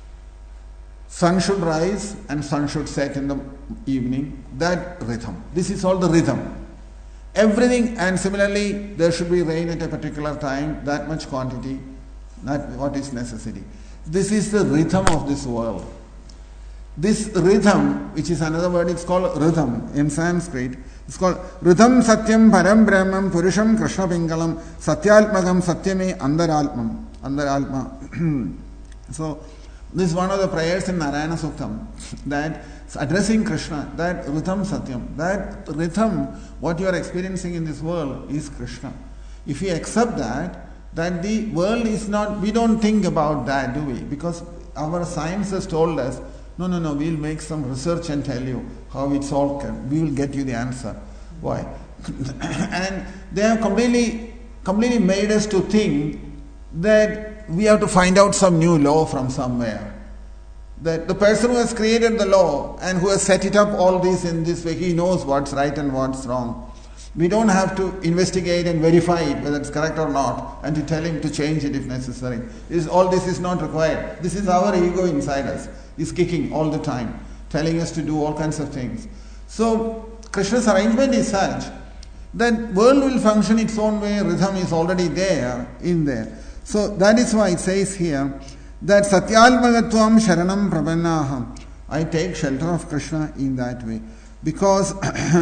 Sun should rise and sun should set in the evening. That rhythm. This is all the rhythm. Everything, and similarly, there should be rain at a particular time, that much quantity, that what is necessary. This is the rhythm of this world. This rhythm, which is another word, it's called rhythm in Sanskrit. It's called Rhythm Satyam Param Brahmam Purusham Krishna Pingalam Satyalpagam Satyame Andaralpam. Andaralpma. So, this is one of the prayers in Narayana Suktam, that addressing Krishna, that Rhythm Satyam, that rhythm, what you are experiencing in this world is Krishna. If we accept that, that the world is not, we don't think about that, do we? Because our science has told us, no, no, no, we'll make some research and tell you how it's all, we will get you the answer. Why? And they have completely, completely made us to think that we have to find out some new law from somewhere. That the person who has created the law and who has set it up all this in this way, he knows what's right and what's wrong. We don't have to investigate and verify it, whether it's correct or not, and to tell him to change it if necessary. Is all this is not required. This is our ego inside us. Is kicking all the time, telling us to do all kinds of things. So Krishna's arrangement is such that world will function its own way, rhythm is already there, in there. So that is why it says here that Satyalpagatvam Sharanam Prabannaham. I take shelter of Krishna in that way. Because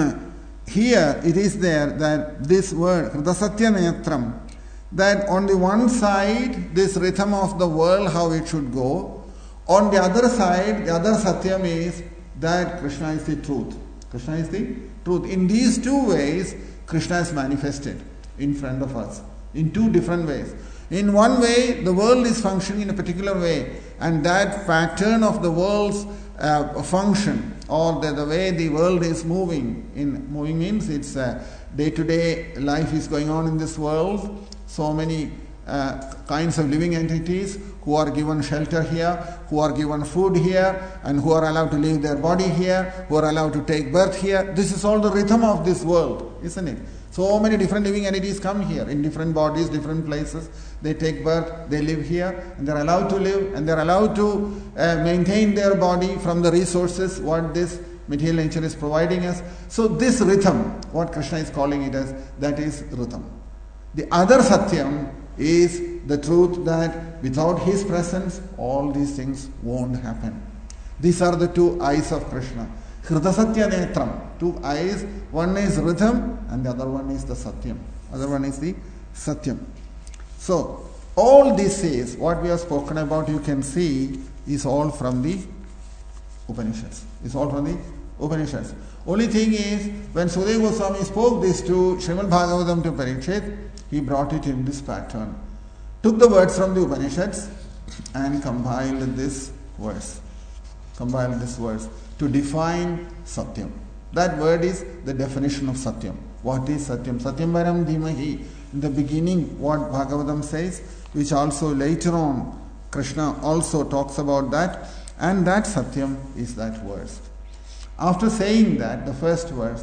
here it is there that this word, Hridasatya Netram, that on the one side, this rhythm of the world, how it should go. On the other side, the other Satyam is that Krishna is the truth. Krishna is the truth. In these two ways, Krishna is manifested in front of us. In two different ways. In one way, the world is functioning in a particular way. And that pattern of the world's uh, function, or the, the way the world is moving, in moving means it's uh, day-to-day life is going on in this world. So many uh, kinds of living entities who are given shelter here, who are given food here, and who are allowed to leave their body here, who are allowed to take birth here. This is all the rhythm of this world, isn't it? So many different living entities come here in different bodies, different places. They take birth, they live here, and they're allowed to live, and they're allowed to uh, maintain their body from the resources what this material nature is providing us. So this rhythm, what Krishna is calling it as, that is rhythm. The other Satyam is the truth that without his presence, all these things won't happen. These are the two eyes of Krishna. Hridasatya Netram, two eyes, one is rhythm and the other one is the Satyam. Other one is the Satyam. So, all this is, what we have spoken about, you can see, is all from the Upanishads. It's all from the Upanishads. Only thing is, when Sukadeva Goswami spoke this to Srimad Bhagavatam to Parikshit, he brought it in this pattern. Took the words from the Upanishads and compiled this verse. Compiled this verse to define Satyam. That word is the definition of Satyam. What is Satyam? Satyam Varam Dhimahi. In the beginning, what Bhagavatam says, which also later on Krishna also talks about that, and that Satyam is that verse. After saying that, the first verse,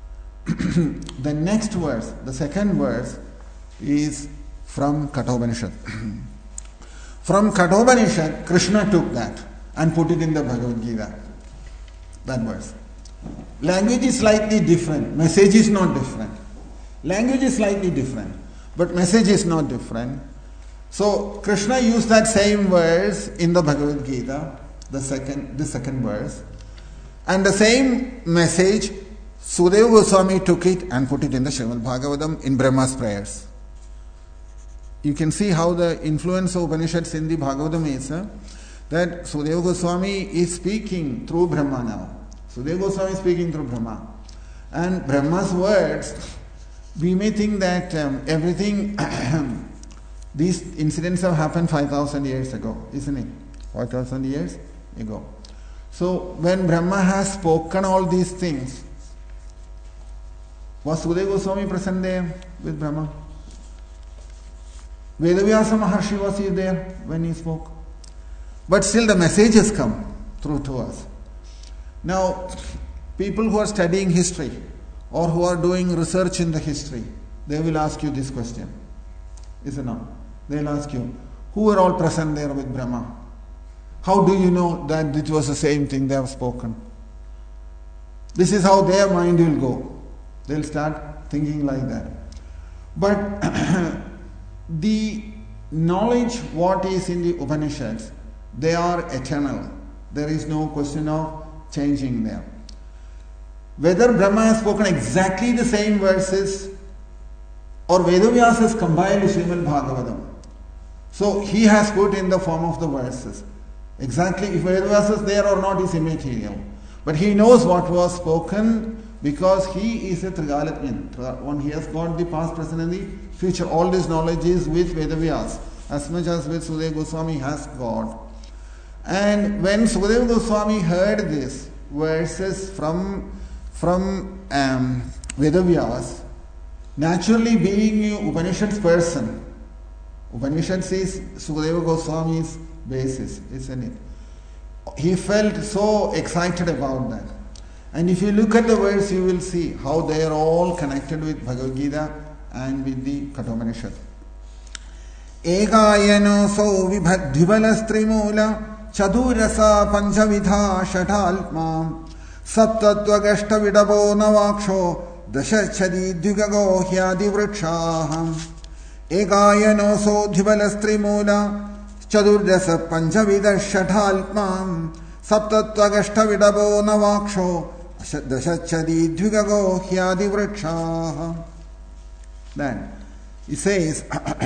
the next verse, the second verse, is from Kathopanishad. From Kathopanishad, Krishna took that and put it in the Bhagavad Gita. That verse. Language is slightly different. Message is not different. Language is slightly different, but message is not different. So Krishna used that same verse in the Bhagavad Gita, the second, the second verse, and the same message, Sukadeva Goswami took it and put it in the Srimad Bhagavatam in Brahma's prayers. You can see how the influence of Upanishads in the Bhagavatam is, uh, that Sukadeva Goswami is speaking through Brahma now. Sukadeva Goswami is speaking through Brahma. And Brahma's words, we may think that um, everything, these incidents have happened five thousand years ago, isn't it? five thousand years ago. So when Brahma has spoken all these things, was Sukadeva Goswami present there with Brahma? Vedavyasa Maharshi, was he there when he spoke? But still the message has come through to us. Now, people who are studying history or who are doing research in the history, they will ask you this question. Is it not? They'll ask you, who were all present there with Brahma? How do you know that it was the same thing they have spoken? This is how their mind will go. They'll start thinking like that. But the knowledge what is in the Upanishads, they are eternal. There is no question of changing them. Whether Brahma has spoken exactly the same verses or Vedavyasa has compiled Srimad Bhagavatam. So he has put in the form of the verses. Exactly, if Vedavyasa is there or not is immaterial. But he knows what was spoken because he is a Trigalatman. One, he has got the past, present and the future. All this knowledge is with Vedavyasa, as much as with Sukadeva Goswami has got. And when Sukadeva Goswami heard this verses from, from um, Vedavyasa, naturally being an Upanishads person, Upanishads is Sukadeva Goswami's basis, isn't it? He felt so excited about that. And if you look at the verse, you will see how they are all connected with Bhagavad Gita and with the Kathopanishad. Ekayano so vibhadhibalastrimula chadurasa panchavidha shatalma saptattvagashta vidabo navaksho dashachadi dvigago hyadivruksha. Ekayano so dhibalastrimula chadurasa panchavidha shatalma saptattvagashta vidabo navaksho dashachadi dvigago hyadivruksha. Then he says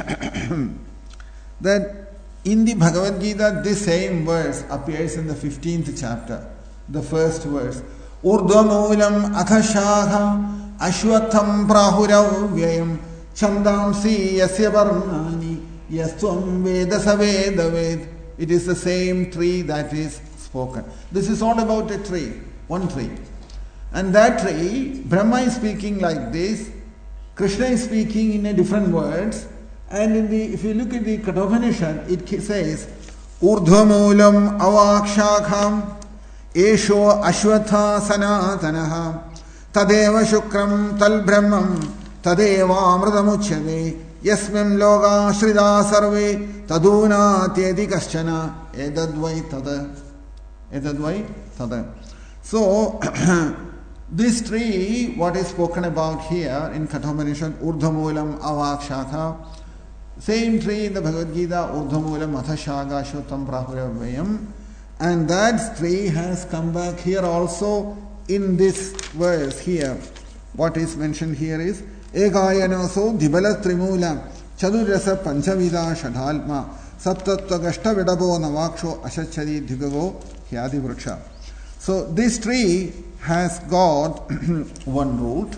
that in the Bhagavad Gita this same verse appears in the fifteenth chapter, the first verse. Urdvamulam athashakha ashwatham prahuravyayam chandamsi yasya varnani yastvam veda saveda ved. It is the same tree that is spoken. This is all about a tree, one tree. And that tree, Brahma is speaking like this, Krishna is speaking in a different words, And in the, if you look at the Kathopanishad, it says, Urdhvamulam avakshakham esho ashwatha sanatanaha tadeva shukram tal brahmam tadeva amritamuchyate yasmim loga shrida sarve taduna tyedi kaschana edadvai tada edadvai tada. So, this tree, what is spoken about here in Kathopanishad, Urdhvamulam avakshakha, same tree in the Bhagavad Gita, Urdhvamulam athashaga shottam prahuravayam, and that tree has come back here also in this verse here. What is mentioned here is Ekayanaso Dibala Trimula Chadurasa Panchavida Shadhalma Saptattva Gashta Vedabo Navaksho Ashachadi Dhigago Hyadi Vriksha. So this tree has got one root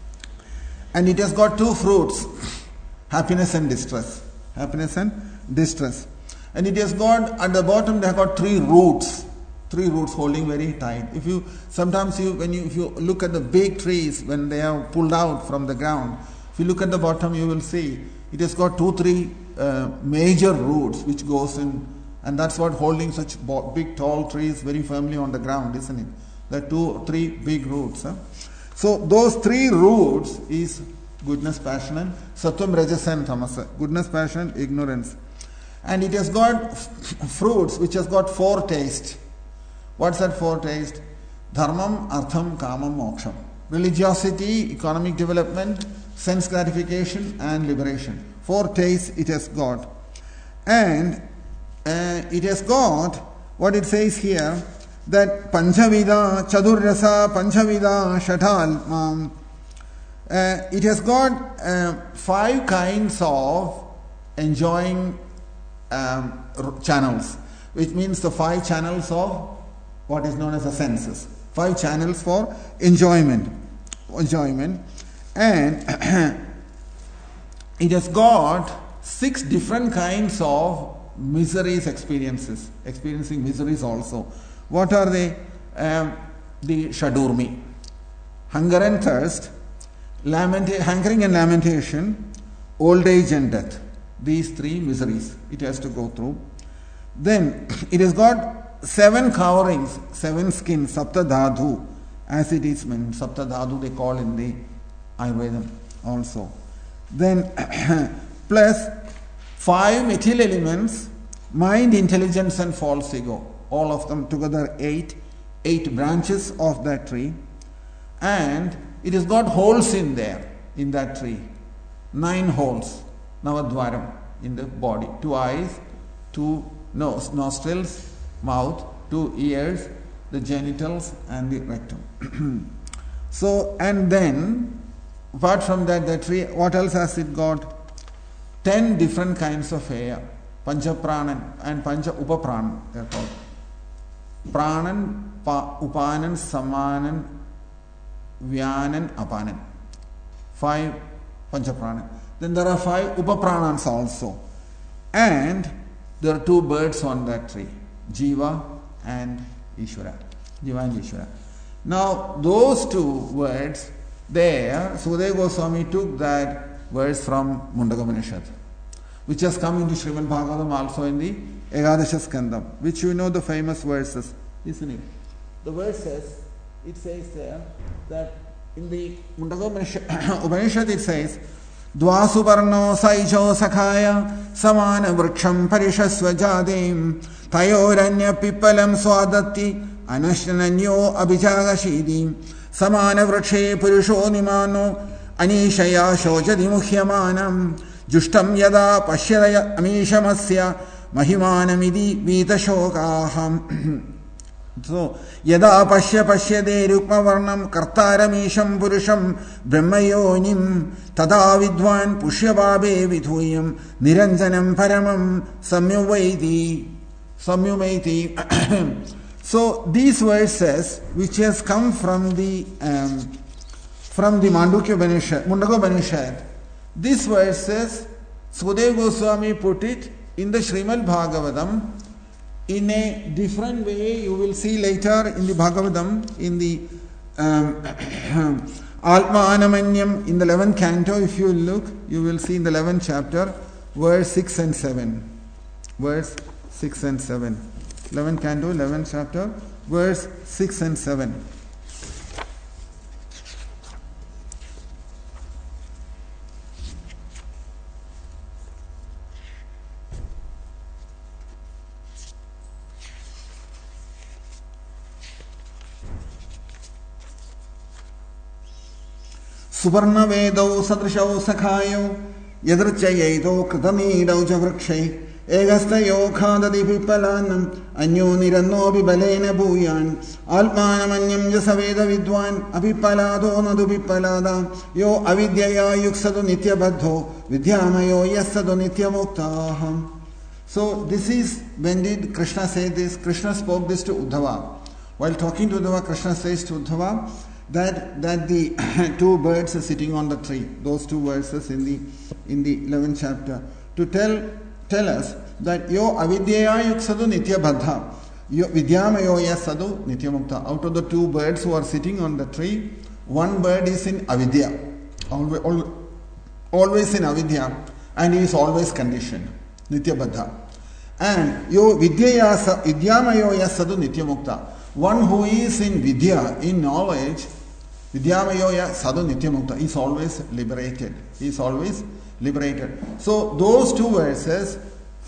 and it has got two fruits, happiness and distress. Happiness and distress. And it has got, at the bottom they have got three roots. Three roots holding very tight. If you, sometimes you, when you, if you look at the big trees, when they are pulled out from the ground, if you look at the bottom, you will see it has got two, three uh, major roots which goes in, and that's what holding such big, tall trees very firmly on the ground, isn't it? The two, three big roots. Huh? So those three roots is goodness, passion, and sattvam, rajas, and tamasa. Goodness, passion, ignorance. And it has got f- fruits which has got four tastes. What's that four taste? Dharmam, artham, kamam, moksham. Religiosity, economic development, sense gratification, and liberation. Four tastes it has got. And uh, it has got what it says here, that Panchavida, Chadurrasa, Panchavida, Shatal. Um, uh, it has got uh, five kinds of enjoying um, channels, which means the five channels of what is known as the senses. Five channels for enjoyment. Enjoyment. And it has got six different kinds of miseries experiences. Experiencing miseries also. What are they? Um, the Shadurmi. Hunger and thirst, lamenta- hankering and lamentation, old age and death. These three miseries it has to go through. Then it has got seven coverings, seven skins, Sapta Dhatu, as it is mentioned. Sapta Dhatu they call in the Ayurveda also. Then plus five material elements, mind, intelligence and false ego. All of them together eight, eight branches of that tree. And it has got holes in there, in that tree. Nine holes, Navadvaram, in the body. Two eyes, two nose, nostrils, mouth, two ears, the genitals and the rectum. So, and then, apart from that, the tree, what else has it got? Ten different kinds of air. Pancha Pranan and Pancha Upapranan, they are called. Pranan, pa, Upanan, Samanan, Vyanan, Apanan. Five Pancha Pranan. Then there are five Upapranans also. And there are two birds on that tree. Jiva and Ishvara. Jiva and Ishvara. Now, those two words, there, Sukadeva Goswami took that verse from Mundaka Upanishad, which has come into Srimad Bhagavatam also in the Ekadasha Skandam, which you know the famous verses, isn't it? The verse says, it says there, that in the Mundaka Upanishad it says, Dvasuparno saicho sakhaya samana vriksham parishasva jadim tayoranya pipalam swadati anashananyo abhijagashidi samana vrikshe purusho nimano anishaya shojadi muhyamanam jushtam yada pashyaya amishamasya mahimanamidi vitashokaham. So, yada pashya pashyade rukmavarnam kartaramisham purusham brahmayonim tada vidvan pushyababe vidhuyam niranjanam paramam samyuvaiti samyumaiti. So, these verses which has come from the um, from the Mandukya Upanishad, Mundaka Upanishad, these verses Sukadeva Goswami put it in the Srimad Bhagavatam in a different way. You will see later in the Bhagavatam, in the um, Atma Anamanyam, in the eleventh canto, if you look, you will see in the eleventh chapter, verse six and seven. Verse six and seven. eleventh canto, eleventh chapter, verse six and seven. Suvarna Vedau Sadrishau Sakhayo Yadrchayeto Katamirau Javrakshay Egastayo Khadadi Pipalanam Anyo Nirano Bibalena Buyan Almanamanyam Jasaveda Vidwan Apipalado Nadu Pipalada Yo Avidyaya Yuksadu Nitya Badho Vidyamayo Yasadu Nitya Muktaham. So this is, when did Krishna say this? Krishna spoke this to Uddhava. While talking to Uddhava, Krishna says to Uddhava that that the two birds are sitting on the tree. Those two verses in the in the eleventh chapter to tell tell us that yo avidyaya yuksadu nitya baddha, yo vidyamayo yasadu nitya mukta. Out of the two birds who are sitting on the tree, one bird is in avidya, always always in avidya, and he is always conditioned, nitya baddha. And yo vidyaya vidyamayo yasadu nitya mukta, one who is in vidya, in knowledge, Vidyamayoya sadhu nityamukta, is always liberated. He is always liberated. So those two verses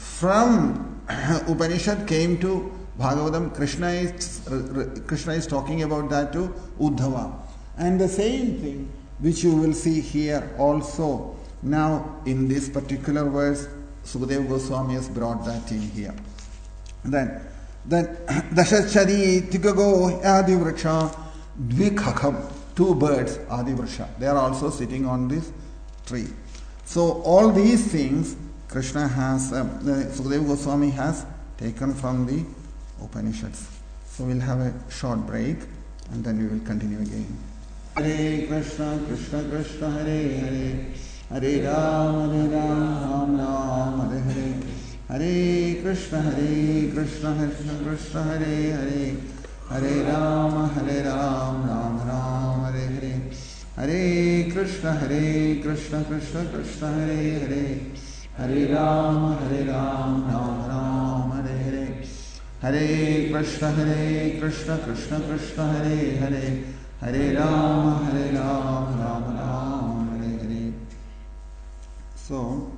from Upanishad came to Bhagavatam. Krishna is, Krishna is talking about that to Uddhava. And the same thing which you will see here also. Now in this particular verse, Sukadeva Goswami has brought that in here. Then, then Dashachari Tikago Adi Vraksha Dvikhakam. Two birds, Adi Vrsha. They are also sitting on this tree. So all these things Krishna has, uh, Sukadeva Goswami has taken from the Upanishads. So we'll have a short break and then we will continue again. Hare Krishna, Krishna Krishna, Hare Hare, Hare Ram, Hare Ram, Ram Ram, Hare Hare, Hare Krishna, Hare Krishna, Krishna Krishna, Hare Hare, Hare Rama, Hare Ram, Ram Ram, Hare Hare, Hare Krishna, Hare Krishna, Krishna Krishna, Hare Hare, Hare Rama, Hare Ram, Ram Ram, Hare Hare, Hare Krishna, Hare Krishna, Krishna Krishna, Hare Hare, Hare Rama, Hare Ram, Ram Ram, Hare Hare. So,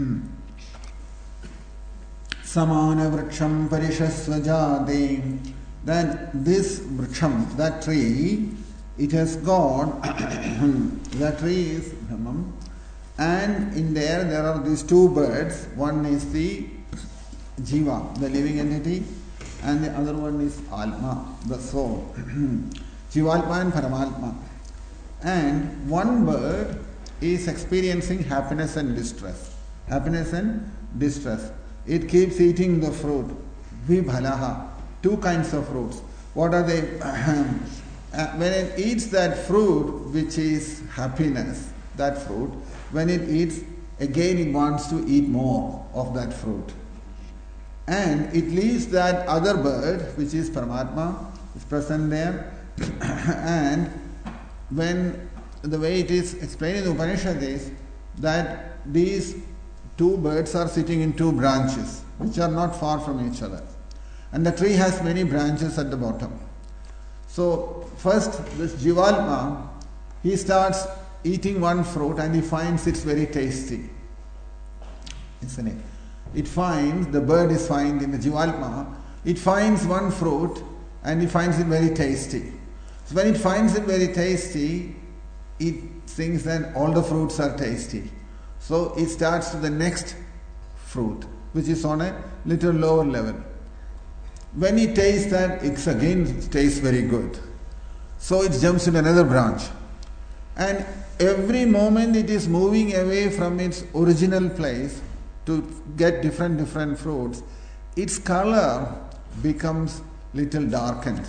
Samana Vriksham Parishasvajade. That this vriksham, that tree, it has got, that tree is Brahman, and in there there are these two birds. One is the Jiva, the living entity, and the other one is Alma, the soul. Jivalpa and Paramatma. And one bird is experiencing happiness and distress. Happiness and distress. It keeps eating the fruit. Vibhalaha. Two kinds of fruits. What are they? When it eats that fruit, which is happiness, that fruit, when it eats, again it wants to eat more of that fruit. And it leaves that other bird, which is Paramatma, is present there. And when the way it is explained in the Upanishad is that these two birds are sitting in two branches, which are not far from each other. And the tree has many branches at the bottom. So first this Jivalma, he starts eating one fruit and he finds it's very tasty. Isn't it? It finds, the bird is finding, the Jivalma, it finds one fruit and he finds it very tasty. So when it finds it very tasty, it thinks that all the fruits are tasty. So it starts to the next fruit, which is on a little lower level. When it tastes that, it again tastes very good. So it jumps in another branch. And every moment it is moving away from its original place to get different, different fruits, its color becomes little darkened.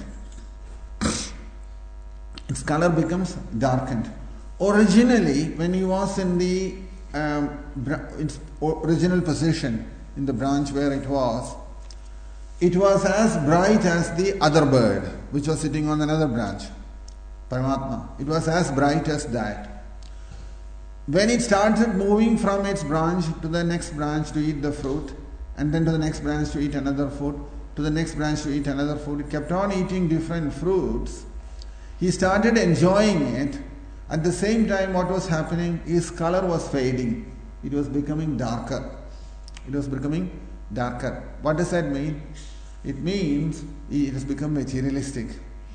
Its color becomes darkened. Originally, when he was in the um, its original position, in the branch where it was, it was as bright as the other bird, which was sitting on another branch, Paramatma. It was as bright as that. When it reached that its original position in the branch where it was, it was as bright as the other bird, which was sitting on another branch, Paramatma. It was as bright as the other bird, which was sitting on another branch, Paramatma. It was as bright as that. When it reached that its original position in the branch where it was, it was as bright as the other bird, which was sitting on another branch, Paramatma. when it started moving from its branch to the next branch to eat the fruit, and then to the next branch to eat another fruit, to the next branch to eat another fruit, it kept on eating different fruits. He started enjoying it. At the same time, what was happening? His color was fading. It was becoming darker. It was becoming darker. What does that mean? It means it has become materialistic.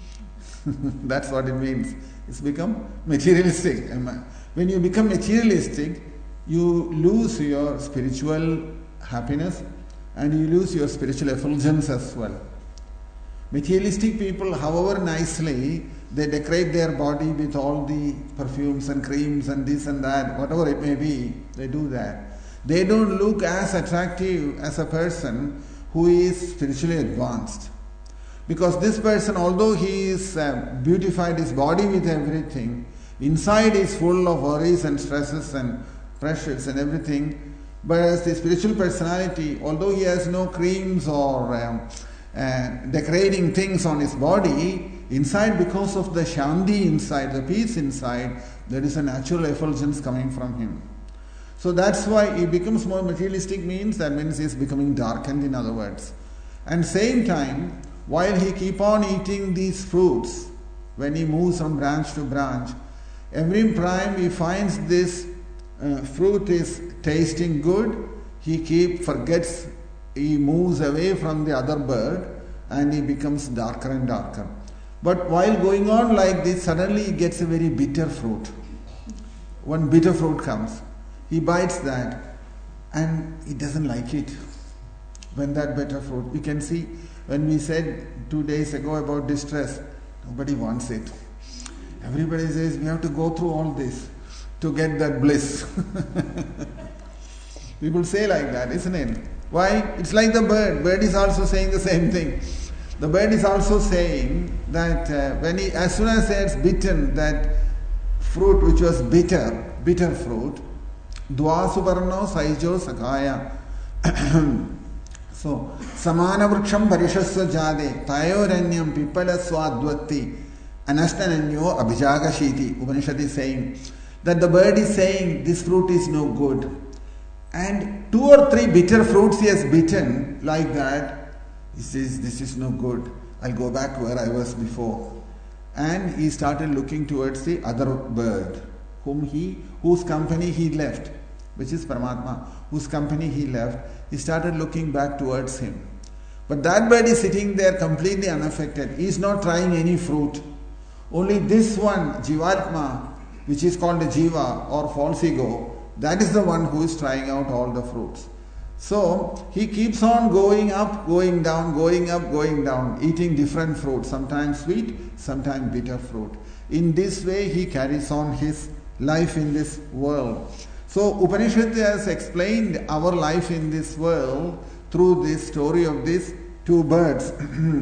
That's what it means. It's become materialistic. When you become materialistic, you lose your spiritual happiness and you lose your spiritual effulgence as well. Materialistic people, however nicely they decorate their body with all the perfumes and creams and this and that, whatever it may be, they do that. They don't look as attractive as a person who is spiritually advanced. Because this person, although he is uh, beautified his body with everything, inside is full of worries and stresses and pressures and everything. But as the spiritual personality, although he has no creams or um, uh, decorating things on his body, inside, because of the shanti inside, the peace inside, there is a natural effulgence coming from him. So that's why he becomes more materialistic, means that means he is becoming darkened, in other words. And same time, while he keep on eating these fruits, when he moves from branch to branch, every time he finds this uh, fruit is tasting good, he keep forgets, he moves away from the other bird and he becomes darker and darker. But while going on like this, suddenly he gets a very bitter fruit. One bitter fruit comes. He bites that and he doesn't like it. When that bitter fruit, we can see, when we said two days ago about distress, nobody wants it. Everybody says we have to go through all this to get that bliss. People say like that, isn't it? Why? It's like the bird. Bird is also saying the same thing. The bird is also saying that uh, when he, as soon as he has bitten that fruit which was bitter, bitter fruit, dvasuparno saijo sakaya. So, samana vriksham parishasva jade, tayoranyam pipala swadvati, anashtananyo abhijagashiti. Upanishad is saying that the bird is saying this fruit is no good. And two or three bitter fruits he has bitten like that. He says, this is no good. I'll go back where I was before. And he started looking towards the other bird, whom he, whose company he left, which is Paramatma, whose company he left. He started looking back towards him. But that bird is sitting there completely unaffected. He is not trying any fruit. Only this one, Jivatma, which is called a Jiva or false ego, that is the one who is trying out all the fruits. So he keeps on going up, going down, going up, going down, eating different fruits, sometimes sweet, sometimes bitter fruit. In this way he carries on his life in this world. So Upanishad has explained our life in this world through this story of these two birds.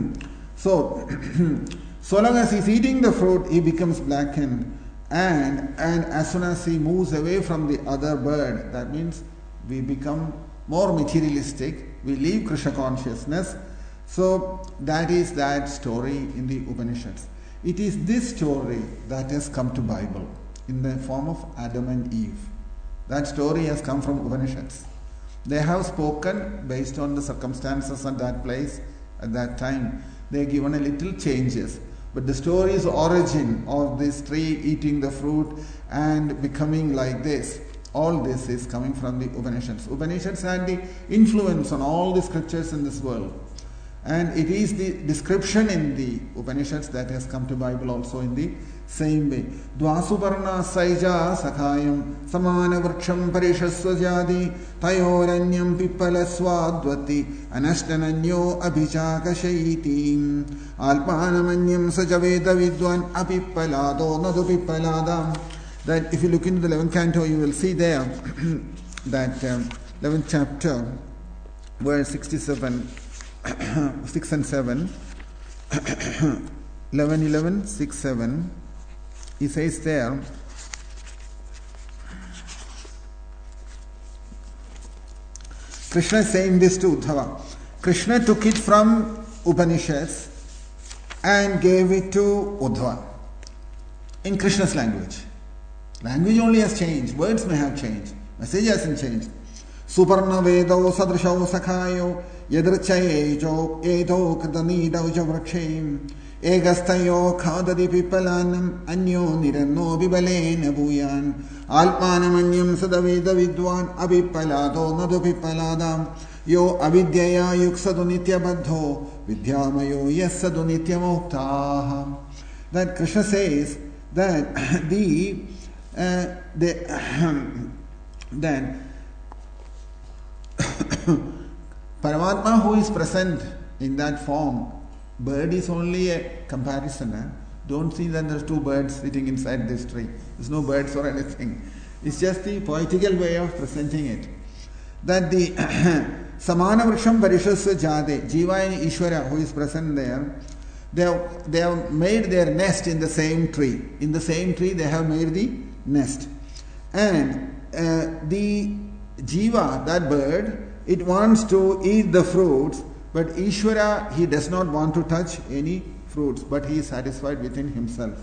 So, so long as he's eating the fruit, he becomes blackened. And, and as soon as he moves away from the other bird, that means we become more materialistic, we leave Krishna consciousness. So that is that story in the Upanishads. It is this story that has come to Bible in the form of Adam and Eve. That story has come from Upanishads. They have spoken based on the circumstances at that place, at that time. They have given a little changes. But the story's origin of this tree eating the fruit and becoming like this, all this is coming from the Upanishads. Upanishads had the influence on all the scriptures in this world. And it is the description in the Upanishads that has come to Bible also in the same way. Dvasuparna saija sakhayam samana vriksham parishasva jadi tayoranyam pipala swadvati anashtananyo abhijakashayiti alpanamanyam sajaveda vidwan apipalado nadu pipaladam. That if you look into the eleventh canto, you will see there that um, eleventh chapter, verse sixty-seven, six and seven, eleven, eleven, six, seven, he says there, Krishna is saying this to Uddhava. Krishna took it from Upanishads and gave it to Uddhava in Krishna's language. Language only has changed. Words may have changed. Message hasn't changed. Suparna Vedo Sadrishao Sakhayo Yadrchayejo Edo Kadanido Javrakshem Egastayo Khadadi Pipalanam Anyo Nirano Bibalen Abuyan Alpanamanyam Sadaveda Vidwan Abipalado Nadu Pipaladam Yo Avidyaya Yuksadu Nitya Badho Vidyamayo Yasadu Nitya Moktaha. That Krishna says that the uh, the then Paramatma who is present in that form, bird is only a comparison. Eh? Don't see that there's two birds sitting inside this tree. There's no birds or anything. It's just the poetical way of presenting it. That the Samana Vriksham Parishasya Jade, Jiva and Ishvara who is present there, they have, they have made their nest in the same tree. In the same tree they have made the nest. And uh, the Jiva, that bird, it wants to eat the fruits, but Ishvara, he does not want to touch any fruits, but he is satisfied within himself.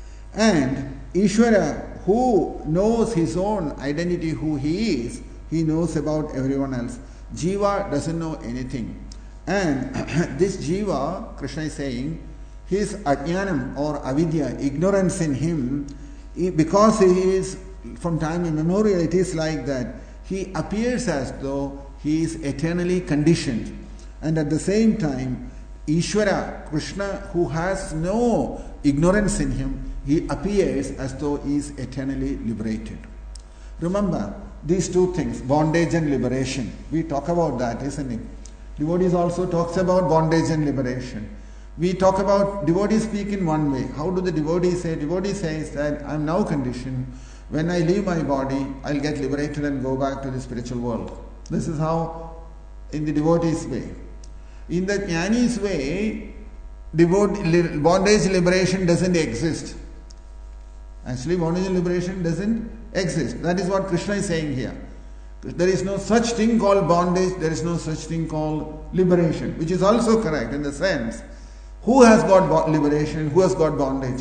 And Ishvara, who knows his own identity, who he is, he knows about everyone else. Jiva doesn't know anything. And this Jiva, Krishna is saying, his ajnanam or avidya, ignorance in him, because he is, from time immemorial, it is like that. He appears as though he is eternally conditioned. And at the same time, Ishvara, Krishna, who has no ignorance in him, he appears as though he is eternally liberated. Remember, these two things, bondage and liberation. We talk about that, isn't it? Devotees also talks about bondage and liberation. We talk about, devotees speak in one way. How do the devotees say? Devotee says that I am now conditioned. When I leave my body, I'll get liberated and go back to the spiritual world. This is how, in the devotee's way. In the jnani's way, devotee, bondage liberation doesn't exist. Actually, bondage and liberation doesn't exist. That is what Krishna is saying here. There is no such thing called bondage, there is no such thing called liberation, which is also correct in the sense, who has got liberation, who has got bondage?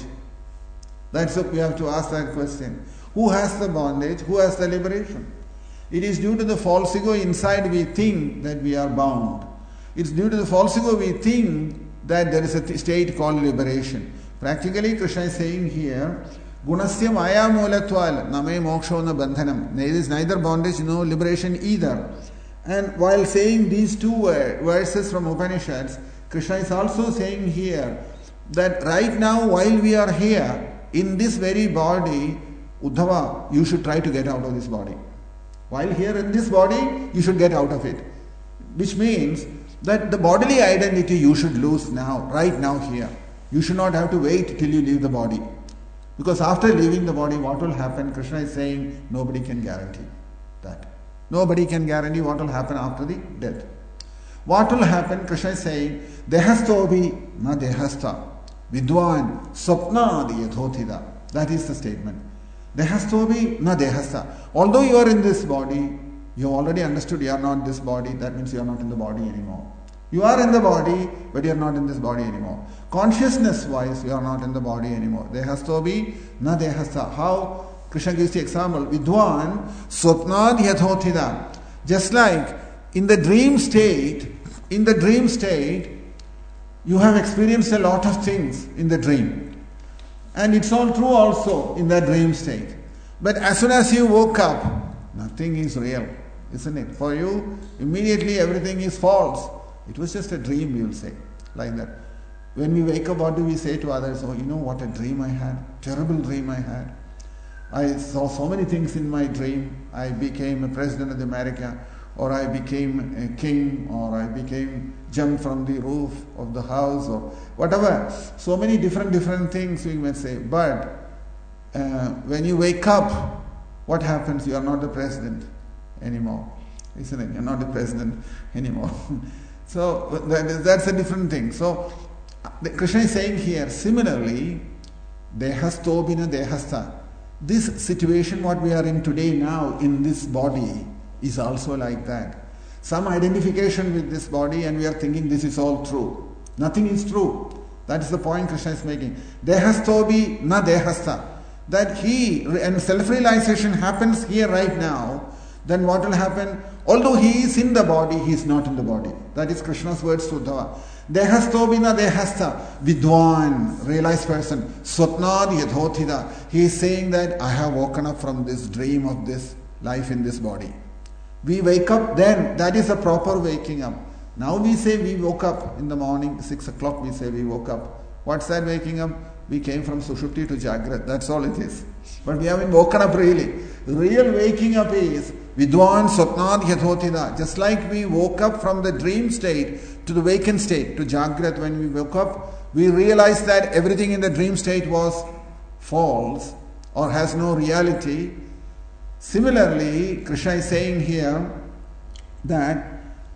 That's what we have to ask that question. Who has the bondage, who has the liberation? It is due to the false ego inside we think that we are bound. It's due to the false ego we think that there is a th- state called liberation. Practically, Krishna is saying here, Gunasya maya moolatval name moksho na bandhanam. There is neither bondage nor liberation either. And while saying these two word, verses from Upanishads, Krishna is also saying here that right now while we are here, in this very body, Uddhava, you should try to get out of this body. While here in this body, you should get out of it. Which means that the bodily identity you should lose now, right now here. You should not have to wait till you leave the body. Because after leaving the body, what will happen? Krishna is saying, nobody can guarantee that. Nobody can guarantee what will happen after the death. What will happen? Krishna is saying, Dehastobhi na dehasta. Vidwan swapnadi yathothida. That is the statement. Dehastobhi na dehasta. Although you are in this body, you have already understood you are not this body. That means you are not in the body anymore. You are in the body, but you are not in this body anymore. Consciousness-wise, you are not in the body anymore. Dehastobhi na dehasta. How? Krishna gives the example. Vidwan swapnad yathothida. Just like in the dream state, in the dream state, you have experienced a lot of things in the dream. And it's all true also in that dream state. But as soon as you woke up, nothing is real, isn't it? For you, immediately everything is false. It was just a dream, you'll say, like that. When we wake up, what do we say to others? Oh, you know what a dream I had? Terrible dream I had. I saw so many things in my dream. I became a president of America, or I became a king, or I became, jumped from the roof of the house, or whatever. So many different, different things we may say. But uh, when you wake up, what happens? You are not the president anymore, isn't it? You are not the president anymore. So that is, that's a different thing. So Krishna is saying here, similarly, dehastobina dehasta. This situation, what we are in today now, in this body, is also like that. Some identification with this body and we are thinking this is all true. Nothing is true. That is the point Krishna is making. Dehastobi na dehasta. that he, and self-realization happens here right now, then what will happen? Although he is in the body, he is not in the body. That is Krishna's words to Uddhava. Dehasto bina dehasta, vidwan, realized person, swatnad yadhothida. He is saying that I have woken up from this dream of this life in this body. We wake up then, that is a proper waking up. Now we say we woke up in the morning, six o'clock we say we woke up. What's that waking up? We came from Sushupti to Jagrat, that's all it is. But we haven't woken up really. Real waking up is Vidwan Swatnad Yathotida. Just like we woke up from the dream state to the wakened state, to Jagrat, when we woke up, we realized that everything in the dream state was false or has no reality. Similarly, Krishna is saying here that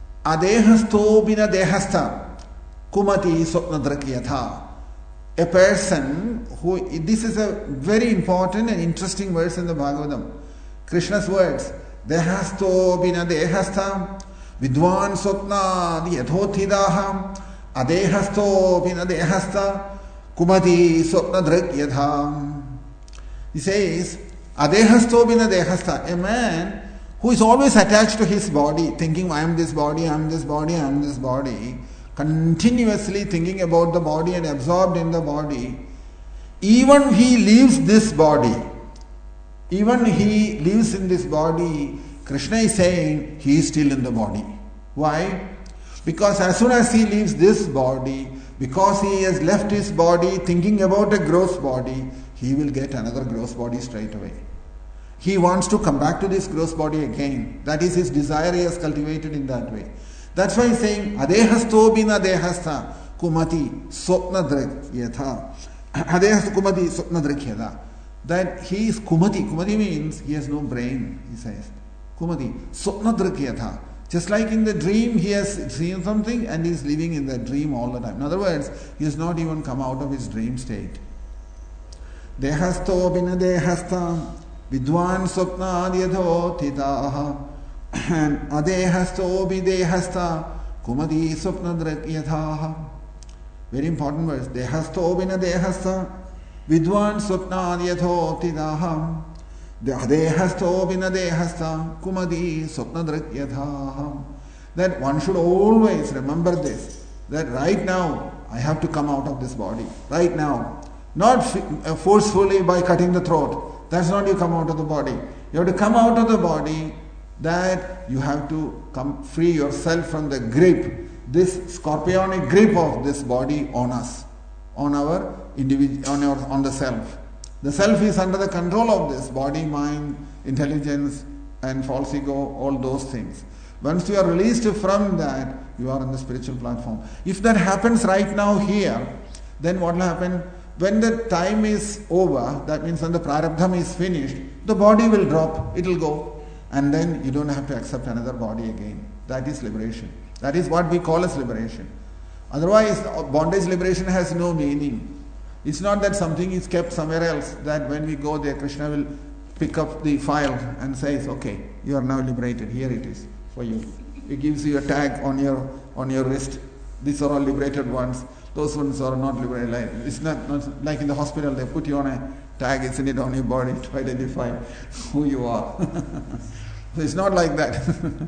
Adehasto bina dehasta kumati swapnadrakyatha. A person who, this is a very important and interesting verse in the Bhagavatam. Krishna's words, Dehasto bina dehasta vidwan swapna yadhothidaha adehasto bina dehasta kumati swapnadrakyatha. He says, Adehasto bina dehasta, a man who is always attached to his body, thinking, I am this body, I am this body, I am this body, continuously thinking about the body and absorbed in the body, even he leaves this body, even he lives in this body, Krishna is saying he is still in the body. Why? Because as soon as he leaves this body, because he has left his body thinking about a gross body, he will get another gross body straight away. He wants to come back to this gross body again. That is his desire, he has cultivated in that way. That's why he's saying, Adehasto bina dehasta kumati swapnadrak yatha. Adehasto kumati swapnadrak yatha. That he is kumati. Kumati means he has no brain, he says. Kumati swapnadrak yatha. Just like in the dream, he has seen something and he is living in that dream all the time. In other words, he has not even come out of his dream state. Dehasto bina dehasta vidwan swapna yadhothitaha. And adehasto bidehasta kumadi swapnadrak yathaha. Very important verse. Dehasto bina dehasta vidwan swapna yathothitaha. Adehasto bina dehasta kumadi swapnadrak yathaha. That one should always remember this. That right now I have to come out of this body. Right now. Not forcefully by cutting the throat. That's not you come out of the body. You have to come out of the body, that you have to come free yourself from the grip, this scorpionic grip of this body on us, on our individual, on our, on the self. The self is under the control of this body, mind, intelligence, and false ego, all those things. Once you are released from that, you are on the spiritual platform. If that happens right now here, then what will happen? When the time is over, that means when the prarabdham is finished, the body will drop, it will go. And then you don't have to accept another body again. That is liberation. That is what we call as liberation. Otherwise, bondage liberation has no meaning. It's not that something is kept somewhere else, that when we go there, Krishna will pick up the file and says, okay, you are now liberated. Here it is for you. He gives you a tag on your on your wrist. These are all liberated ones. Those ones are not liberated. Like, it's not, not like in the hospital, they put you on a tag, isn't it, on your body to identify who you are. So it's not like that.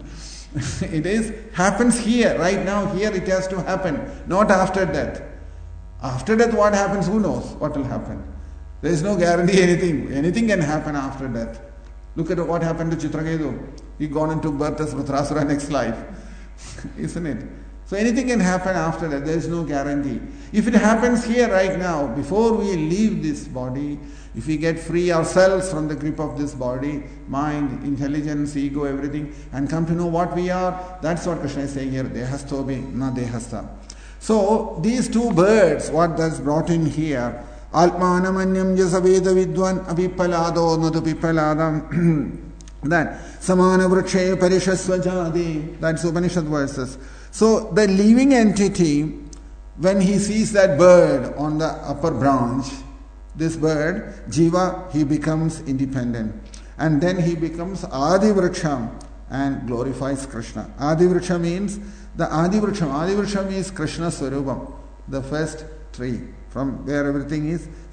It is happens here, right now, here it has to happen, not after death. After death, what happens, who knows what will happen. There is no guarantee anything. Anything can happen after death. Look at what happened to Chitraketu. He gone and took birth as Vrtrasura next life. Isn't it? So anything can happen after that. There is no guarantee. If it happens here right now, before we leave this body, if we get free ourselves from the grip of this body, mind, intelligence, ego, everything, and come to know what we are, that's what Krishna is saying here. Dehastobi, na dehasta. So these two birds, what that's brought in here, Altmanamanyam jasaveda vidwan apipalado natupippaladam. That samana vrikshe parishasvajadi. That's Upanishad verses. So the living entity, when he sees that bird on the upper branch, this bird, Jiva, he becomes independent. And then he becomes Adi Vriksha and glorifies Krishna. Adi Vriksha means, the Adi Vriksha, Adi Vriksha means Krishna Swarupam, the first tree, from where everything is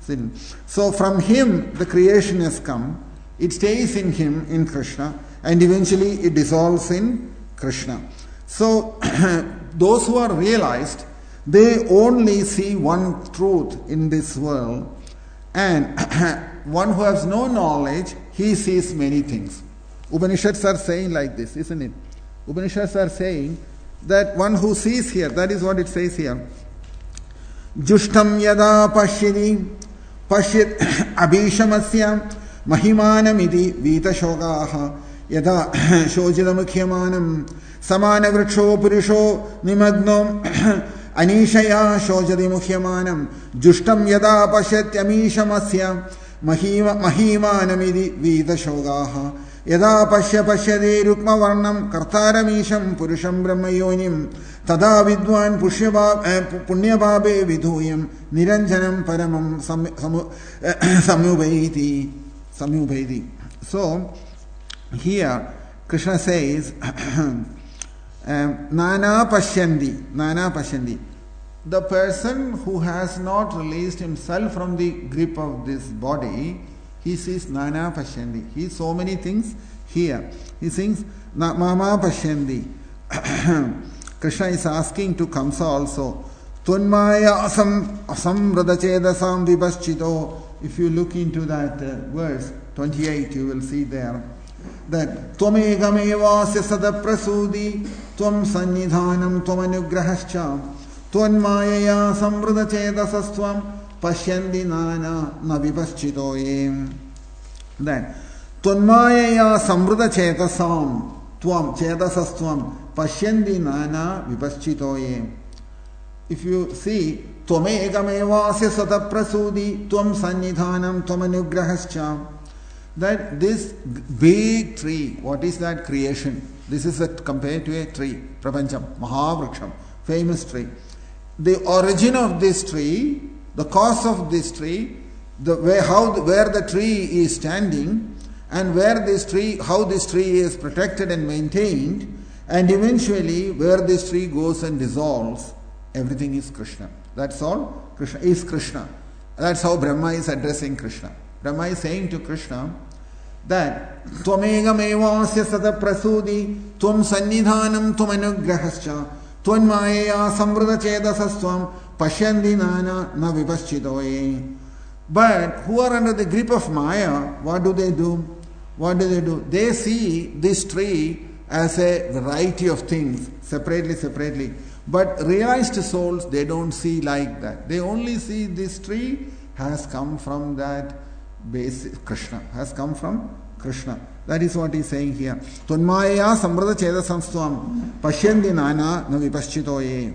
So from him the creation has come, it stays in him, in Krishna, and eventually it dissolves in Krishna. So those who are realized, they only see one truth in this world, and one who has no knowledge, he sees many things. Upanishads are saying like this, isn't it? Upanishads are saying that one who sees here, that is what it says here. Jushtam yada pashyati pashyat abhishamasya mahimanamidi vita shogaha yada shojidamukhyamanam samana vriksho purisho nimagnom anishaya shojadi mukhyamanam jushtam yada pashyat amishamasya mahimanamidi vita shogaha yada pasya pashyade rukma varnam kartaramisham purusham brahmayonim tada vidwan punyabhabe vidhuyam niranjanam paramam samyubaiti samyubaiti. So here Krishna says nana pashyandi, nana pashyandi. The person who has not released himself from the grip of this body, he sees nana pashyandi. He sees so many things here. He sings mama pashyandi. Krishna is asking to Kamsa also. Tunmaya asam asamrada chedasam vipaschito. If you look into that uh, verse twenty-eight, you will see there that Twamegamevasya sadaprasudi Tvam sannidhanam tvamanugrahascha Twanmayaya samrada chedasastvam pashyandi nana navipaschitoyem. That Twanmayaya samrada chedasam Tvam chedasastvam pashyandi nana vipaschitoyem. If you see Twamegamevasya sadaprasudi Tvam sannidhanam tvamanugrahascha, that this big tree, what is that creation? This is a, compared to a tree, Prapancham, Mahavriksham, famous tree. The origin of this tree, the cause of this tree, the way how the, where the tree is standing, and where this tree, how this tree is protected and maintained, and eventually where this tree goes and dissolves, everything is Krishna. That's all. Krishna is Krishna. That's how Brahma is addressing Krishna. Brahma is saying to Krishna that Twamegamevasya sadaprasudi Tvam sannidhanam tvamanugrahascha Twanmayaya samvrada chedasastvam pashyandi nana na vipaschitoye. But who are under the grip of Maya, what do they do? What do they do? They see this tree as a variety of things, separately, separately. But realized souls, they don't see like that. They only see this tree has come from that base, Krishna, has come from Krishna. That is what he is saying here. Tunmaya samvrada chedasamstvam pashyandi nana na vipaschitoye.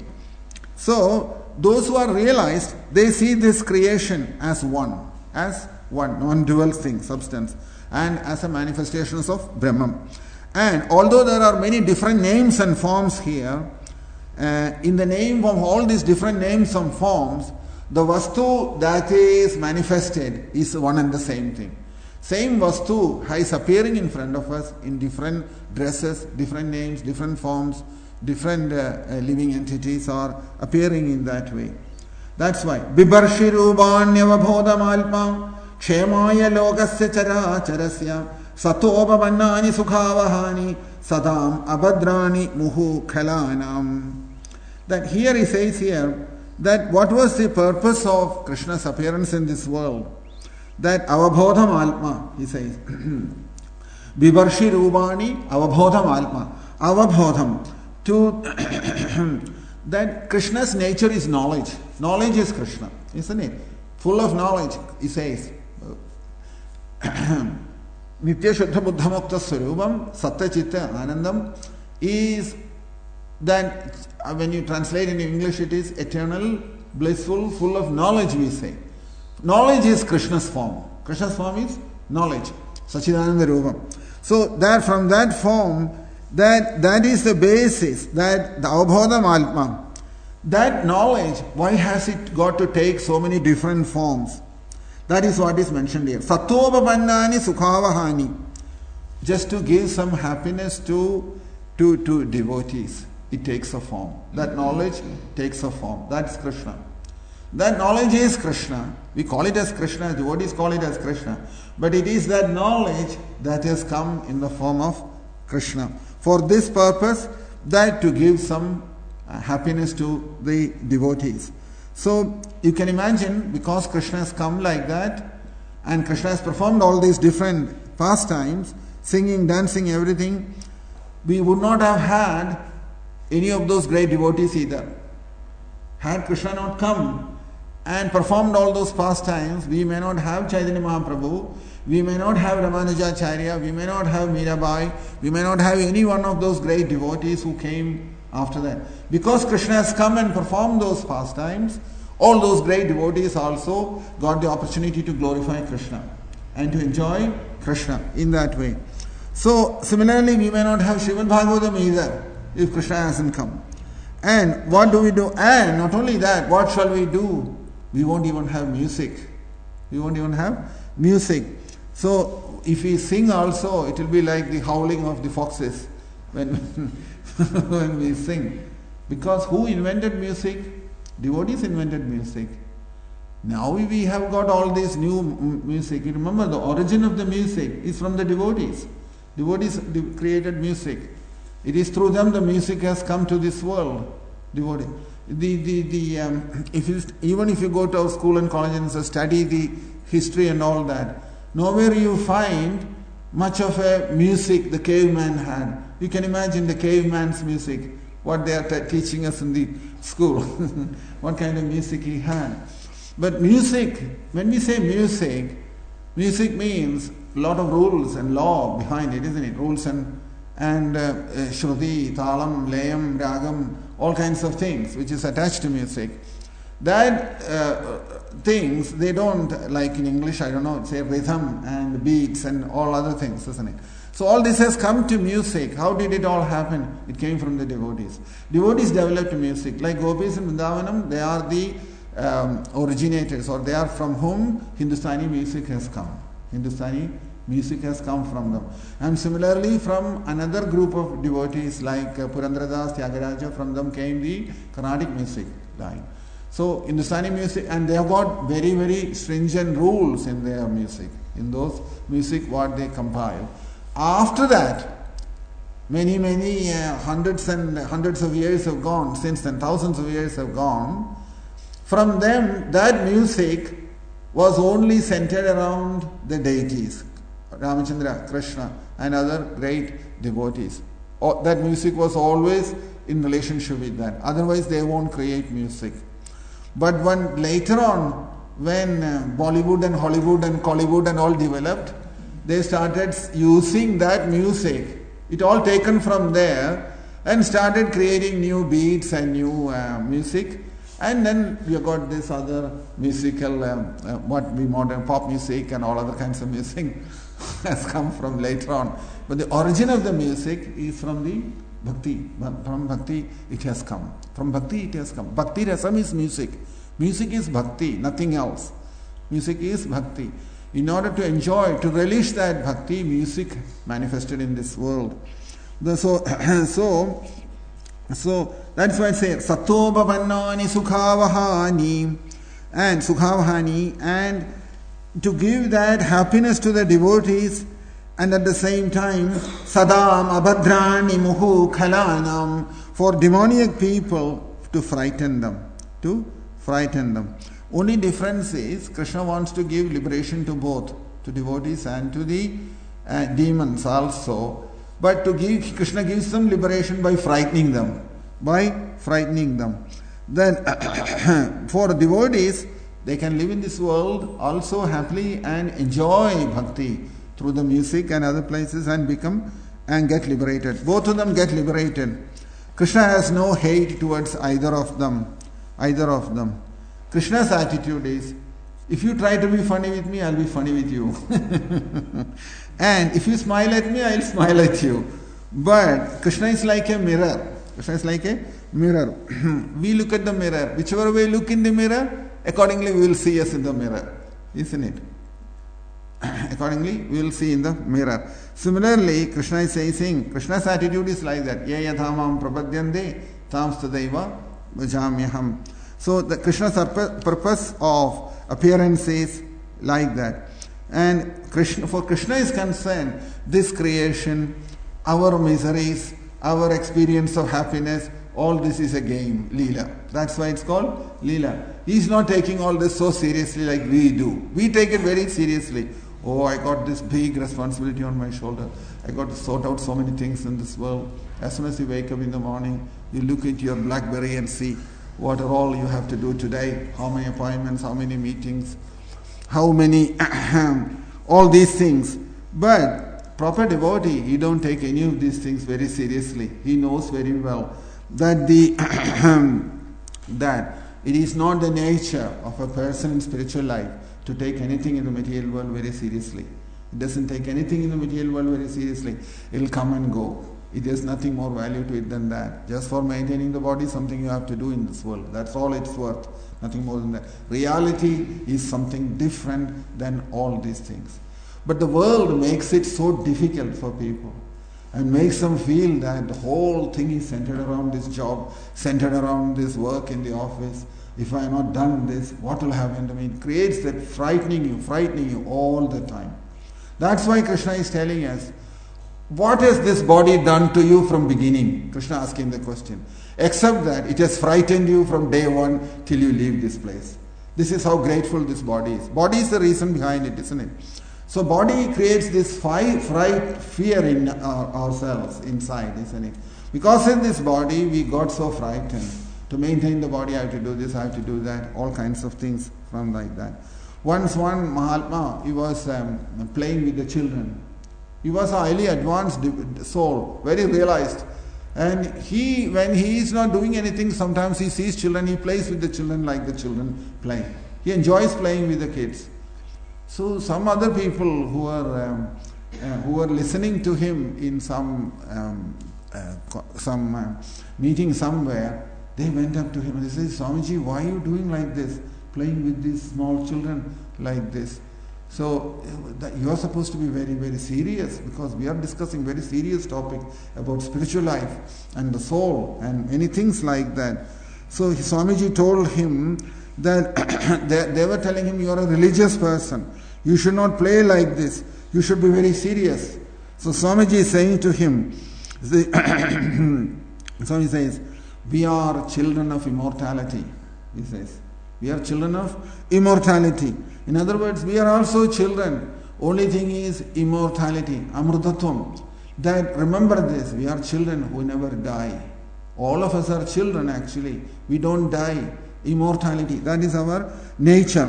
So, those who are realized, they see this creation as one, as one, non-dual thing, substance, and as a manifestation of Brahman. And although there are many different names and forms here, uh, in the name of all these different names and forms, the Vastu that is manifested is one and the same thing. Same Vastu is appearing in front of us in different dresses, different names, different forms, different uh, uh, living entities are appearing in that way. That's why Bibarshi Rubanyavabhodhamalpam Kshemaya Logasya Chara Charasya Satobhavannani Sukhavahani Sadam Abhadrani Muhu Khalanam. That here he says here that what was the purpose of Krishna's appearance in this world? That Avabhodham Alma, he says. Bibarshi Rubani Avabhodham Alma. Avabhodham. To that Krishna's nature is knowledge. Knowledge is Krishna, isn't it? Full of knowledge, he says. Nitya Shuddha Buddha Mukta Swarupam Satya Chitta Anandam is that, when you translate in English, it is eternal, blissful, full of knowledge, we say. Knowledge is Krishna's form. Krishna's form is knowledge. Sachidananda Rupam. So that from that form, That that is the basis, that the Avabhodham Atma, that knowledge, why has it got to take so many different forms? That is what is mentioned here. Satobhavannani sukhavahani. Just to give some happiness to, to, to devotees. It takes a form. That knowledge takes a form. That's Krishna. That knowledge is Krishna. We call it as Krishna, devotees call it as Krishna. But it is that knowledge that has come in the form of Krishna. For this purpose, that to give some uh, happiness to the devotees. So you can imagine, because Krishna has come like that, and Krishna has performed all these different pastimes, singing, dancing, everything, we would not have had any of those great devotees either. Had Krishna not come and performed all those pastimes, we may not have Chaitanya Mahaprabhu, we may not have Ramanujacharya, we may not have Mirabai, we may not have any one of those great devotees who came after that. Because Krishna has come and performed those pastimes, all those great devotees also got the opportunity to glorify Krishna and to enjoy Krishna in that way. So similarly, we may not have Srimad Bhagavatam either if Krishna hasn't come. And what do we do? And not only that, what shall we do? We won't even have music. We won't even have music. So if we sing also, it will be like the howling of the foxes when, when we sing. Because who invented music? Devotees invented music. Now we have got all this new music. You remember, the origin of the music is from the devotees. Devotees created music. It is through them the music has come to this world. Devotee. The, the, the, um, if you, even if you go to our school and college and study the history and all that, nowhere you find much of a music the caveman had. You can imagine the caveman's music, what they are t- teaching us in the school, what kind of music he had. But music, when we say music, music means a lot of rules and law behind it, isn't it? Rules and and uh, uh, Shruti, Talam, Layam, Ragam, all kinds of things which is attached to music. That uh, things, they don't, like in English, I don't know, say rhythm and beats and all other things, isn't it? So all this has come to music. How did it all happen? It came from the devotees. Devotees developed music. Like Gopis in Vrindavanam, they are the um, originators, or they are from whom Hindustani music has come. Hindustani music has come from them. And similarly from another group of devotees like uh, Purandradas, Tyagaraja, from them came the Carnatic music line. So Hindustani music, and they have got very, very stringent rules in their music, in those music what they compile. After that, many, many uh, hundreds and hundreds of years have gone, since then thousands of years have gone. From them, that music was only centered around the deities, Ramachandra, Krishna and other great devotees. Or that music was always in relationship with that. Otherwise they won't create music. But when later on, when uh, Bollywood and Hollywood and Collywood and all developed, they started using that music, it all taken from there, and started creating new beats and new uh, music. And then we have got this other musical, um, uh, what we modern pop music and all other kinds of music has come from later on. But the origin of the music is from the Bhakti. From Bhakti it has come. From Bhakti it has come. Bhakti rasam is music. Music is Bhakti, nothing else. Music is Bhakti. In order to enjoy, to relish that Bhakti, music manifested in this world. So, so, so that's why I say Sattobhavannani Sukhavahani and Sukhavahani, and to give that happiness to the devotees, and at the same time Sadam Abhadrani Muhu Khalanam, for demoniac people to frighten them, to frighten them. Only difference is Krishna wants to give liberation to both, to devotees and to the uh, demons also. But to give, Krishna gives them liberation by frightening them, by frightening them. Then for devotees, they can live in this world also happily and enjoy bhakti through the music and other places and become and get liberated. Both of them get liberated. Krishna has no hate towards either of them, either of them. Krishna's attitude is, if you try to be funny with me, I'll be funny with you. And if you smile at me, I'll smile at you. But Krishna is like a mirror. Krishna is like a mirror. We look at the mirror. Whichever way we look in the mirror, accordingly we will see us in the mirror. Isn't it? Accordingly, we will see in the mirror. Similarly, Krishna is saying, Krishna's attitude is like that. Ye yathamam prapadyante tam stadaiva bhajamyaham. So the Krishna's purpose of appearance is like that. And Krishna, for Krishna is concerned, this creation, our miseries, our experience of happiness, all this is a game, Leela. That's why it's called Leela. He's not taking all this so seriously like we do. We take it very seriously. Oh, I got this big responsibility on my shoulder. I got to sort out so many things in this world. As soon as you wake up in the morning, you look at your BlackBerry and see what are all you have to do today, how many appointments, how many meetings, how many, all these things. But proper devotee, he don't take any of these things very seriously. He knows very well that the that it is not the nature of a person in spiritual life to take anything in the material world very seriously. It doesn't take anything in the material world very seriously. It will come and go. It has nothing more value to it than that. Just for maintaining the body, something you have to do in this world. That's all it's worth. Nothing more than that. Reality is something different than all these things. But the world makes it so difficult for people and makes them feel that the whole thing is centered around this job, centered around this work in the office. If I have not done this, what will happen to me? It creates that frightening you, frightening you all the time. That's why Krishna is telling us, what has this body done to you from beginning? Krishna asking the question. Except that it has frightened you from day one till you leave this place. This is how grateful this body is. Body is the reason behind it, isn't it? So body creates this fright, fright fear in our, ourselves inside, isn't it? Because in this body we got so frightened. To maintain the body I have to do this, I have to do that, all kinds of things from like that. Once one Mahatma, he was um, playing with the children. He was a highly advanced soul, very realized. And he, when he is not doing anything, sometimes he sees children, he plays with the children like the children play. He enjoys playing with the kids. So some other people who are um, uh, who are listening to him in some um, uh, some uh, meeting somewhere, they went up to him and they said, Swamiji, why are you doing like this? Playing with these small children like this. So you are supposed to be very, very serious, because we are discussing very serious topic about spiritual life and the soul and many things like that. So Swamiji told him that they, they were telling him, you are a religious person. You should not play like this. You should be very serious. So Swamiji is saying to him, Swamiji says, we are children of immortality, he says. We are children of immortality. In other words, we are also children. Only thing is immortality, amrutatvam. That, remember this, we are children who never die. All of us are children actually. We don't die. Immortality, that is our nature.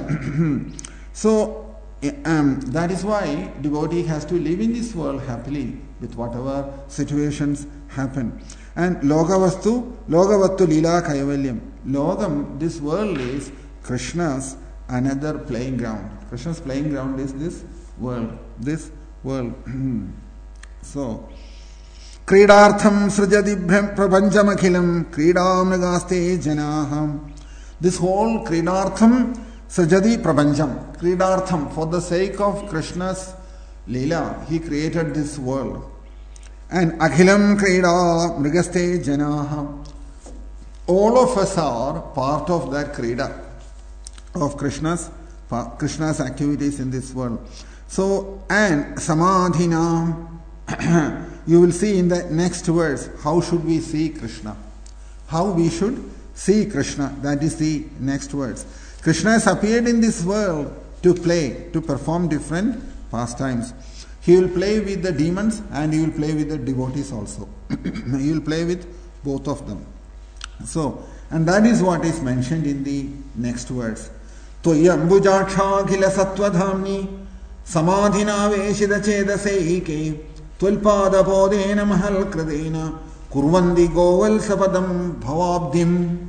So, um, that is why devotee has to live in this world happily with whatever situations happen. And Logavastu, Logavattu Lila Kaivalyam. Logam, this world is Krishna's another playing ground. Krishna's playing ground is this world. This world. So, Kridartham Srijadi Prapanchamakhilam Kridam Nagaste Janaham. This whole Kridartham Srijadi Prapancham. Kridartham, for the sake of Krishna's Leela, he created this world. And Akhilam Krida Mrigaste Janaha. All of us are part of that Krida, of Krishna's Krishna's activities in this world. So, and Samadhina, you will see in the next verse, how should we see Krishna? How we should see Krishna, that is the next verse. Krishna has appeared in this world to play, to perform different pastimes. He will play with the demons and he will play with the devotees also. He will play with both of them. So, and that is what is mentioned in the next verse. Toyambujaksha khila sattvadhamni samadhina veshida chedaseike tulpada podena mahal kradena kurvandi goval sapadam bhavabdhim.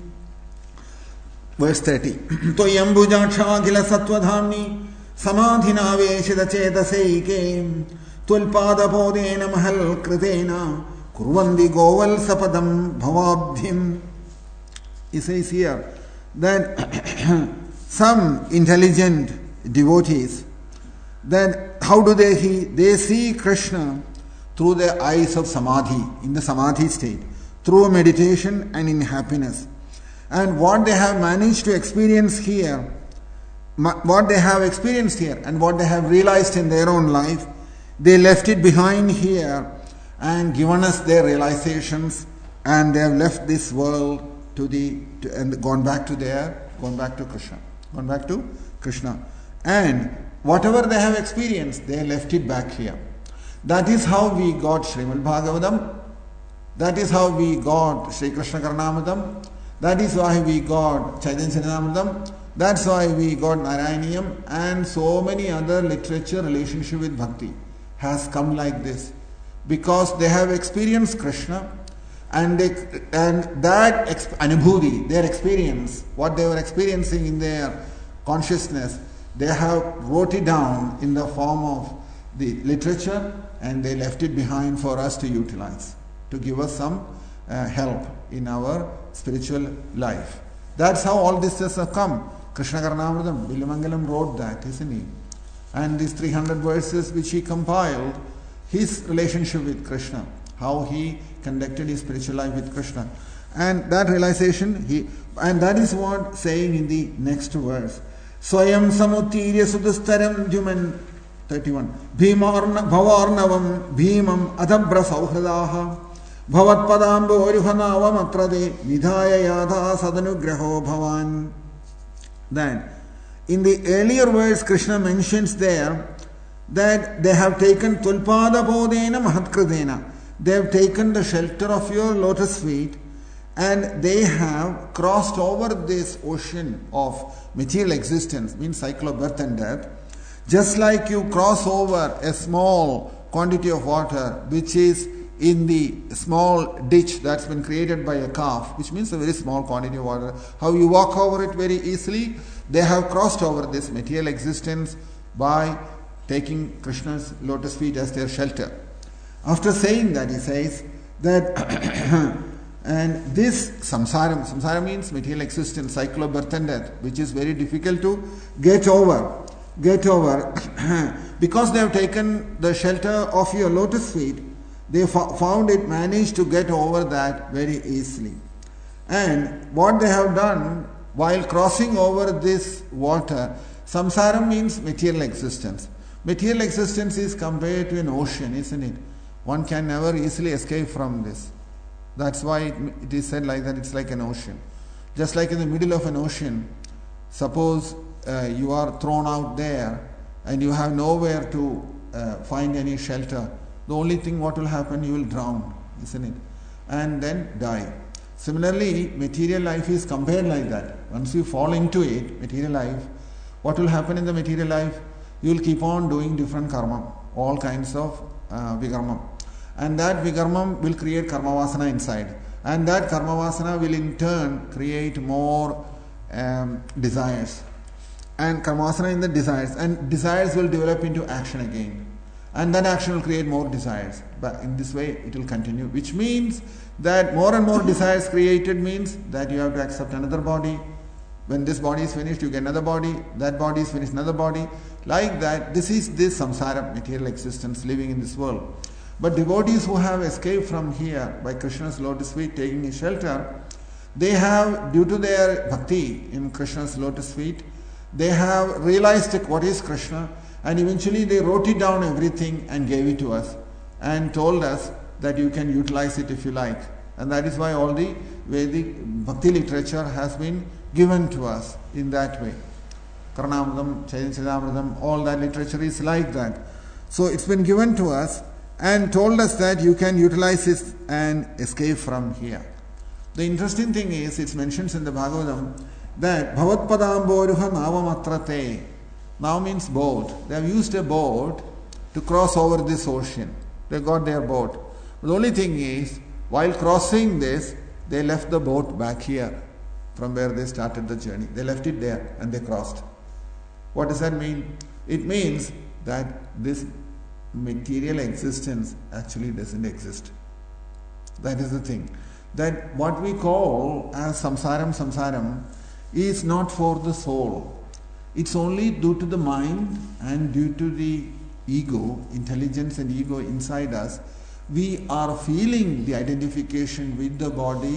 Verse thirty. Toyambujaksha khila sattvadhamni samadhina veshida chedaseike tulpada podena mahal kradena kurvandi goval sapadam bhavabdhim. He says here that some intelligent devotees, that how do they see? They see Krishna through the eyes of samadhi, in the samadhi state, through meditation and in happiness. And what they have managed to experience here, what they have experienced here and what they have realized in their own life, they left it behind here and given us their realizations, and they have left this world to the to, and gone back to their gone back to Krishna, gone back to Krishna, and whatever they have experienced, they left it back here. That is how we got Srimad Bhagavatam. That is how we got Sri Krishna Karnamritam. That is why we got Chaitanya Charitamrita. That's why we got Narayaniyam, and so many other literature relationship with bhakti has come like this, because they have experienced Krishna, and they, and that exp- anubhuti, their experience, what they were experiencing in their consciousness, they have wrote it down in the form of the literature, and they left it behind for us to utilize, to give us some uh, help in our spiritual life. That's how all this has come. Krishna Karnamritam, Bilamangalam wrote that, isn't he? And these three hundred verses which he compiled, his relationship with Krishna, how he conducted his spiritual life with Krishna. And that realization, he, and that is what saying in the next verse. Swayam samutirya sudustaram juman, thirty-one. Bhimarna bhavarnavam bhimam adabra sauhradaha bhavat padambo oruhanavam atrade nidhaya yadha sadanugraho bhavan. Then, in the earlier verse, Krishna mentions there that they have taken tulpada bodena mahatkridena. They have taken the shelter of your lotus feet, and they have crossed over this ocean of material existence, means cycle of birth and death, just like you cross over a small quantity of water which is in the small ditch that's been created by a calf, which means a very small quantity of water. How you walk over it very easily, they have crossed over this material existence by taking Krishna's lotus feet as their shelter. After saying that, he says that and this samsara, samsara means material existence, cycle of birth and death, which is very difficult to get over. Get over because they have taken the shelter of your lotus feet. They found it managed to get over that very easily. And what they have done while crossing over this water, samsara means material existence. Material existence is compared to an ocean, isn't it? One can never easily escape from this. That's why it, it is said like that, it's like an ocean. Just like in the middle of an ocean, suppose uh, you are thrown out there and you have nowhere to uh, find any shelter. The only thing what will happen, you will drown, isn't it? And then die. Similarly, material life is compared like that. Once you fall into it, material life, what will happen in the material life? You will keep on doing different karma, all kinds of uh, vikarma. And that vikarma will create karma vasana inside. And that karma vasana will in turn create more um, desires. And karma vasana in the desires. And desires will develop into action again. And that action will create more desires. But in this way, it will continue. Which means that more and more desires created means that you have to accept another body. When this body is finished, you get another body. That body is finished, another body. Like that, this is this samsara, material existence, living in this world. But devotees who have escaped from here by Krishna's lotus feet, taking his shelter, they have, due to their bhakti in Krishna's lotus feet, they have realized what is Krishna. And eventually they wrote it down everything and gave it to us and told us that you can utilize it if you like. And that is why all the Vedic bhakti literature has been given to us in that way. Karnamritam, Chaitanya Charitamrita, all that literature is like that. So it's been given to us and told us that you can utilize it and escape from here. The interesting thing is, it mentions in the Bhagavatam that Bhavat Padamboruha Navamatrate. Now means boat. They have used a boat to cross over this ocean. They got their boat. But the only thing is, while crossing this, they left the boat back here from where they started the journey. They left it there and they crossed. What does that mean? It means that this material existence actually doesn't exist. That is the thing. That what we call as samsaram samsaram is not for the soul. It's only due to the mind and due to the ego, intelligence and ego inside us. We are feeling the identification with the body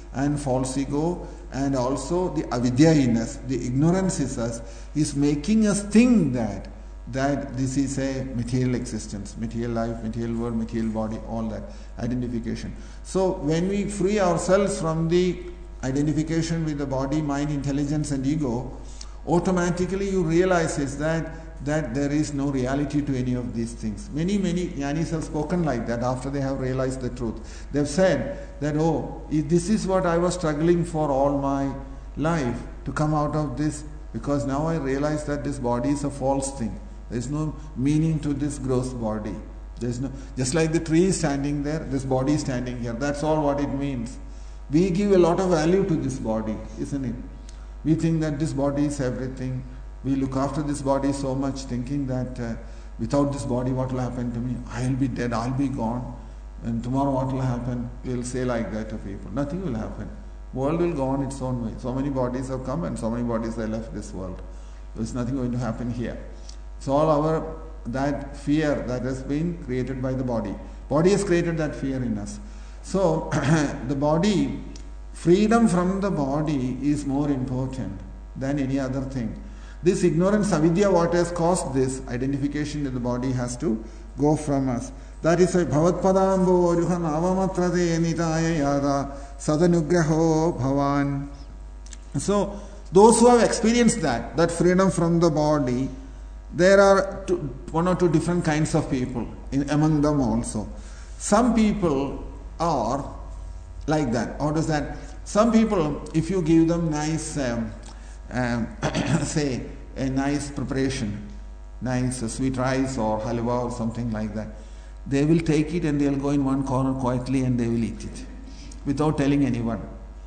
and false ego, and also the avidya in us, the ignorance in us, is making us think that that this is a material existence, material life, material world, material body, all that identification. So when we free ourselves from the identification with the body, mind, intelligence and ego, automatically you realize is that that there is no reality to any of these things. Many, many jnanis have spoken like that after they have realized the truth. They have said that, oh, this is what I was struggling for all my life, to come out of this, because now I realize that this body is a false thing. There is no meaning to this gross body. There is no, just like the tree is standing there, this body is standing here. That's all what it means. We give a lot of value to this body, isn't it? We think that this body is everything. We look after this body so much, thinking that uh, without this body what will happen to me? I'll be dead, I'll be gone. And tomorrow what will happen? We'll say like that to people. Nothing will happen. World will go on its own way. So many bodies have come and so many bodies have left this world. There's nothing going to happen here. It's all our, that fear that has been created by the body. Body has created that fear in us. So the body, freedom from the body is more important than any other thing. This ignorance, avidya, what has caused this identification in the body has to go from us. That is why Bhavatpadambo Ruha Navamatrade Nitaya Yada Sadanugraho Bhavan. So those who have experienced that, that freedom from the body, there are two, one or two different kinds of people in, among them also. Some people are like that. How does that? Some people, if you give them nice um, Um, say a nice preparation, nice uh, sweet rice or halwa or something like that, they will take it and they will go in one corner quietly and they will eat it without telling anyone.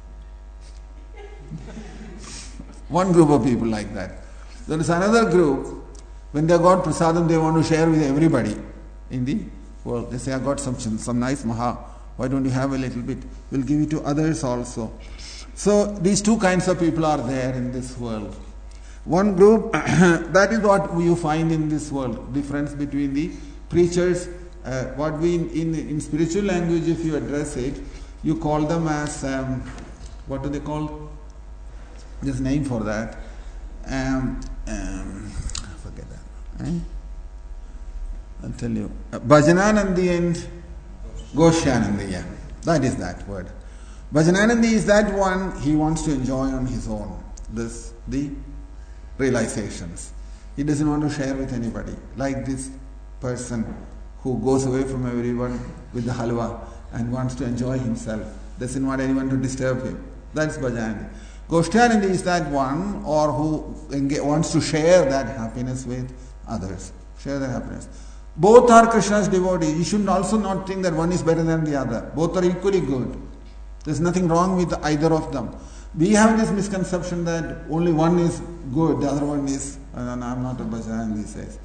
One group of people like that. There is another group, when they got prasadam, they want to share with everybody in the world. They say, I got some some nice maha, why don't you have a little bit? We'll give it to others also. So these two kinds of people are there in this world. One group, that is what you find in this world, difference between the preachers, uh, what we in, in, in spiritual language, if you address it, you call them as, um, what do they call? There's a name for that. Um, um, I forget that. Eh? I'll tell you. Uh, Bhajananandi and Goshanandi, yeah. That is that word. Bhajananandi is that one, he wants to enjoy on his own this the realizations. He doesn't want to share with anybody. Like this person who goes away from everyone with the halwa and wants to enjoy himself. Doesn't want anyone to disturb him. That's Bhajananandi. Goshthanandi is that one or who wants to share that happiness with others. Share that happiness. Both are Krishna's devotees. You should also not think that one is better than the other. Both are equally good. There's nothing wrong with either of them. We have this misconception that only one is good, the other one is, uh, no, I'm not a Bhajan, he says.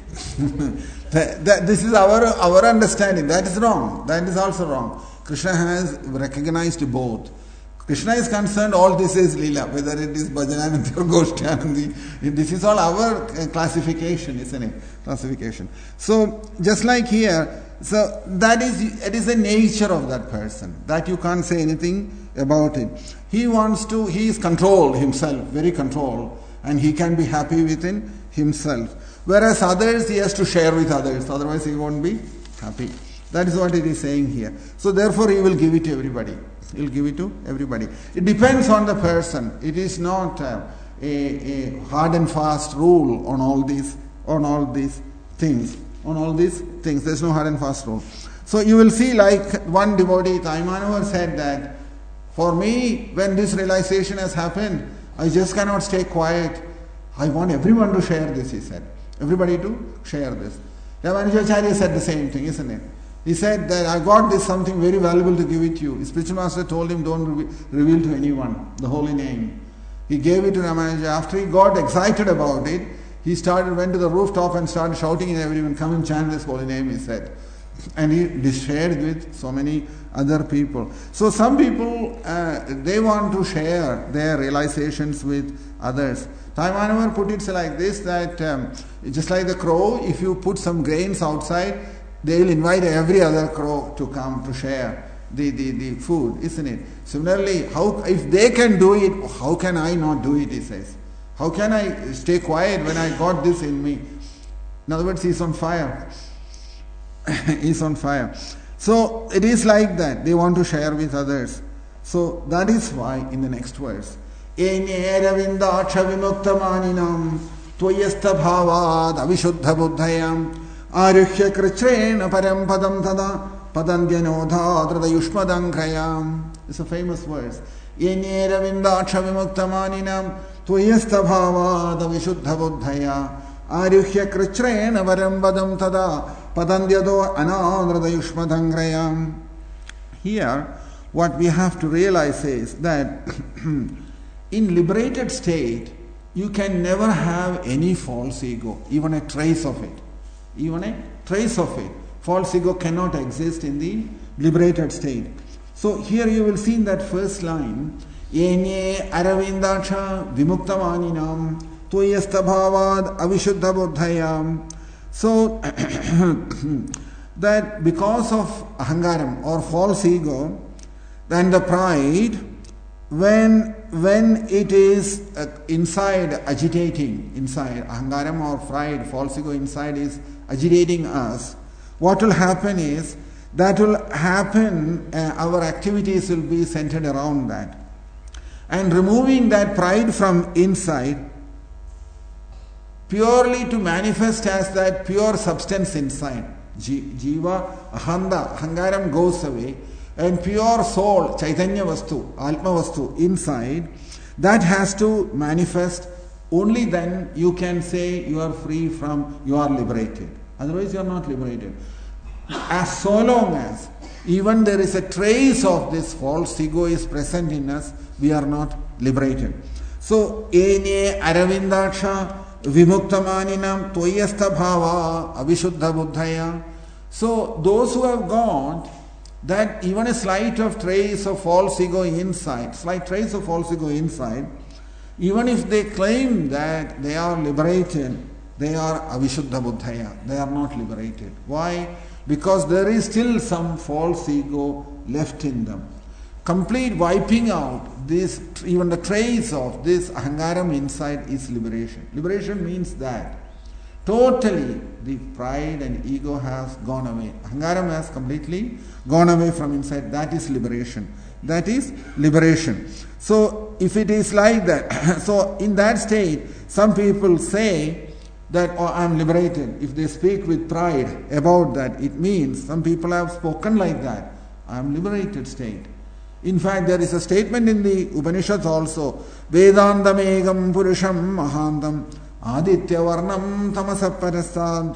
that, that, this is our, our understanding. That is wrong. That is also wrong. Krishna has recognized both. Krishna is concerned, all this is Leela, whether it is Bhajananandi or Goshthanandi. This is all our classification, isn't it? Classification. So, just like here, so that is it is the nature of that person. That you can't say anything about it. He wants to, he is controlled himself, very controlled, and he can be happy within himself. Whereas others, he has to share with others, otherwise he won't be happy. That is what it is saying here. So therefore he will give it to everybody. He will give it to everybody. It depends on the person. It is not uh, a, a hard and fast rule on all these on all these things. On all these things. There is no hard and fast rule. So you will see, like one devotee, Taimanavar, said that, for me, when this realization has happened, I just cannot stay quiet. I want everyone to share this, he said. Everybody to share this. Ramanujacharya said the same thing, isn't it? He said that I got this something very valuable to give it to you. His spiritual master told him, don't re- reveal to anyone the holy name. He gave it to Ramanuja. After he got excited about it, he started, went to the rooftop and started shouting at everyone, come and chant this holy name, he said. And he shared with so many other people. So some people, uh, they want to share their realizations with others. Taimanavar put it like this, that um, just like the crow, if you put some grains outside, they will invite every other crow to come to share the, the, the food, isn't it? Similarly, how if they can do it, how can I not do it, he says. How can I stay quiet when I got this in me? In other words, he's on fire. He's on fire. So it is like that. They want to share with others. So that is why in the next verse, Eneravindaksha vimuktamaninaam tvayastha bhavad avishuddha buddhayam aruhya krichrena param padam tada padandyanodha tradayushmadankrayam. It's a famous verse. Eneravindaksha vimuktamaninaam tvayastha bhavad avishuddha buddhaya aruhya krichrena param padam tada padandyanodha anadradayushmadankrayam. Here, what we have to realize is that in liberated state, you can never have any false ego, even a trace of it. Even a trace of it. False ego cannot exist in the liberated state. So here you will see in that first line, Enye aravindaksha vimuktamaninaam tvayastha bhavad avishuddha buddhayam. So that because of ahangaram or false ego, then the pride, when when it is uh, inside agitating, inside ahangaram or pride, false ego inside is agitating us, what will happen is that will happen, uh, our activities will be centered around that. And removing that pride from inside, purely to manifest as that pure substance inside, jiva, ahanda, ahangaram goes away, and pure soul, Chaitanya Vastu, Atma Vastu inside, that has to manifest. Only then you can say you are free from, you are liberated. Otherwise you are not liberated. As so long as even there is a trace of this false ego is present in us, we are not liberated. So, Enye aravindaksha vimuktamaninaam tvayastha bhava avishuddha buddhaya. So, those who have got that even a slight of trace of false ego inside, slight trace of false ego inside, even if they claim that they are liberated, they are avishuddha buddhaya. They are not liberated. Why? Because there is still some false ego left in them. Complete wiping out this, even the trace of this ahangaram inside is liberation. Liberation means that totally the pride and ego has gone away. Ahangaram has completely gone away from inside. That is liberation. That is liberation. So if it is like that, so in that state, some people say that, oh, I am liberated. If they speak with pride about that, it means some people have spoken like that. I am liberated state. In fact, there is a statement in the Upanishads also, Vedandamegam Purusham Mahandam Aditya Varnam Tamasaparasad.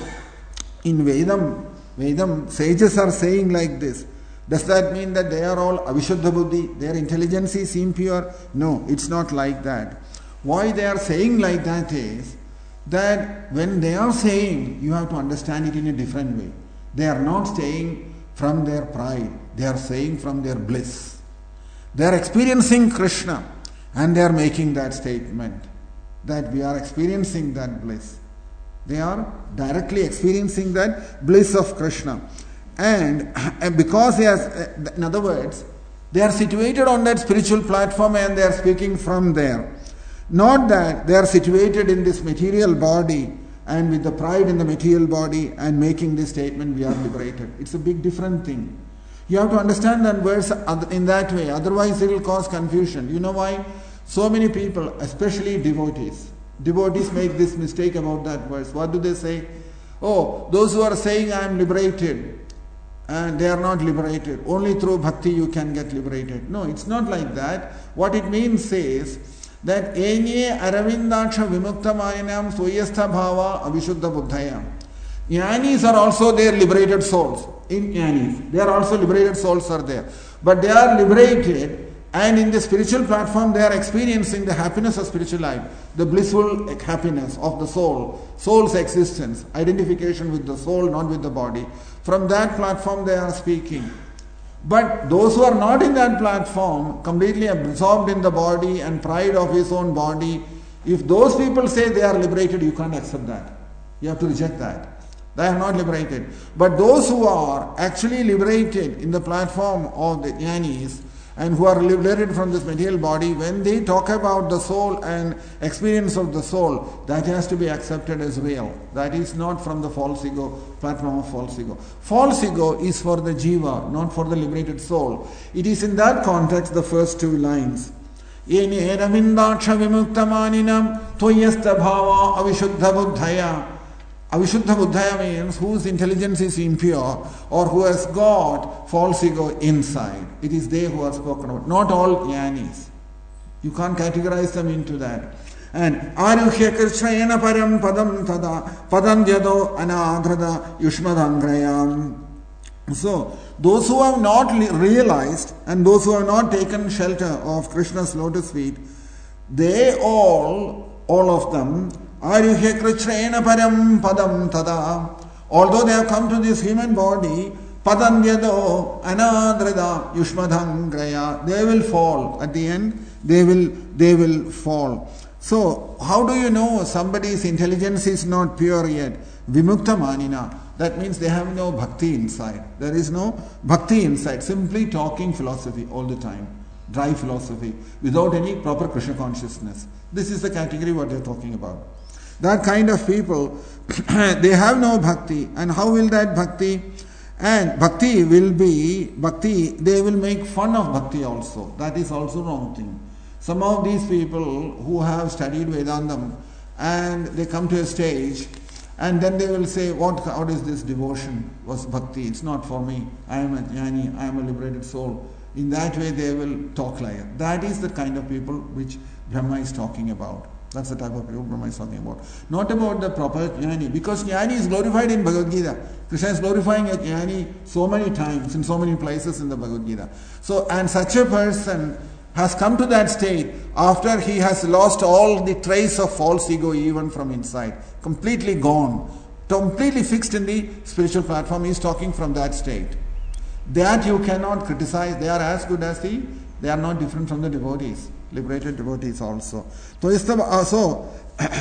In Vedam, Vedam, sages are saying like this. Does that mean that they are all avishuddha buddhi? Their intelligence is impure? No, it's not like that. Why they are saying like that is that when they are saying, you have to understand it in a different way. They are not saying from their pride. They are saying from their bliss. They are experiencing Krishna and they are making that statement that we are experiencing that bliss. They are directly experiencing that bliss of Krishna. And, and because they are, in other words, they are situated on that spiritual platform and they are speaking from there. Not that they are situated in this material body and with the pride in the material body and making this statement, we are liberated. It's a big different thing. You have to understand that verse in that way, otherwise it will cause confusion. You know why? So many people, especially devotees, devotees make this mistake about that verse. What do they say? Oh, those who are saying I am liberated, and they are not liberated. Only through bhakti you can get liberated. No, it's not like that. What it means is that Enye aravindaksha vimuktamaninaam svayastha bhava avishuddha buddhaya. Jnanis are also their liberated souls. In Jnanis, they are also liberated souls are there. But they are liberated, and in the spiritual platform they are experiencing the happiness of spiritual life, the blissful happiness of the soul, soul's existence, identification with the soul, not with the body. From that platform they are speaking. But those who are not in that platform, completely absorbed in the body and pride of his own body, if those people say they are liberated, you can't accept that. You have to reject that. They are not liberated. But those who are actually liberated in the platform of the jnanis and who are liberated from this material body, when they talk about the soul and experience of the soul, that has to be accepted as real. That is not from the false ego, platform of false ego. False ego is for the jiva, not for the liberated soul. It is in that context the first two lines. Yeni eravindaksha vimuktamanina toyasta bhava avishuddha buddhaya. Avishuddha buddhaya means whose intelligence is impure or who has got false ego inside. It is they who are spoken about. Not all jnanis. You can't categorize them into that. And aruhya krishnayena param padam tada padam yado anadhrada yushmadhangrayam. So, those who have not realized and those who have not taken shelter of Krishna's lotus feet, they all, all of them, Aruhya Krishnena param padam tada. Although they have come to this human body, padam yado anadhrada yushmadhangraya, they will fall. At the end, they will they will fall. So, how do you know somebody's intelligence is not pure yet? Vimukta manina. That means they have no bhakti inside. There is no bhakti inside. Simply talking philosophy all the time. Dry philosophy. Without any proper Krishna consciousness. This is the category what they are talking about. That kind of people, they have no bhakti. And how will that bhakti? And bhakti will be, bhakti, they will make fun of bhakti also. That is also wrong thing. Some of these people who have studied Vedantam and they come to a stage and then they will say, what, what is this devotion? Was bhakti? It's not for me. I am a jnani, I am a liberated soul. In that way they will talk like it. That is the kind of people which Brahma is talking about. That's the type of people Brahma is talking about. Not about the proper jnani. Because jnani is glorified in Bhagavad Gita. Krishna is glorifying a jnani so many times in so many places in the Bhagavad Gita. So, and such a person has come to that state after he has lost all the trace of false ego even from inside. Completely gone. Completely fixed in the spiritual platform. He is talking from that state. That you cannot criticize. They are as good as the, they are not different from the devotees. Liberated devotees also. So, so,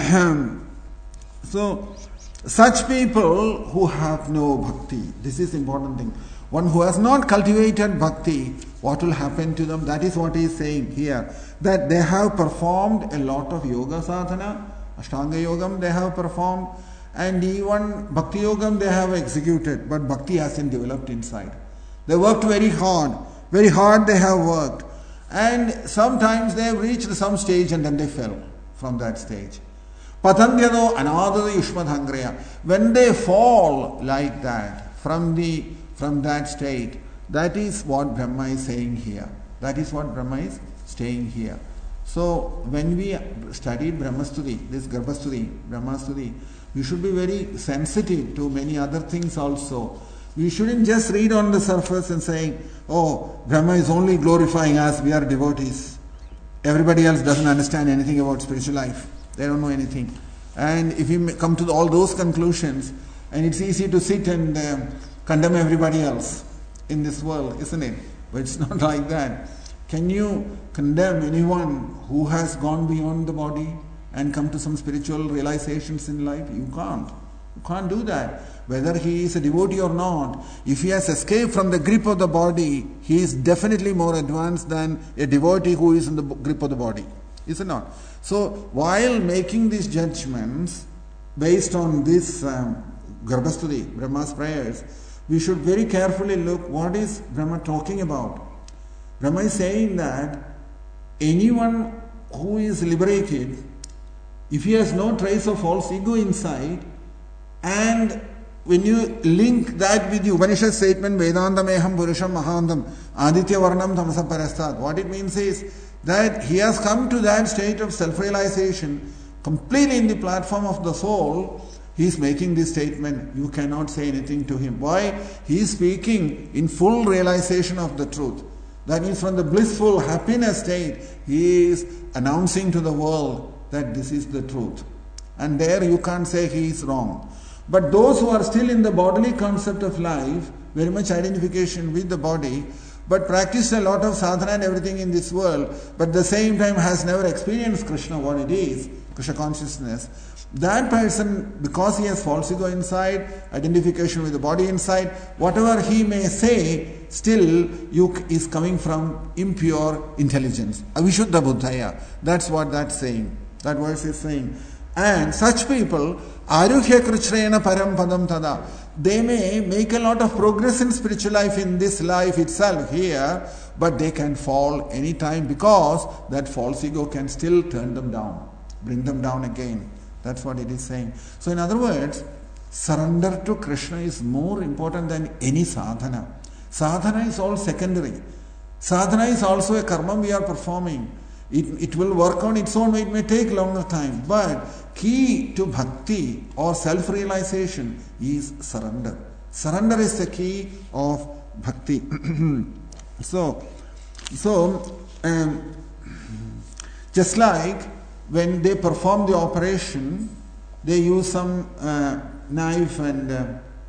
so such people who have no bhakti, this is the important thing. One who has not cultivated bhakti, what will happen to them? That is what he is saying here. That they have performed a lot of yoga sadhana, Ashtanga yogam they have performed, and even bhakti yogam they have executed, but bhakti hasn't developed inside. They worked very hard, very hard they have worked. And sometimes they have reached some stage and then they fell from that stage. Patandyado anadada yushmadhangraya. When they fall like that from the from that state, that is what Brahma is saying here. That is what Brahma is saying here. So when we studied Brahmastuti, this Garbhastuti, Brahmastuti, we should be very sensitive to many other things also. We shouldn't just read on the surface and saying, oh, Brahma is only glorifying us, we are devotees. Everybody else doesn't understand anything about spiritual life. They don't know anything. And if we come to all those conclusions, and it's easy to sit and um, condemn everybody else in this world, isn't it? But it's not like that. Can you condemn anyone who has gone beyond the body and come to some spiritual realizations in life? You can't. You can't do that. Whether he is a devotee or not, if he has escaped from the grip of the body, he is definitely more advanced than a devotee who is in the grip of the body. Is it not? So, while making these judgments based on this um, Garbhastuti, Brahma's prayers, we should very carefully look what is Brahma talking about. Brahma is saying that anyone who is liberated, if he has no trace of false ego inside, and when you link that with the Upanishad statement, Vedantameham Purusham Mahandam, Aditya Varnam Tamasa Parastad, what it means is that he has come to that state of self-realization completely in the platform of the soul. He is making this statement. You cannot say anything to him. Why? He is speaking in full realization of the truth. That means from the blissful happiness state, he is announcing to the world that this is the truth. And there you can't say he is wrong. But those who are still in the bodily concept of life, very much identification with the body, but practiced a lot of sadhana and everything in this world, but at the same time has never experienced Krishna, what it is, Krishna consciousness, That person, because he has false ego inside, identification with the body inside, whatever he may say, still you is coming from impure intelligence. Avishuddha buddhaya. That's what that's saying. That verse is saying. And such people, aruhya krichrena param padam tada, they may make a lot of progress in spiritual life in this life itself here, but they can fall anytime because that false ego can still turn them down, bring them down again. That's what it is saying. So in other words, surrender to Krishna is more important than any sadhana. Sadhana is all secondary. Sadhana is also a karma we are performing. It, it will work on its own way. It may take longer time. But key to bhakti or self-realization is surrender. Surrender is the key of bhakti. so, so um, just like when they perform the operation, they use some uh, knife and uh,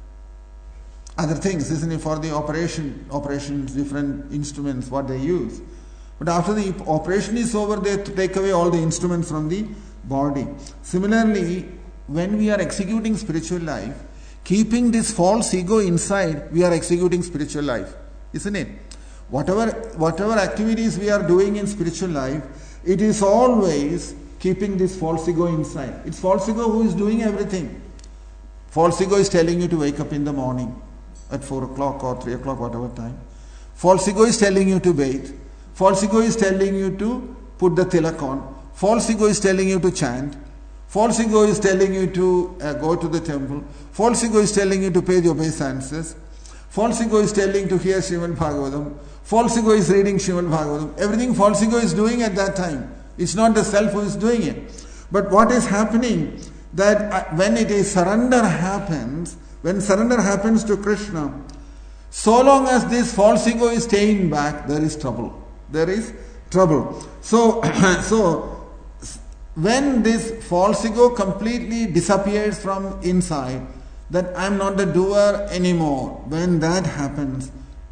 other things, isn't it, for the operation, operations, different instruments, what they use. But after the operation is over, they take away all the instruments from the body. Similarly, when we are executing spiritual life, keeping this false ego inside, we are executing spiritual life, isn't it? Whatever, whatever activities we are doing in spiritual life, it is always keeping this false ego inside. It's false ego who is doing everything. False ego is telling you to wake up in the morning at four o'clock or three o'clock, whatever time. False ego is telling you to bathe. False ego is telling you to put the tilak on. False ego is telling you to chant. False ego is telling you to uh, go to the temple. False ego is telling you to pay the obeisances. False ego is telling to hear Srimad Bhagavatam. False ego is reading Srimad Bhagavatam. Everything false ego is doing at that time. It's not the self who is doing it. But what is happening, that when it is surrender happens, when surrender happens to Krishna, so long as this false ego is staying back, there is trouble. There is trouble. So, so when this false ego completely disappears from inside, that I am not the doer anymore, when that happens,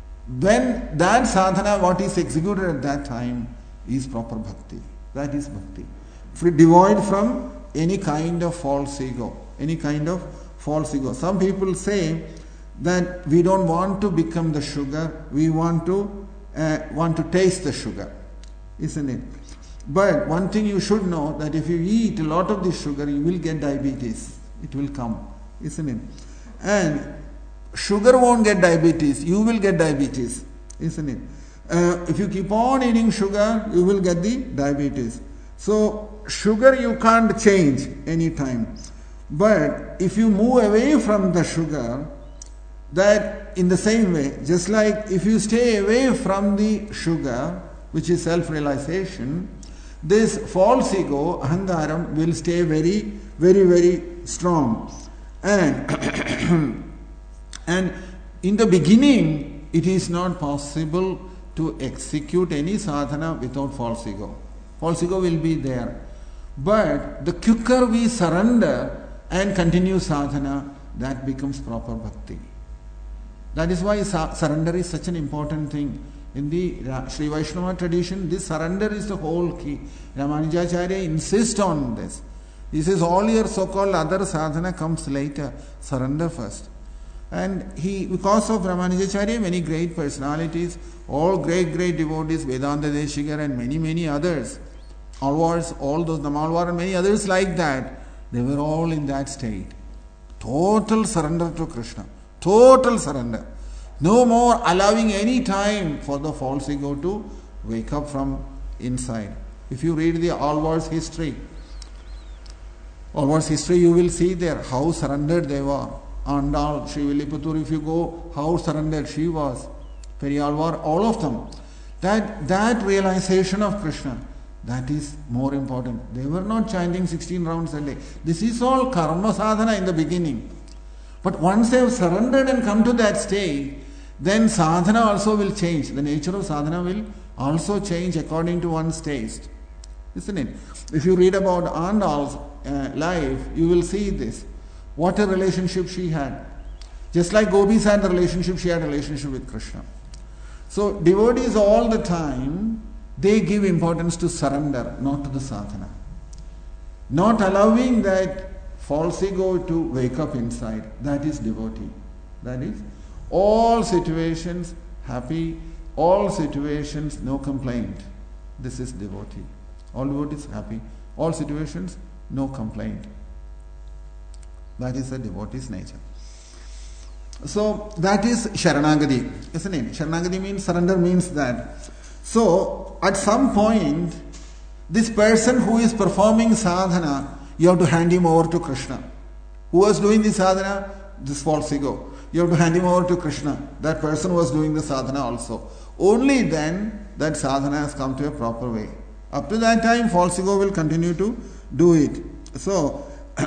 when that sadhana, what is executed at that time, is proper bhakti. That is bhakti. Free, devoid from any kind of false ego. Any kind of false ego. Some people say that we don't want to become the sugar, we want to uh, want to taste the sugar, isn't it? But one thing you should know, that if you eat a lot of this sugar, you will get diabetes. It will come, isn't it? And sugar won't get diabetes, you will get diabetes, isn't it? Uh, if you keep on eating sugar, you will get the diabetes. So sugar you can't change anytime. But if you move away from the sugar, that in the same way, just like if you stay away from the sugar, which is self-realization, this false ego, ahangaram, will stay very, very, very strong. And, and in the beginning, it is not possible to execute any sadhana without false ego. False ego will be there. But the quicker we surrender and continue sadhana, that becomes proper bhakti. That is why sa- surrender is such an important thing. In the Sri Vaishnava tradition, this surrender is the whole key. Ramanujacharya insists on this. He says all your so-called other sadhana comes later. Surrender first. And he, because of Ramanujacharya, many great personalities, all great, great devotees, Vedanta Deshikar and many, many others, Alvars, all those, Namalvar and many others like that, they were all in that state. Total surrender to Krishna. Total surrender. No more allowing any time for the false ego to wake up from inside. If you read the Alvars history, Alvars history, you will see there how surrendered they were. Andal, Sri Villiputtur, if you go, how surrendered she was. Periyalvar, all of them. That, that realization of Krishna, that is more important. They were not chanting sixteen rounds a day. This is all karma sadhana in the beginning. But once they have surrendered and come to that state, then sadhana also will change. The nature of sadhana will also change according to one's taste. Isn't it? If you read about Andal's uh, life, you will see this. What a relationship she had. Just like gopis had the relationship, she had a relationship with Krishna. So devotees all the time, they give importance to surrender, not to the sadhana. Not allowing that false ego to wake up inside. That is devotee. That is all situations happy, all situations no complaint. This is devotee. All devotees happy, all situations no complaint. That is the devotee's nature. So that is Sharanagati, isn't it? Sharanagati means surrender, means that. So at some point, this person who is performing sadhana, you have to hand him over to Krishna. Who was doing the sadhana? This false ego. You have to hand him over to Krishna. That person was doing the sadhana also. Only then that sadhana has come to a proper way. Up to that time, false ego will continue to do it. So,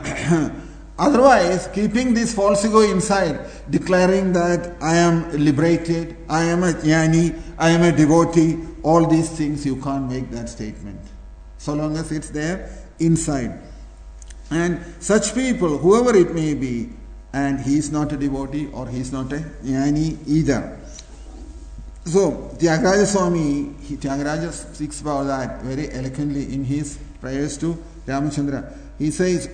otherwise, keeping this false ego inside, declaring that I am liberated, I am a jnani, I am a devotee, all these things, you can't make that statement. So long as it's there inside. And such people, whoever it may be, and he is not a devotee or he is not a jnani either. So, Tyagaraja Swami, he, Tyagaraja speaks about that very eloquently in his prayers to Ramachandra. He says,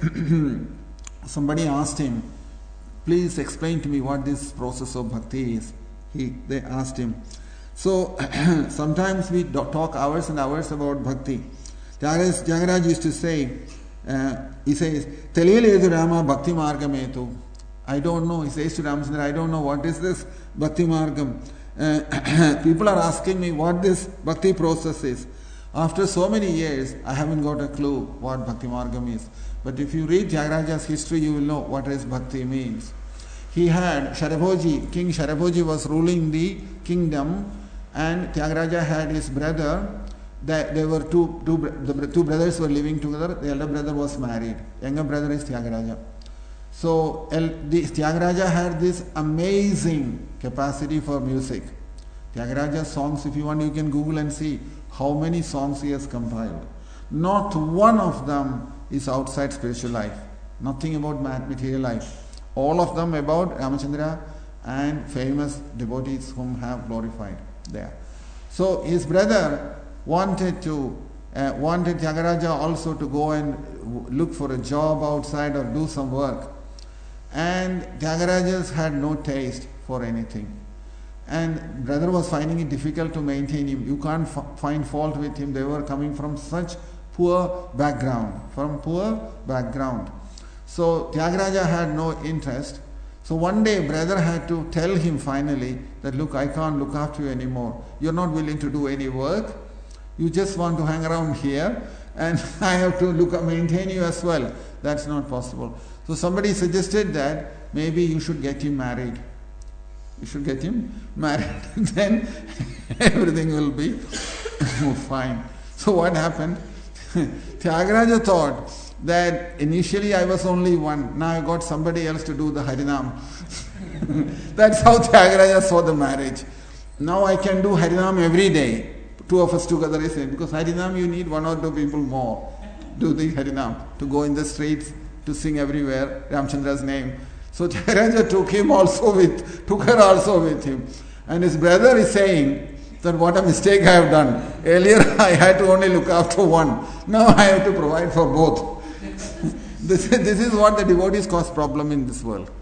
somebody asked him, please explain to me what this process of bhakti is. He, they asked him. So, sometimes we talk hours and hours about bhakti. Tyagaraja used to say, uh, he says, Teliyaledu Rama bhakti margametu. I don't know. He says to Ramachandra, I don't know what is this bhakti margam. Uh, people are asking me what this bhakti process is. After so many years, I haven't got a clue what bhakti margam is. But if you read Tyagaraja's history, you will know what is bhakti means. He had Sharabhoji, King Sharabhoji was ruling the kingdom, and Tyagaraja had his brother. That they were two, two, the two brothers were living together. The elder brother was married. Younger brother is Tyagaraja. So the Tyagaraja had this amazing capacity for music. Tyagaraja's songs, if you want, you can Google and see how many songs he has compiled. Not one of them is outside spiritual life. Nothing about material life. All of them about Ramachandra and famous devotees whom have glorified there. So his brother wanted to uh, wanted Tyagaraja also to go and w- look for a job outside or do some work. And Tyagaraja had no taste for anything. And brother was finding it difficult to maintain him. You can't f- find fault with him. They were coming from such poor background. From poor background. So Tyagaraja had no interest. So one day brother had to tell him finally that, look, I can't look after you anymore. You're not willing to do any work. You just want to hang around here and I have to look maintain you as well. That's not possible. So somebody suggested that maybe you should get him married. You should get him married. Then everything will be fine. So what happened? Tyagaraja thought that initially I was only one. Now I got somebody else to do the Harinam. That's how Tyagaraja saw the marriage. Now I can do Harinam every day. Two of us together is it. Because Harinam you need one or two people more. Do the Harinam. To go in the streets, to sing everywhere Ramachandra's name. So Tyagaraja took him also with, took her also with him. And his brother is saying that what a mistake I have done. Earlier I had to only look after one. Now I have to provide for both. this, this is what the devotees cause problem in this world.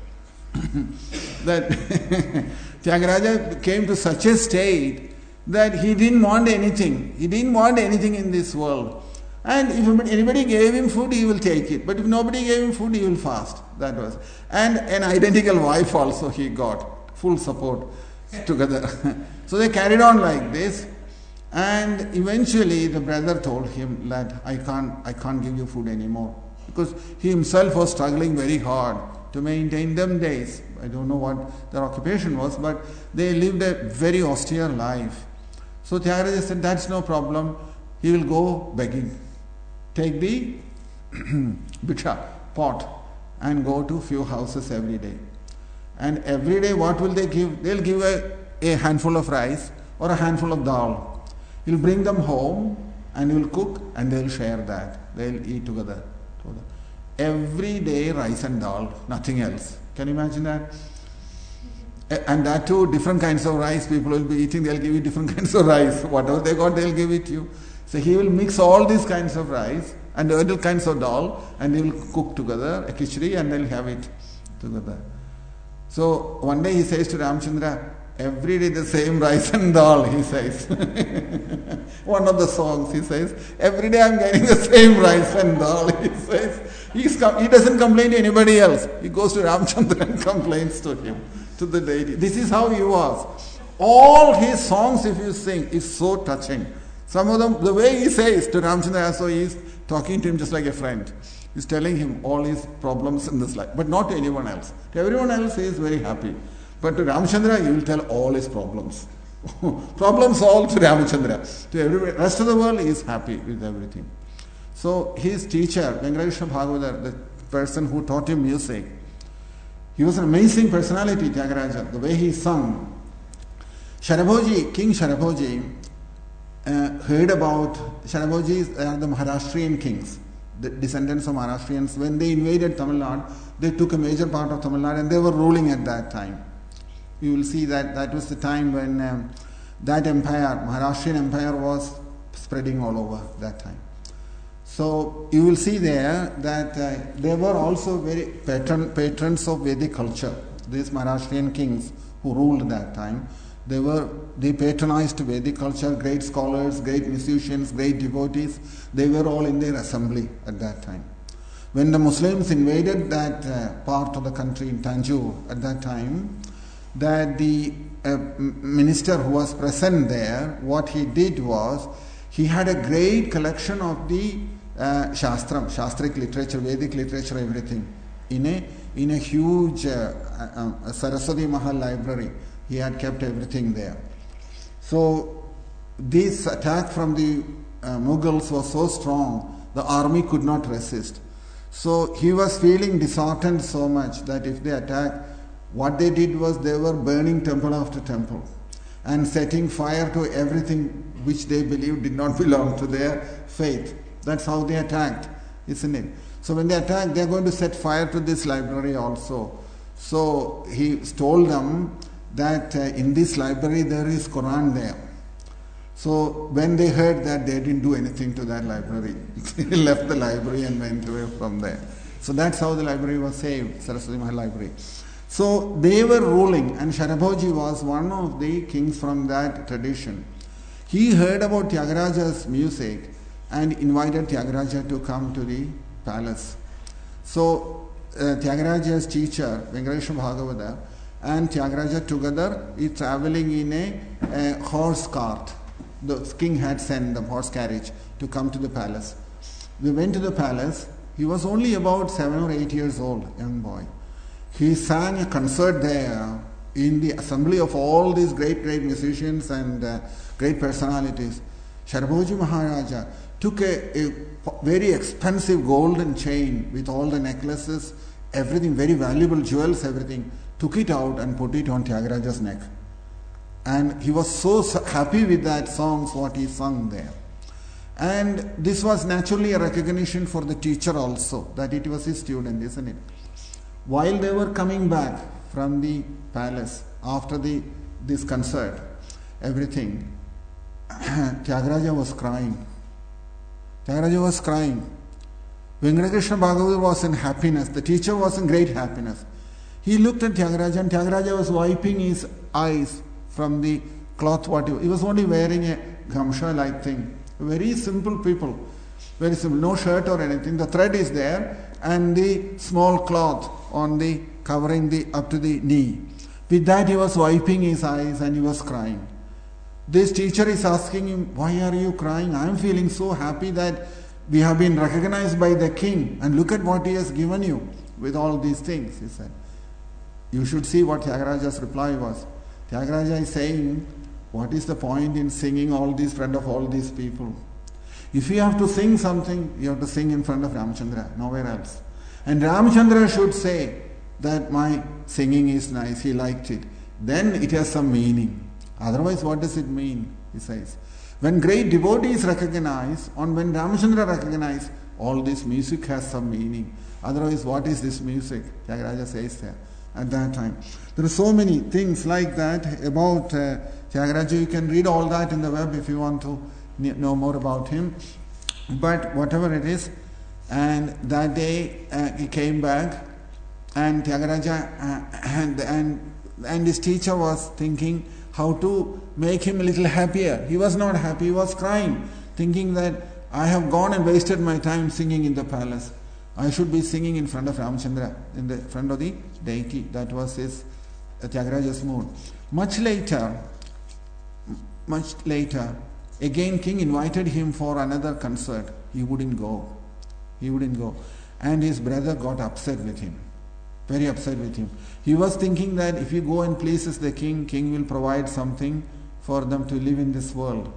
That Tyagaraja came to such a state that he didn't want anything. He didn't want anything in this world. And if anybody gave him food, he will take it. But if nobody gave him food, he will fast. That was. And an identical wife also he got. Full support together. So they carried on like this. And eventually the brother told him that I can't, I can't give you food anymore. Because he himself was struggling very hard to maintain them days. I don't know what their occupation was, but they lived a very austere life. So Tyagaraja said, that's no problem. He will go begging. Take the bhiksha pot and go to few houses every day. And every day what will they give? They'll give a, a handful of rice or a handful of dal. He'll bring them home and he'll cook and they'll share that. They'll eat together. Every day rice and dal, nothing else. Can you imagine that? And that too, different kinds of rice people will be eating. They'll give you different kinds of rice. Whatever they got, they'll give it to you. So he will mix all these kinds of rice and all kinds of dal, and they will cook together a khichdi and they'll have it together. So one day he says to Ramchandra, every day the same rice and dal, he says. One of the songs, he says, every day I'm getting the same rice and dal, he says. He's com- he doesn't complain to anybody else. He goes to Ramchandra and complains to him, to the deity. This is how he was. All his songs, if you sing, is so touching. Some of them, the way he says to Ramchandra, so he is talking to him just like a friend. He's telling him all his problems in this life, but not to anyone else. To everyone else, he is very happy. But to Ramchandra, he will tell all his problems. Problems all to Ramchandra. To every rest of the world, he is happy with everything. So his teacher, Venkateshwara Bhagavatar, the person who taught him music, he was an amazing personality, Tyagaraja, the way he sung. Sharabhoji, King Sharabhoji, uh, heard about, Sharabhojis are the Maharashtrian kings, the descendants of Maharashtrians. When they invaded Tamil Nadu, they took a major part of Tamil Nadu and they were ruling at that time. You will see that that was the time when um, that empire, Maharashtrian empire, was spreading all over that time. So you will see there that uh, they were also very patron, patrons of Vedic culture. These Maharashtrian kings who ruled that time, they were they patronized Vedic culture. Great scholars, great musicians, great devotees, they were all in their assembly at that time. When the Muslims invaded that uh, part of the country in Tanjore at that time, that the uh, minister who was present there, what he did was, he had a great collection of the uh, Shastram, Shastric literature, Vedic literature, everything, in a in a huge uh, uh, Saraswati Mahal library. He had kept everything there. So this attack from the uh, Mughals was so strong, the army could not resist. So he was feeling disheartened so much that if they attack, what they did was they were burning temple after temple and setting fire to everything which they believed did not belong to their faith. That's how they attacked, isn't it? So when they attacked, they are going to set fire to this library also. So he told them that uh, in this library there is Quran there. So when they heard that, they didn't do anything to that library. They left the library and went away from there. So that's how the library was saved, Saraswati Mahal Library. So they were ruling, and Sharabhoji was one of the kings from that tradition. He heard about Tyagaraja's music and invited Tyagaraja to come to the palace. So uh, Tyagaraja's teacher, Venkateshwara Bhagavatar, and Tyagaraja together is traveling in a, a horse cart. The king had sent the horse carriage to come to the palace. They went to the palace. He was only about seven or eight years old, young boy. He sang a concert there in the assembly of all these great, great musicians and uh, great personalities. Sharabhoji Maharaja took a, a very expensive golden chain with all the necklaces, everything, very valuable jewels, everything, took it out and put it on Tyagaraja's neck. And he was so happy with that songs, what he sung there. And this was naturally a recognition for the teacher also, that it was his student, isn't it? While they were coming back from the palace after the this concert, everything, Tyagaraja was crying. Tyagaraja was crying. Venkateshwara Bhagavatar was in happiness. The teacher was in great happiness. He looked at Tyagaraja, and Tyagaraja was wiping his eyes from the cloth. What he, he was only wearing a gamsha-like thing. Very simple people. Very simple. No shirt or anything. The thread is there, and the small cloth on the covering the up to the knee. With that, he was wiping his eyes and he was crying. This teacher is asking him, "Why are you crying?" "I am feeling so happy that we have been recognized by the king, and look at what he has given you with all these things," he said. You should see what Tyagaraja's reply was. Tyagaraja is saying, what is the point in singing all this in front of all these people? If you have to sing something, you have to sing in front of Ramchandra, nowhere else. And Ramchandra should say that my singing is nice, he liked it. Then it has some meaning. Otherwise, what does it mean? He says. When great devotees recognize, or when Ramchandra recognize, all this music has some meaning. Otherwise, what is this music? Tyagaraja says there at that time. There are so many things like that about uh, Tyagaraja. You can read all that in the web if you want to know more about him. But whatever it is, And that day uh, he came back, and Tyagaraja uh, and, and and his teacher was thinking how to make him a little happier. He was not happy, he was crying, thinking that I have gone and wasted my time singing in the palace. I should be singing in front of Ramachandra, in the front of the deity. That was his uh, Tyagaraja's mood. Much later, much later, again king invited him for another concert. He wouldn't go. He wouldn't go. And his brother got upset with him. Very upset with him. He was thinking that if he go and pleases the king, king will provide something for them to live in this world.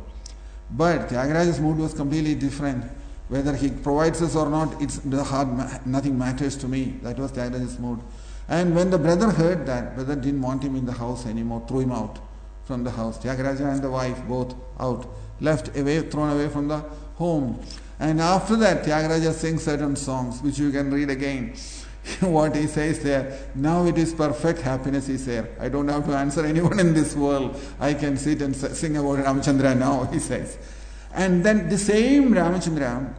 But Tyagaraja's mood was completely different. Whether he provides us or not, it's the hard, nothing matters to me. That was Tyagaraja's mood. And when the brother heard that, brother didn't want him in the house anymore, threw him out from the house. Tyagaraja and the wife both out, left away, thrown away from the home. And after that, Tyagaraja sings certain songs, which you can read again. What he says there, now it is perfect happiness, he said. I don't have to answer anyone in this world. I can sit and sing about Ramachandra now, he says. And then the same Ramachandra,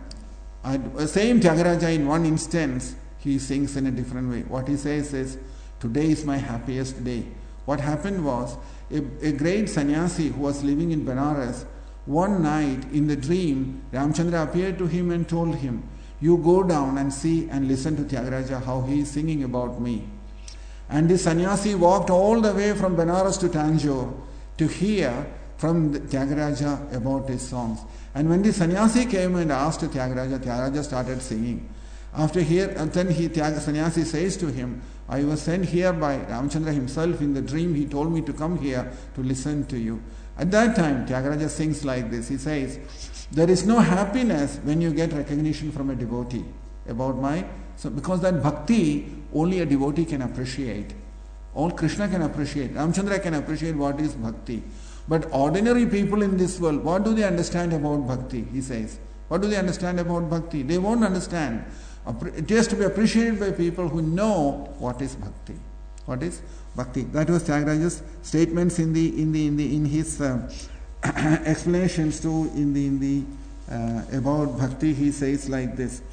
uh, same Tyagaraja, in one instance, he sings in a different way. What he says is, today is my happiest day. What happened was, a, a great sannyasi who was living in Benares, one night in the dream, Ramachandra appeared to him and told him, you go down and see and listen to Tyagaraja, how he is singing about me. And the sannyasi walked all the way from Benares to Tanjore to hear from Tyagaraja about his songs. And when the sannyasi came and asked Tyagaraja, Tyagaraja started singing. After here, and then he, Tyag, sannyasi says to him, I was sent here by Ramachandra himself. In the dream he told me to come here to listen to you. At that time, Tyagaraja sings like this. He says, there is no happiness when you get recognition from a devotee about my... So because that bhakti, only a devotee can appreciate. All Krishna can appreciate. Ramachandra can appreciate what is bhakti. But ordinary people in this world, what do they understand about bhakti? He says. What do they understand about bhakti? They won't understand. It has to be appreciated by people who know what is bhakti. What is bhakti? That was Tyagaraja's statements in the in the in the in his uh, explanations to in the in the uh, about bhakti. He says like this.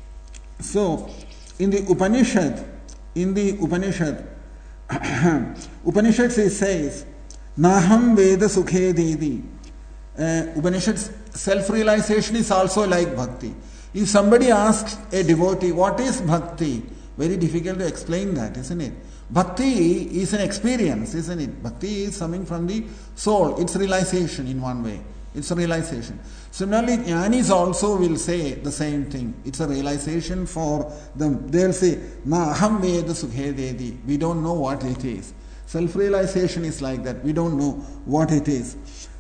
So, in the Upanishad, in the Upanishad, Upanishad says, Naham Veda Sukhe Dedi. Uh, Upanishad's self-realization is also like bhakti. If somebody asks a devotee, what is bhakti? Very difficult to explain that, isn't it? Bhakti is an experience, isn't it? Bhakti is something from the soul. It's realization in one way. It's a realization. Similarly, jnanis also will say the same thing. It's a realization for them. They'll say, Na aham veda sukhe dedi. We don't know what it is. Self-realization is like that. We don't know what it is.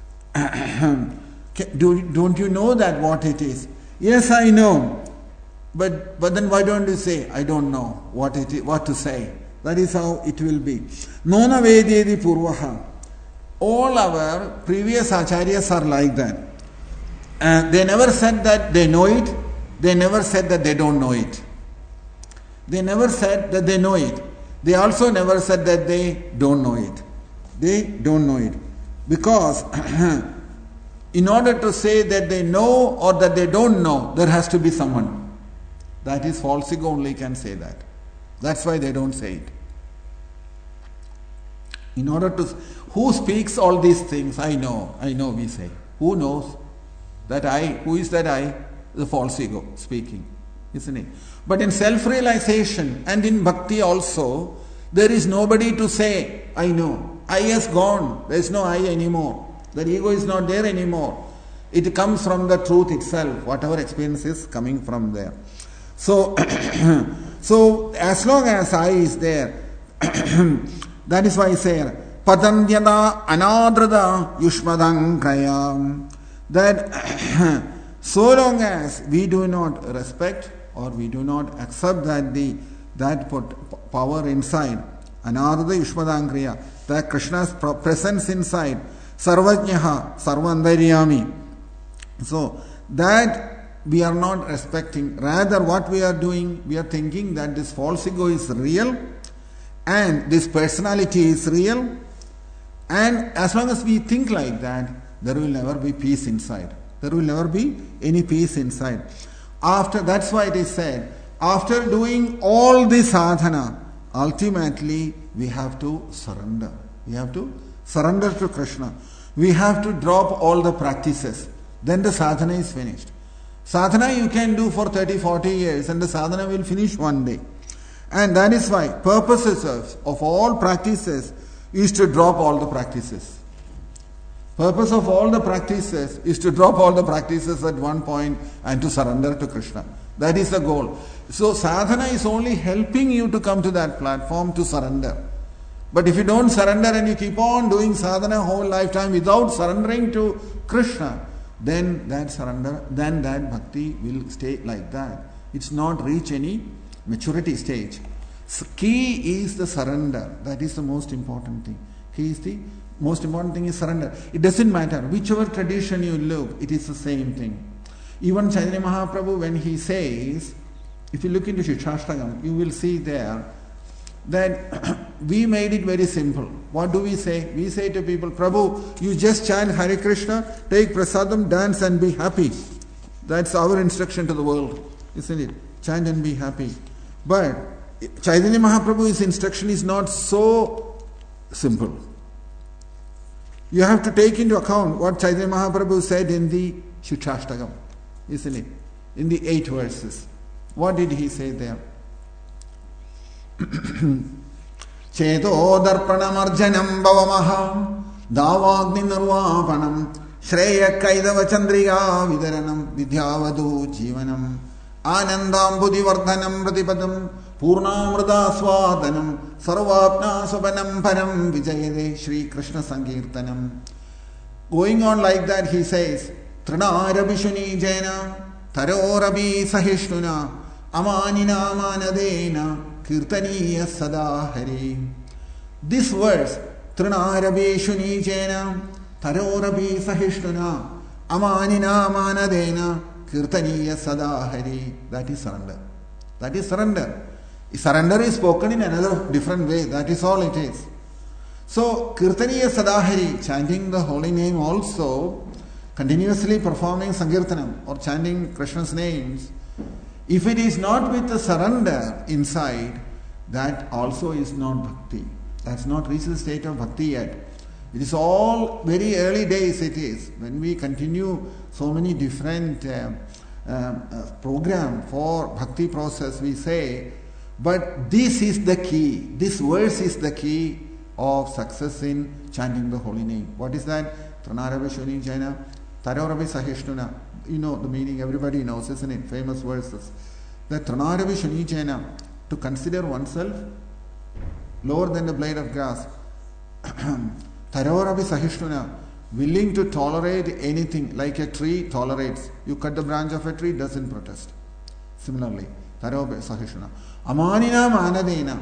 Do, don't you know that what it is? Yes, I know. But but then why don't you say, I don't know what it is, what to say? That is how it will be. Nona vededi purvaha. All our previous acharyas are like that. Uh, they never said that they know it. They never said that they don't know it. They never said that they know it. They also never said that they don't know it. They don't know it. Because in order to say that they know or that they don't know, there has to be someone. That is, false ego only can say that. That's why they don't say it. In order to... Who speaks all these things? I know. I know, we say. Who knows? That I. Who is that I? The false ego speaking. Isn't it? But in self-realization and in bhakti also, there is nobody to say, I know. I has gone. There is no I anymore. The ego is not there anymore. It comes from the truth itself. Whatever experience is coming from there. So, so as long as I is there, that is why I say, Patandyada anadrada yushmadankayam. That so long as we do not respect or we do not accept that the that power inside, anadrada yushmadankriya, that Krishna's presence inside, sarvajnaha, sarvandaryami. So that we are not respecting. Rather, what we are doing, we are thinking that this false ego is real and this personality is real. And as long as we think like that, there will never be peace inside. There will never be any peace inside. After, that's why it is said, after doing all the sadhana, ultimately we have to surrender. We have to surrender to Krishna. We have to drop all the practices. Then the sadhana is finished. Sadhana you can do for thirty, forty years and the sadhana will finish one day. And that is why purposes of, of all practices is to drop all the practices. Purpose of all the practices is to drop all the practices at one point and to surrender to Krishna. That is the goal. So sadhana is only helping you to come to that platform to surrender. But if you don't surrender and you keep on doing sadhana whole lifetime without surrendering to Krishna, then that surrender, then that bhakti will stay like that. It's not reach any maturity stage. So key is the surrender. That is the most important thing. Key is the most important thing is surrender. It doesn't matter whichever tradition you look, it is the same thing. Even Chaitanya Mahaprabhu, when he says, if you look into Shikshashtagam, you will see there that we made it very simple. What do we say? We say to people, Prabhu, you just chant Hare Krishna, take prasadam, dance and be happy. That's our instruction to the world, isn't it? Chant and be happy. But Chaitanya Mahaprabhu's instruction is not so simple. You have to take into account what Chaitanya Mahaprabhu said in the Shikshashtagam, isn't it? In the eight verses. What did he say there? Cheto darpanam arjanam bhavamaha davagni nirvapanam shreya kaidava chandriya vidaranam vidyavadu jivanam anandam buddhivardhanam pratipadam purnamrita swadanam sarvapna subanam param vijayade Shri Krishna Sankirtanam. Going on like that, he says, Trinarabhishuni jena tarorabi sahishnuna amanina manadena kirtaniya sada hari. This verse, Trinarabhishuni jena tarorabi sahishnuna amanina manadena kirtaniya sada hari. That is surrender. That is surrender. Surrender is spoken in another different way. That is all it is. So, Kirtaniya Sadahari, chanting the holy name also, continuously performing Sankirtanam or chanting Krishna's names, if it is not with the surrender inside, that also is not bhakti. That's not reached the state of bhakti yet. It is all very early days it is. When we continue so many different uh, uh, uh, program for bhakti process, we say, but this is the key. This verse is the key of success in chanting the holy name. What is that? Tranarabhishuni Jaina, Tarorabi Sahishnuna. You know the meaning, everybody knows, isn't it? Famous verses. That Tranarabhishuni Jaina, to consider oneself lower than the blade of grass. Tarorabi Sahishnuna, willing to tolerate anything like a tree tolerates. You cut the branch of a tree, doesn't protest. Similarly, Tarorabi Sahishnuna. Amanina Manadena.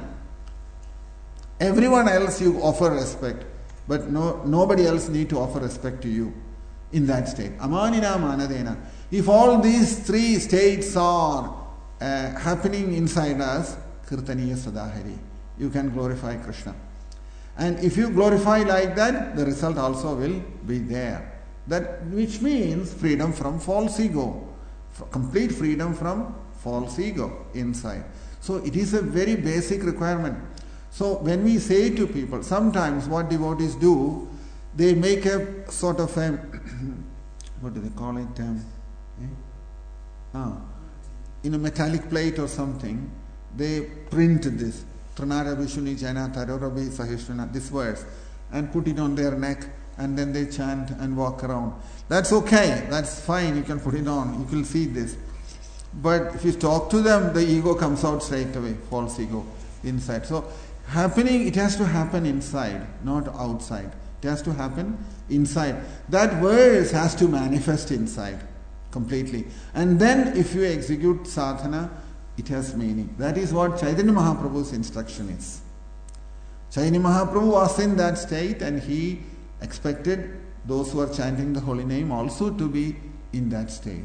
Everyone else you offer respect, but no, nobody else need to offer respect to you in that state. Amanina Manadena. If all these three states are uh, happening inside us, Kirtaniya Sadahari, you can glorify Krishna. And if you glorify like that, the result also will be there. That which means freedom from false ego, complete freedom from false ego inside. So it is a very basic requirement. So when we say to people, sometimes what devotees do, they make a sort of a, what do they call it? Um, eh? ah, in a metallic plate or something, they print this, Tranarabhishuni Jaina Tarorabi Sahishnuna, this verse, and put it on their neck, and then they chant and walk around. That's okay, that's fine, you can put it on, you can see this. But if you talk to them, the ego comes out straight away, false ego inside. So happening, it has to happen inside, not outside. It has to happen inside. That verse has to manifest inside completely. And then if you execute sadhana, it has meaning. That is what Chaitanya Mahaprabhu's instruction is. Chaitanya Mahaprabhu was in that state and he expected those who are chanting the holy name also to be in that state.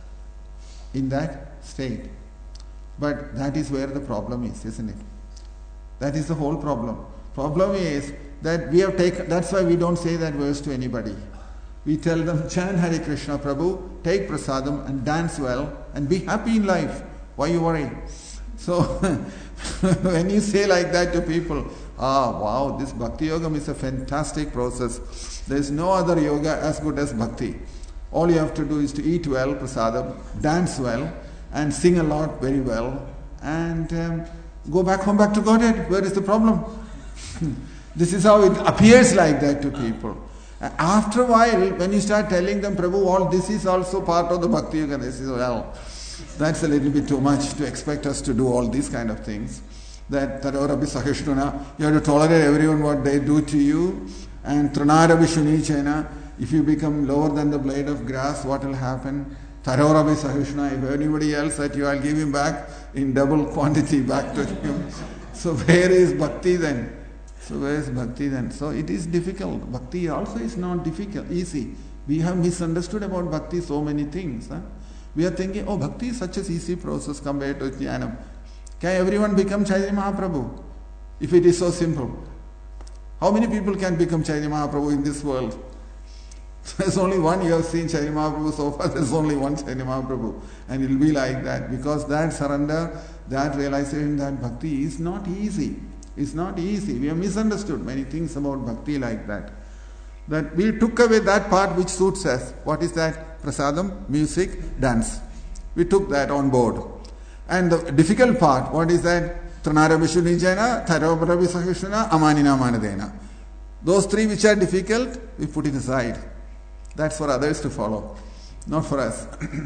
In that state. But that is where the problem is, isn't it? That is the whole problem. Problem is that we have taken, that's why we don't say that verse to anybody. We tell them, chant Hare Krishna Prabhu, take prasadam and dance well and be happy in life. Why you worry? So when you say like that to people, ah, wow, this Bhakti Yogam is a fantastic process. There is no other yoga as good as Bhakti. All you have to do is to eat well, prasadam, dance well, and sing a lot very well, and um, go back home, back to Godhead. Where is the problem? This is how it appears like that to people. After a while, when you start telling them, Prabhu, all this is also part of the Bhakti Yoga, they say, well, that's a little bit too much to expect us to do all these kind of things. That Tarorabi Sahishnuna, you have to tolerate everyone what they do to you. And Tranarabi Shunichena, if you become lower than the blade of grass, what will happen? Tarorabi Sahishnuna, if anybody else that you, I'll give him back in double quantity back to him. So where is Bhakti then? So where is Bhakti then? So it is difficult. Bhakti also is not difficult, easy. We have misunderstood about Bhakti so many things. Huh? We are thinking, oh, Bhakti is such an easy process compared to Jnanam. Can everyone become Chaitanya Mahaprabhu? If it is so simple. How many people can become Chaitanya Mahaprabhu in this world? There's only one. You have seen Chaitanya Mahaprabhu so far. There's only one Chaitanya Mahaprabhu. And it will be like that. Because that surrender, that realization that Bhakti is not easy. It's not easy. We have misunderstood many things about Bhakti like that. That we took away that part which suits us. What is that? Prasadam, music, dance. We took that on board. And the difficult part, what is that? Tranara Vishunijana, Tharobharavi Sahishana, Amanina Manadena. Those three which are difficult, we put it aside. That's for others to follow, not for us.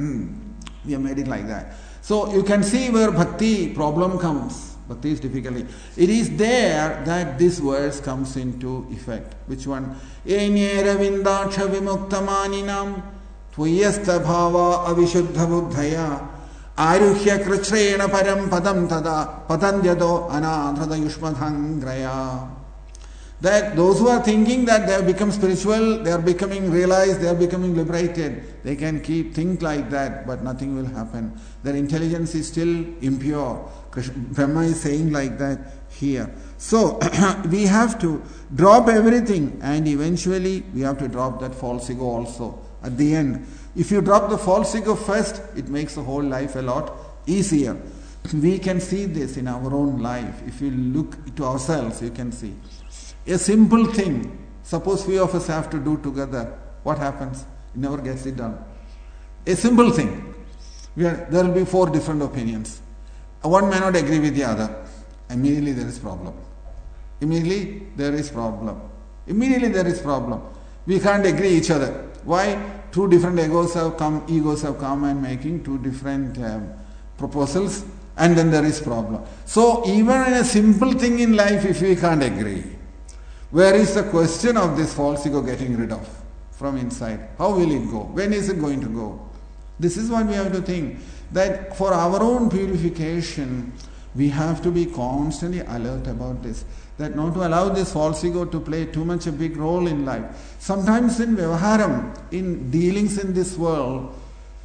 We have made it like that. So you can see where Bhakti problem comes. Bhakti is difficulty. It is there that this verse comes into effect. Which one? Enyera vindaksha vimuktamaninam tvayasta bhava avishuddha buddhaya aruhya krichrena param padam tada patandyado anadhada yushmadhangraya. That those who are thinking that they have become spiritual, they are becoming realized, they are becoming liberated, they can keep think like that, but nothing will happen. Their intelligence is still impure. Brahma is saying like that here. So we have to drop everything, and eventually we have to drop that false ego also at the end. If you drop the false ego first, it makes the whole life a lot easier. We can see this in our own life. If you look to ourselves, you can see. A simple thing, suppose few of us have to do together, what happens? It never gets it done. A simple thing. We are, there will be four different opinions. One may not agree with the other. Immediately there is problem. Immediately there is problem. Immediately there is problem. We can't agree each other. Why? Two different egos have come, egos have come and making two different um, proposals, and then there is problem. So even in a simple thing in life, if we can't agree, where is the question of this false ego getting rid of from inside? How will it go? When is it going to go? This is what we have to think. That for our own purification, we have to be constantly alert about this. That not to allow this false ego to play too much a big role in life. Sometimes in Vyavaharam, in dealings in this world,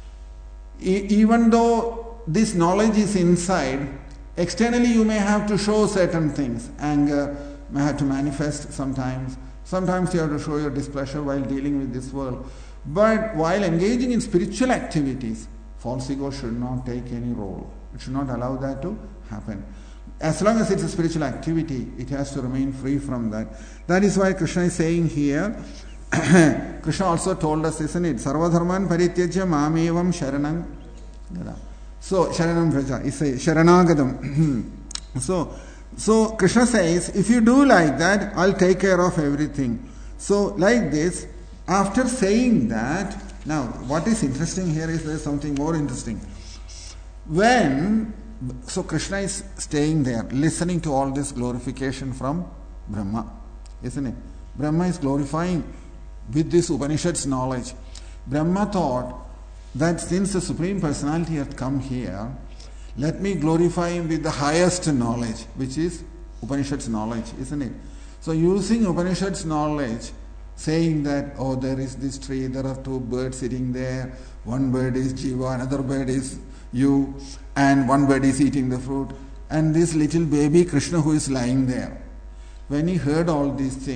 e- even though this knowledge is inside, externally you may have to show certain things. Anger may have to manifest sometimes. Sometimes you have to show your displeasure while dealing with this world. But while engaging in spiritual activities, false ego should not take any role. It should not allow that to happen. As long as it's a spiritual activity, it has to remain free from that. That is why Krishna is saying here, Krishna also told us, isn't it? Sarvadharman parityajya mamevam sharanam gada. So, sharanam vraja, is a sharanagadam. so, so Krishna says, if you do like that, I'll take care of everything. So, like this, after saying that, now what is interesting here is there is something more interesting. When, so Krishna is staying there, listening to all this glorification from Brahma, isn't it? Brahma is glorifying with this Upanishad's knowledge. Brahma thought that since the Supreme Personality had come here, let me glorify him with the highest knowledge, which is Upanishad's knowledge, isn't it? So using Upanishad's knowledge, saying that, oh, there is this tree, there are two birds sitting there, one bird is Jiva, another bird is you, and one bird is eating the fruit, and this little baby Krishna who is lying there. When he heard all these things,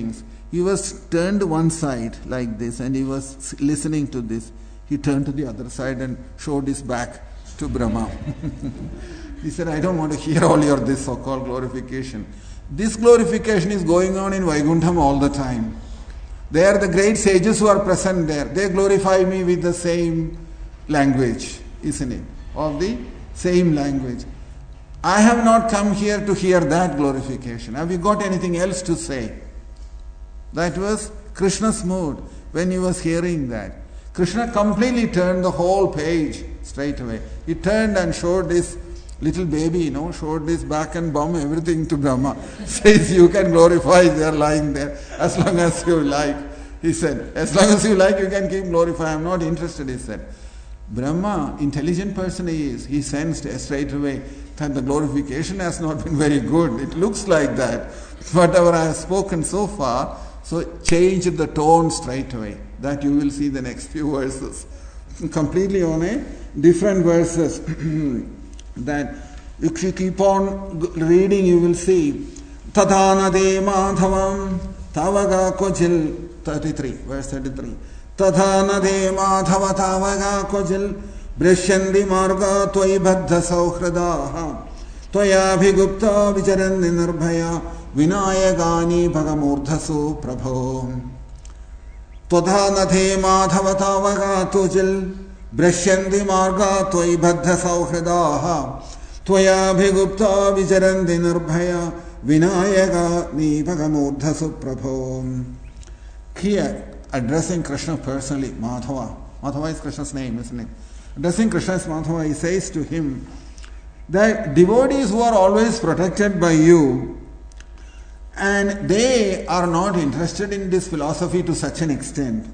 He was turned one side like this and he was listening to this. He turned to the other side and showed his back to Brahma. He said, I don't want to hear all your this so-called glorification. This glorification is going on in Vaikuntham all the time. They are the great sages who are present there. They glorify me with the same language, isn't it? Of the same language. I have not come here to hear that glorification. Have you got anything else to say? That was Krishna's mood when he was hearing that. Krishna completely turned the whole page straight away. He turned and showed this little baby, you know, showed this back and bum, everything to Brahma. Says, you can glorify, they are lying there as long as you like. He said, as long as you like, you can keep glorifying. I am not interested, he said. Brahma, intelligent person he is, he sensed straight away that the glorification has not been very good. It looks like that. Whatever I have spoken so far, so change the tone straight away. That you will see the next few verses. Completely on a different verses. That if you keep on reading, you will see Tadhanade Madhavam Tavaga Kojil thirty-three, verse thirty-three. Tadhanade Madhava Tavaga Kojil Brishandi Marga Twai Baddha Sauhradaha Twaya Bhigupta Vijarandi Nirbhaya Vinayagani Bhagamurdhasu Prabho Tadhanade Madhava Tavaga Kojil Brashyandi marga tvai baddha sauhradaha tvaya bhigupta vijarandi nirbhaya vinayaga nivagamurdhasu prabho. Here, addressing Krishna personally, Madhava. Madhava is Krishna's name, isn't it? Addressing Krishna as Madhava, he says to him that devotees who are always protected by you and they are not interested in this philosophy to such an extent.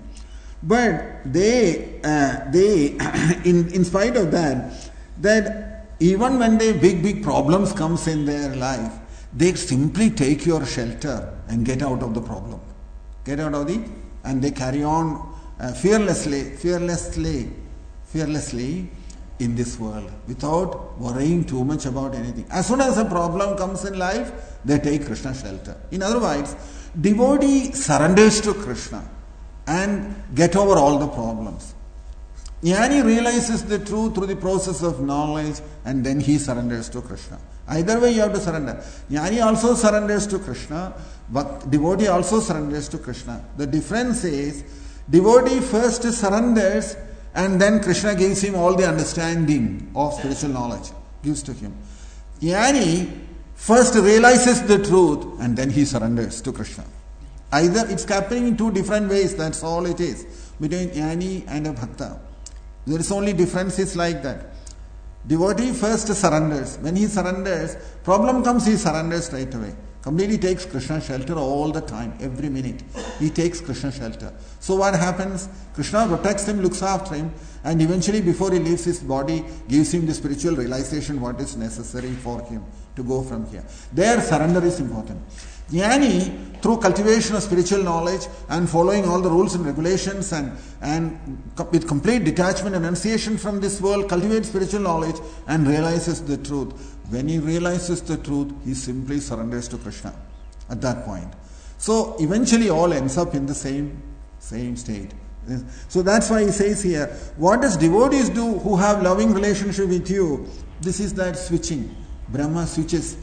But they, uh, they in, in spite of that, that even when they big, big problems comes in their life, they simply take your shelter and get out of the problem. Get out of the, and they carry on uh, fearlessly, fearlessly, fearlessly in this world without worrying too much about anything. As soon as a problem comes in life, they take Krishna's shelter. In other words, devotee surrenders to Krishna and get over all the problems. Jnani realizes the truth through the process of knowledge and then he surrenders to Krishna. Either way you have to surrender. Jnani also surrenders to Krishna, but devotee also surrenders to Krishna. The difference is, devotee first surrenders and then Krishna gives him all the understanding of spiritual knowledge, gives to him. Jnani first realizes the truth and then he surrenders to Krishna. Either it's happening in two different ways, that's all it is, between Jnani and a Bhakta. There is only difference is like that. Devotee first surrenders. When he surrenders, problem comes, he surrenders straight away. Completely takes Krishna shelter all the time, every minute. He takes Krishna shelter. So what happens? Krishna protects him, looks after him, and eventually before he leaves his body, gives him the spiritual realization what is necessary for him to go from here. There surrender is important. Jnani, through cultivation of spiritual knowledge and following all the rules and regulations and, and with complete detachment and renunciation from this world, cultivates spiritual knowledge and realizes the truth. When he realizes the truth, he simply surrenders to Krishna at that point. So eventually all ends up in the same, same state. So that's why he says here, what does devotees do who have loving relationship with you? This is that switching. Brahma switches.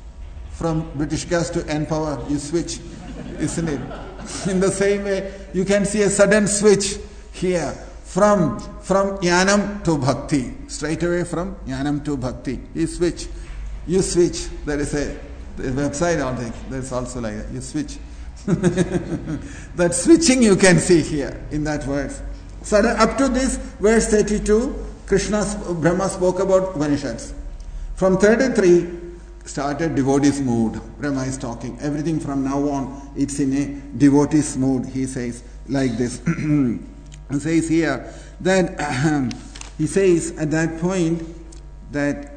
From British gas to N-Power, you switch, isn't it? In the same way, you can see a sudden switch here from, from Jnanam to Bhakti. Straight away from Jnanam to Bhakti. You switch. You switch. There is a, a website, I think, there's also like that. You switch. That switching you can see here in that verse. So up to this, verse thirty-two, Krishna, Brahma spoke about Upanishads. From thirty-three, started devotee's mood. Brahma is talking. Everything from now on, it's in a devotee's mood. He says like this. He says here that uh, he says at that point that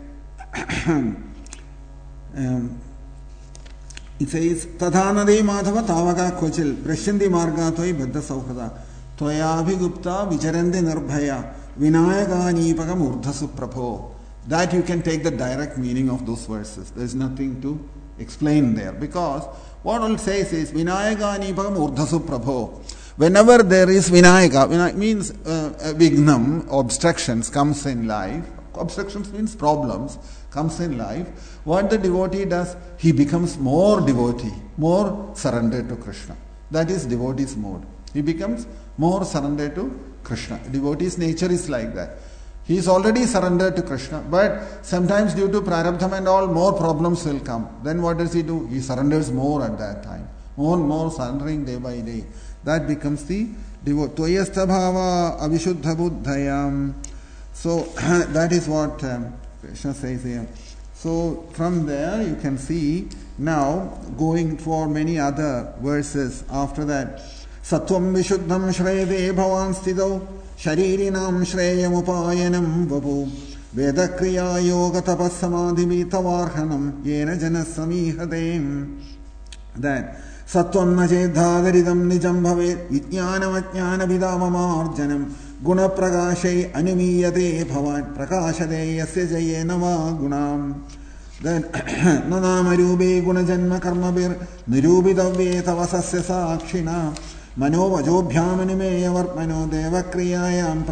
um, it says Tadhanade Madhava Tavaga Kochil Prashandi Marga Toi Baddha Sauhrada Toya Abhigupta Vijarandi Nirbhaya Vinayagani Pagamurdhasu Prabho. That you can take the direct meaning of those verses. There is nothing to explained there. Because what it says is Vinayaka Nipagam Urdhasu Prabho. Whenever there is Vinayaka, Vinayaka means uh, Vignam, obstructions comes in life. Obstructions means problems, comes in life. What the devotee does, he becomes more devotee, more surrendered to Krishna. That is devotee's mode. He becomes more surrendered to Krishna. Devotee's nature is like that. He is already surrendered to Krishna, but sometimes due to prarabdham and all, more problems will come. Then what does he do? He surrenders more at that time. More and more surrendering day by day. That becomes the devotee. Tvayastha bhava avishuddha buddhayam. So that is what um, Krishna says here. So from there you can see now going for many other verses after that. Sattvam vishuddham shreyade bhavan stidau sharirinam shreyam upayanam vapu vedakriya yoga tapassamadhi tavarhanam yena jana samihadem. That Sattvam nachedhagaridam nijam bhave vijnanam ajnana vidamamarjanam guna prakashay anumiyate bhavan prakashade yasya jayena va gunam. Then nanamarube guna janma karmabir nirubidavye tavasasya sakshina mano vajobhyam animeya vartmano devakriyayam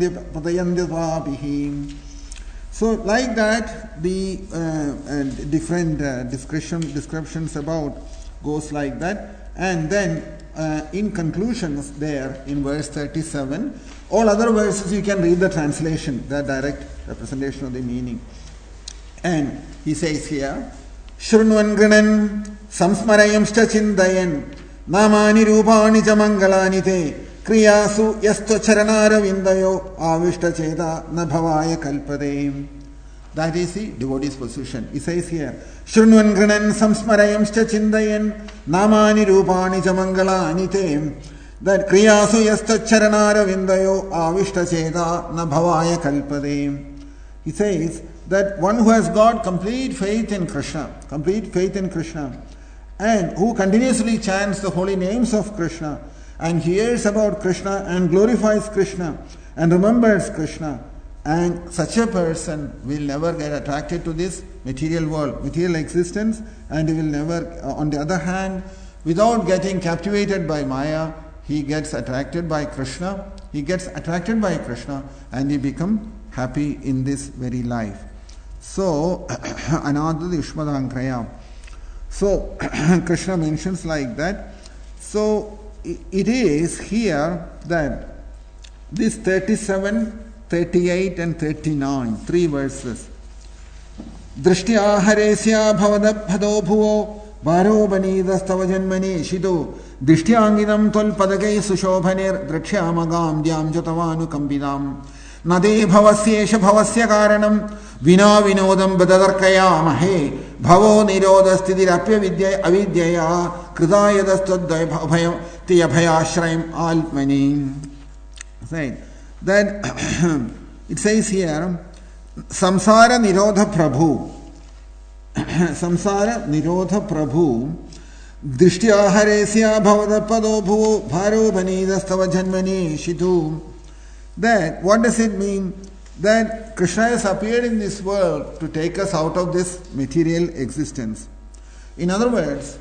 pradayandyapapihi. So like that the uh, uh, different uh, description, descriptions about goes like that, and then uh, in conclusions there in verse thirty-seven, all other verses you can read the translation, the direct representation of the meaning. And he says here, Shrunvan grinan samsmarayamshta chindayan namani rupani cha mangalani te kriyasu yasto charanara vindayo avishta cheda na bhavaya kalpade. That is the devotee's position. He says here, Shrunvan grinan samsmarayamshta chindayan namani rupani cha mangalani te. That kriyasu yasto charanara vindayo avishta cheda na bhavaya kalpade. He says that one who has got complete faith in Krishna, complete faith in Krishna, and who continuously chants the holy names of Krishna, and hears about Krishna and glorifies Krishna, and remembers Krishna, and such a person will never get attracted to this material world, material existence, and he will never, on the other hand, without getting captivated by Maya, he gets attracted by Krishna, he gets attracted by Krishna, and he becomes happy in this very life. So, Anadad Yushmadankraya. So, Krishna mentions like that. So, it is here that this thirty-seven, thirty-eight and thirty-nine, three verses. Drishtya haresya bhavadabhado bhuvo bharo banidastava janmani shido drishtyanginam tol padagai sushobhanir drakshyaamagam dyam jatavanu kambidam nade bhavasyesha bhavasya karanam vina vinodam badadarkaya mahe bhavo nirodasthidirapya vidya avidyaya kridayadastadday bhavayam tiyabhayashrayam almani. Right. Then it says here, samsara nirodha prabhu, samsara nirodha prabhu drishtya haresya bhavadapado bhuvo bharo banidastava janmani shitu. That, what does it mean? That Krishna has appeared in this world to take us out of this material existence. In other words,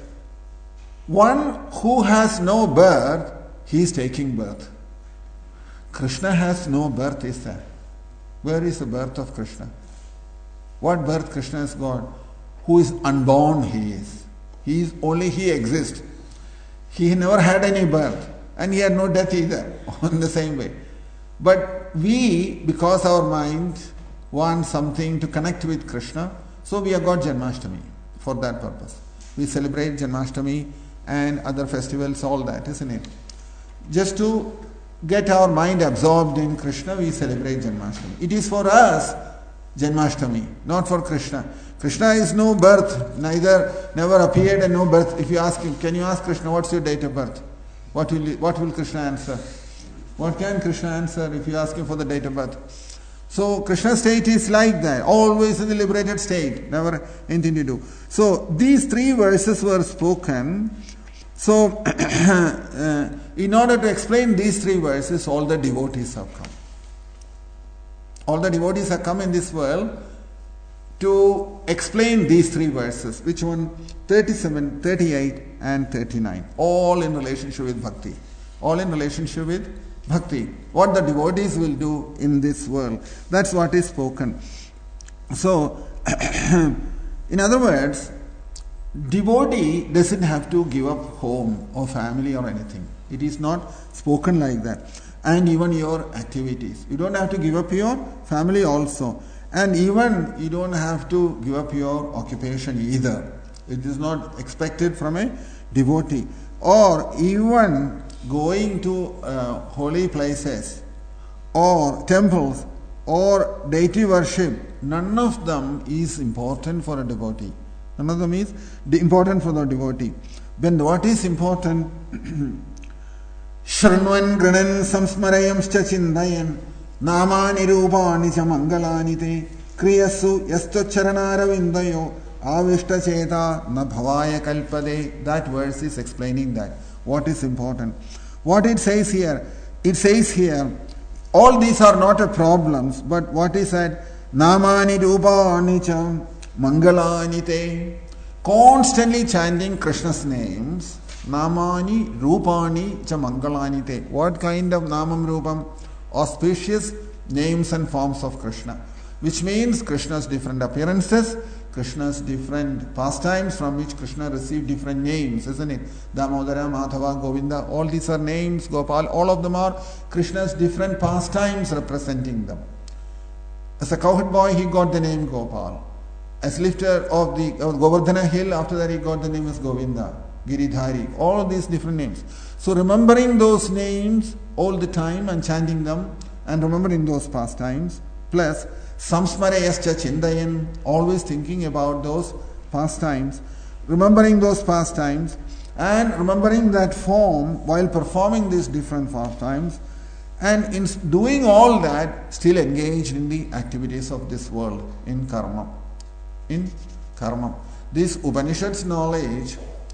one who has no birth, he is taking birth. Krishna has no birth, is there? Where is the birth of Krishna? What birth Krishna has got? Who is unborn he is. He is only he exists. He never had any birth, and he had no death either, in the same way. But we, because our mind wants something to connect with Krishna, so we have got Janmashtami for that purpose. We celebrate Janmashtami and other festivals, all that, isn't it? Just to get our mind absorbed in Krishna, we celebrate Janmashtami. It is for us Janmashtami, not for Krishna. Krishna is no birth, neither never appeared and no birth. If you ask him, can you ask Krishna, what's your date of birth? What will, what will Krishna answer? What can Krishna answer if you ask him for the date of birth? So Krishna's state is like that, always in the liberated state, never anything to do. So these three verses were spoken. So uh, in order to explain these three verses, all the devotees have come. All the devotees have come in this world to explain these three verses. Which one? thirty-seven, thirty-eight and thirty-nine. All in relationship with bhakti. All in relationship with bhakti. What the devotees will do in this world. That's what is spoken. So, in other words, devotee doesn't have to give up home or family or anything. It is not spoken like that. And even your activities. You don't have to give up your family also. And even you don't have to give up your occupation either. It is not expected from a devotee. Or even going to uh, holy places or temples or deity worship, none of them is important for a devotee. None of them is important for the devotee. Then what is important? Shranvan granan samsmarayamscha chindayan namani rupani cha mangalani te kriyasu yastocharanaravindayo avishta cheta na bhavaya kalpade. That verse is explaining that. What is important? What it says here? It says here, all these are not a problems, but what is said? Namani rupani cha mangalani te. Constantly chanting Krishna's names. Namani Rupani cha Mangalani te. What kind of Namam Rupam? Auspicious names and forms of Krishna. Which means Krishna's different appearances, Krishna's different pastimes from which Krishna received different names, isn't it? Damodara, Madhava, Govinda, all these are names, Gopal, all of them are Krishna's different pastimes representing them. As a cowherd boy, he got the name Gopal. As lifter of the of Govardhana hill, after that he got the name as Govinda, Giridhari, all of these different names. So remembering those names all the time and chanting them and remembering those pastimes, plus samsmarayascha chindayan, always thinking about those pastimes, remembering those pastimes and remembering that form while performing these different pastimes, and in doing all that, still engaged in the activities of this world, in karma. In karma. This Upanishad's knowledge,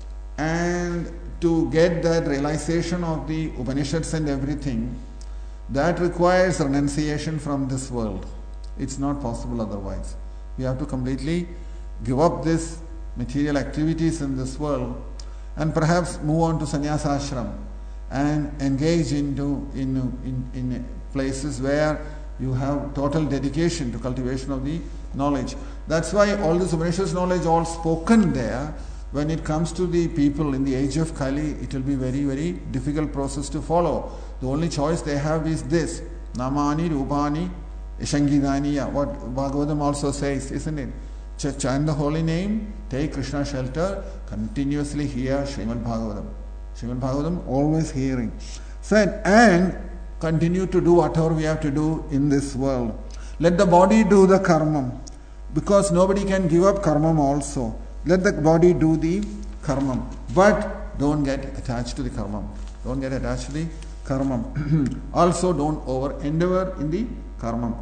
and to get that realization of the Upanishads and everything, that requires renunciation from this world. It's not possible otherwise. We have to completely give up this material activities in this world and perhaps move on to sannyasa ashram and engage into in, in, in places where you have total dedication to cultivation of the knowledge. That's why all this Upanishad's knowledge all spoken there. When it comes to the people in the age of Kali, it will be very, very difficult process to follow. The only choice they have is this: Namani, Rupani, Shangidaniya. What Bhagavatam also says, isn't it? Ch- chant the holy name, take Krishna shelter, continuously hear Srimad Bhagavatam. Srimad Bhagavatam, always hearing. Said, and continue to do whatever we have to do in this world. Let the body do the karma, because nobody can give up karma also. Let the body do the karma, but don't get attached to the karma. Don't get attached to the karma. Also, don't over endeavor in the karma.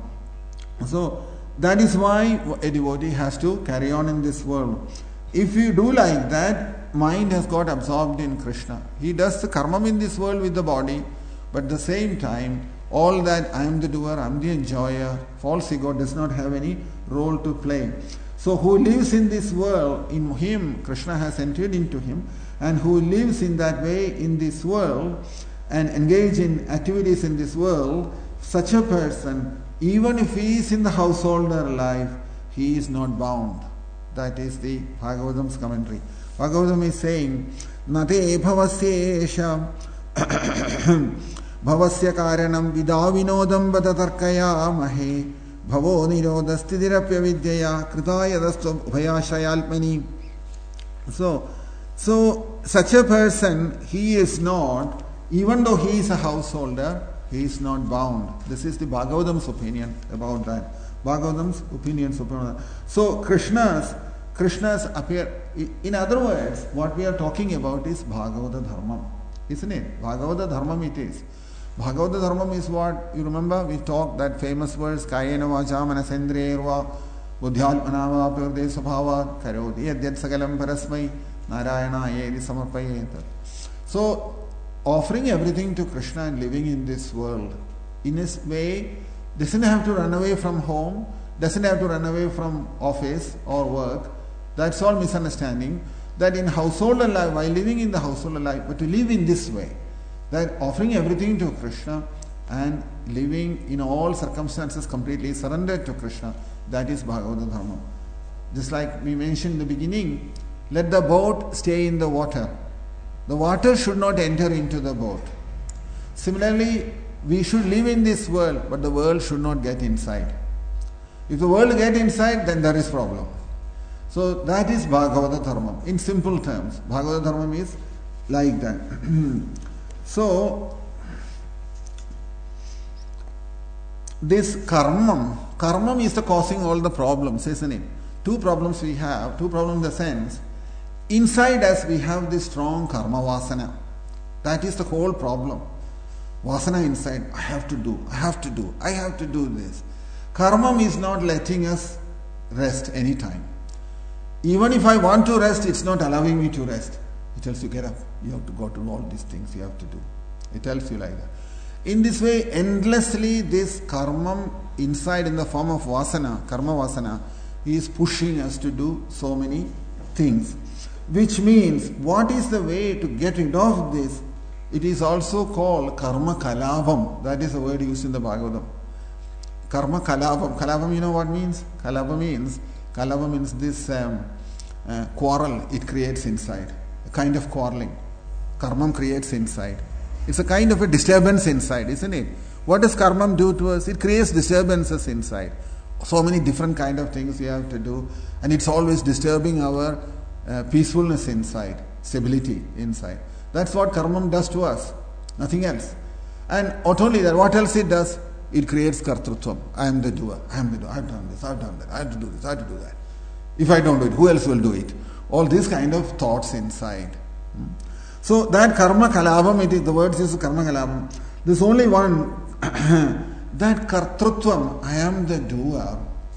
So that is why a devotee has to carry on in this world. If you do like that, mind has got absorbed in Krishna. He does the karma in this world with the body, but at the same time, all that I am the doer, I am the enjoyer, false ego does not have any role to play. So who lives in this world, in him, Krishna has entered into him, and who lives in that way in this world and engage in activities in this world, such a person, even if he is in the householder life, he is not bound. That is the Bhagavatam's commentary. Bhagavatam is saying, Nate bhavasyesha bhavasya karanam vidavinodam vadatarkaya mahe Bhavo nirodha sthidirapya vidyaya kritaya dastva ubhayashrayalpani. So, so such a person, he is not, even though he is a householder, he is not bound. This is the Bhagavatam's opinion about that. Bhagavatam's opinions about that. So Krishna's, Krishna's appear, in other words, what we are talking about is Bhagavata Dharma. Isn't it? Bhagavata Dharma it is. Bhagavata Dharma is what, you remember, we talked that famous verse, Kayena vacha manasendriyarva buddhyalmanava purde sabhava karoti yadyat sagalam parasmai narayana yedi samarpayeta. So, offering everything to Krishna and living in this world, in his way, doesn't have to run away from home, doesn't have to run away from office or work. That's all misunderstanding. That in household life, while living in the household life, but to live in this way, that offering everything to Krishna and living in all circumstances completely surrendered to Krishna, that is Bhagavata Dharma. Just like we mentioned in the beginning, let the boat stay in the water. The water should not enter into the boat. Similarly, we should live in this world, but the world should not get inside. If the world get inside, then there is problem. So that is Bhagavata Dharma. In simple terms, Bhagavata Dharma is like that. So, this karmam, karmam is the causing all the problems, isn't it? Two problems we have, two problems in the sense, inside us we have this strong karma vasana. That is the whole problem. Vasana inside, I have to do, I have to do, I have to do this. Karmam is not letting us rest anytime. Even if I want to rest, it's not allowing me to rest. It tells you, get up, you have to go to all these things you have to do. It tells you like that. In this way, endlessly this karmam inside in the form of vasana, karma vasana, is pushing us to do so many things. Which means, what is the way to get rid of this? It is also called karma kalabam. That is the word used in the Bhagavatam. Karma kalabam. Kalabam, you know what means? Kalabam means, kalabam means this um, uh, quarrel it creates inside. A kind of quarreling. Karmam creates inside. It's a kind of a disturbance inside, isn't it? What does karmam do to us? It creates disturbances inside. So many different kind of things we have to do, and it's always disturbing our uh, peacefulness inside, stability inside. That's what karmam does to us, nothing else. And not only that, what else it does? It creates kartrutvam. I am the doer, I am the doer, I've done this, I've done that, I have to do this, I have to do that. If I don't do it, who else will do it? All these kind of thoughts inside. Hmm. So that karma kalabam, it is the words is karma kalabam. There's only one, that kartrutvam, I am the doer.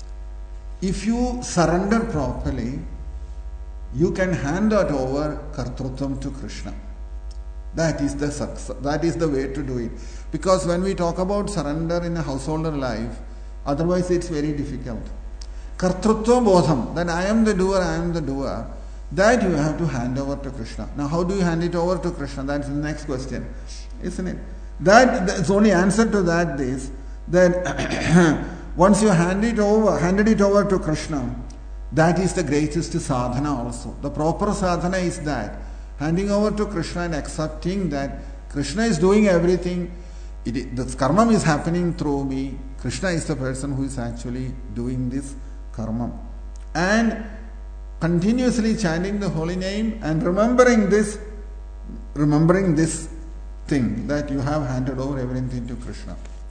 If you surrender properly, you can hand that over kartrutvam to Krishna. That is the success, that is the way to do it. Because when we talk about surrender in a householder life, otherwise it's very difficult. Kartrutva bodham, that I am the doer, I am the doer, that you have to hand over to Krishna. Now how do you hand it over to Krishna? That's the next question, isn't it? That the only answer to that is that once you hand it over, handed it over to Krishna, that is the greatest sadhana also. The proper sadhana is that, handing over to Krishna and accepting that Krishna is doing everything. It, the karma is happening through me. Krishna is the person who is actually doing this karma. And continuously chanting the holy name and remembering this, remembering this thing that you have handed over everything to Krishna.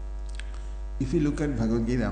If you look at Bhagavad Gita,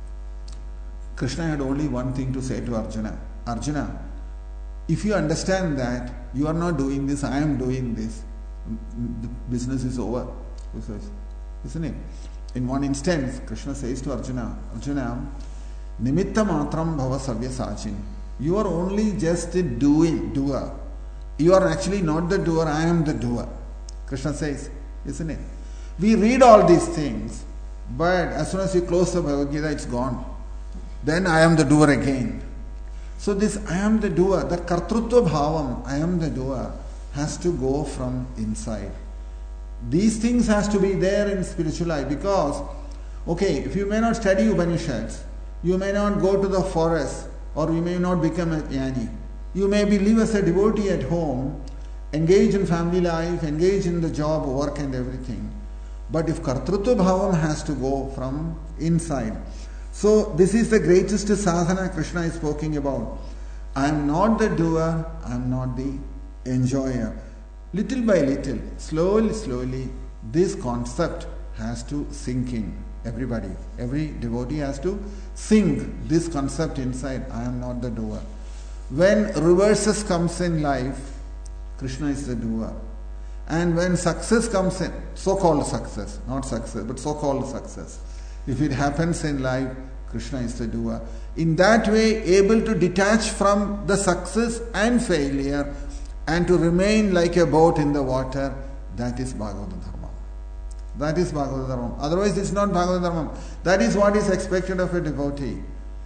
Krishna had only one thing to say to Arjuna. Arjuna, if you understand that you are not doing this, I am doing this, the business is over. Isn't it? In one instance, Krishna says to Arjuna, Arjuna, Nimitta matram bhava savya sachin. You are only just a doing, doer. You are actually not the doer, I am the doer. Krishna says, isn't it? We read all these things, but as soon as you close the Bhagavad Gita, it's gone. Then I am the doer again. So this I am the doer, that kartrutva bhavam, I am the doer, has to go from inside. These things has to be there in spiritual life because, okay, if you may not study Upanishads, you may not go to the forest, or you may not become a jnani. You may be live as a devotee at home, engage in family life, engage in the job, work and everything. But if kartrutva bhavam has to go from inside. So this is the greatest sadhana Krishna is speaking about. I am not the doer, I am not the enjoyer. Little by little, slowly, slowly, this concept has to sink in. Everybody, every devotee has to sink this concept inside. I am not the doer. When reverses comes in life, Krishna is the doer. And when success comes in, so-called success, not success, but so-called success, if it happens in life, Krishna is the doer. In that way, able to detach from the success and failure and to remain like a boat in the water, that is Bhagavata Dharma. That is Bhagavata Dharma. Otherwise, it's not Bhagavata Dharma. That is what is expected of a devotee.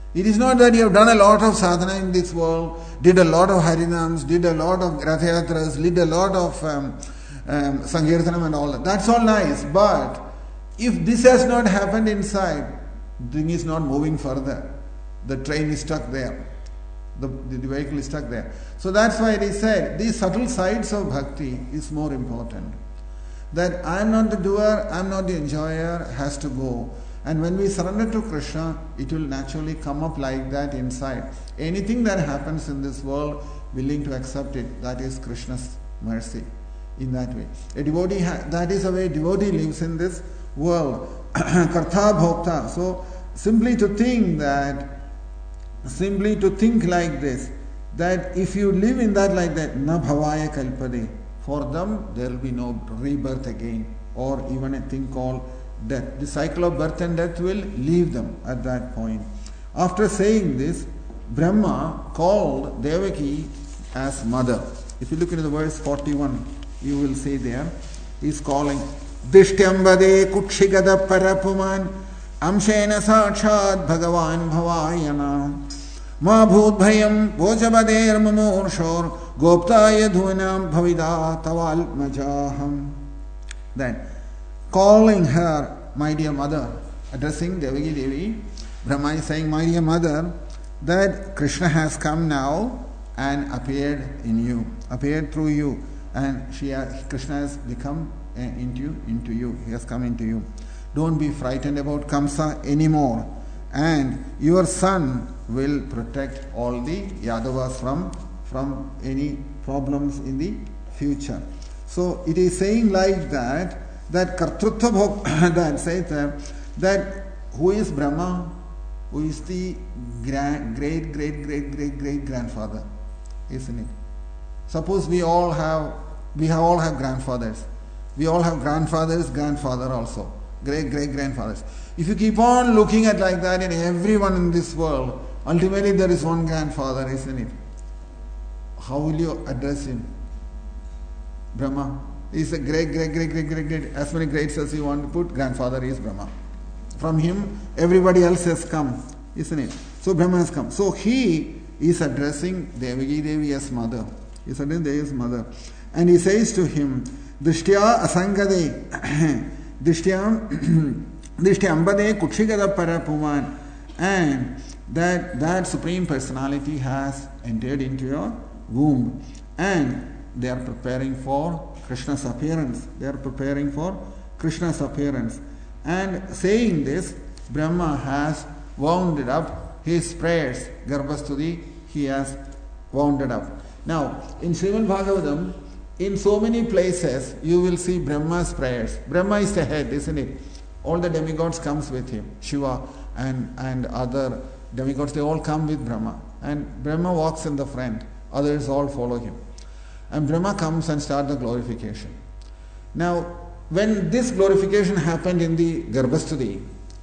It is not that you have done a lot of sadhana in this world, did a lot of harinams, did a lot of rathayatras, did a lot of um, um, sankirtanam and all that. That's all nice. But if this has not happened inside, the thing is not moving further. The train is stuck there. The, the, the vehicle is stuck there. So that's why it is said, these subtle sides of bhakti is more important. That I am not the doer, I am not the enjoyer, has to go. And when we surrender to Krishna, it will naturally come up like that inside. Anything that happens in this world, willing to accept it, that is Krishna's mercy in that way. A devotee, ha- that is the way devotee lives in this world. Kartha bhokta. So simply to think that, simply to think like this, that if you live in that like that, na bhavaya kalpade, for them there will be no rebirth again, or even a thing called death. The cycle of birth and death will leave them at that point. After saying this, Brahma called Devaki as mother. If you look into the verse forty-one, you will see there, he is calling Dishtyambade Kutshigada Parapuman Amshena Sakshat Bhagavan Bhavayana Ma Bhut Bhayam Vojabader Mamurshor Goptaya Dhunam Bhavida Taval Majaham. Then calling her, my dear mother, addressing Devaki Devi, Brahma is saying, my dear mother, that Krishna has come now and appeared in you, appeared through you, and she has, Krishna has become uh, into, into you, he has come into you. Don't be frightened about Kamsa anymore, and your son will protect all the Yadavas from, from any problems in the future. So it is saying like that, that Kartrutva Bhok, that says uh, that who is Brahma, who is the grand, great, great, great, great, great grandfather, isn't it? Suppose we all have, we have all have grandfathers. We all have grandfathers, grandfather also, great, great grandfathers. If you keep on looking at like that in everyone in this world, ultimately there is one grandfather, isn't it? How will you address him? Brahma. He is a great, great, great, great, great, great, as many greats as you want to put, grandfather is Brahma. From him, everybody else has come, isn't it? So Brahma has come. So he is addressing Devaki Devi as mother. He is addressing Devi as mother. And he says to him, Drishtya asangade, Drishtya, Drishtya Kutshigada Parapuman, and that that Supreme Personality has entered into your womb. And they are preparing for Krishna's appearance. They are preparing for Krishna's appearance. And saying this, Brahma has wounded up his prayers. Garbhastuti, he has wounded up. Now, in Srimad Bhagavatam, in so many places, you will see Brahma's prayers. Brahma is the head, isn't it? All the demigods comes with him. Shiva and, and other demigods, they all come with Brahma. And Brahma walks in the front. Others all follow him. And Brahma comes and starts the glorification. Now, when this glorification happened in the Garbhastuti,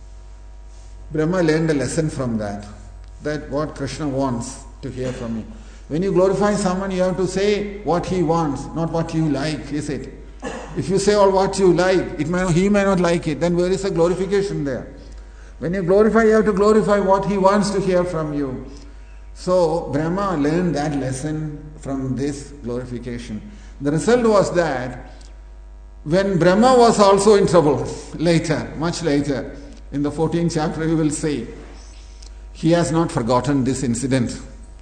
Brahma learned a lesson from that. That what Krishna wants to hear from me. When you glorify someone, you have to say what he wants, not what you like, is it? If you say all what you like, it may, he may not like it. Then where is the glorification there? When you glorify, you have to glorify what he wants to hear from you. So Brahma learned that lesson from this glorification. The result was that when Brahma was also in trouble later, much later, in the fourteenth chapter we will see, he has not forgotten this incident.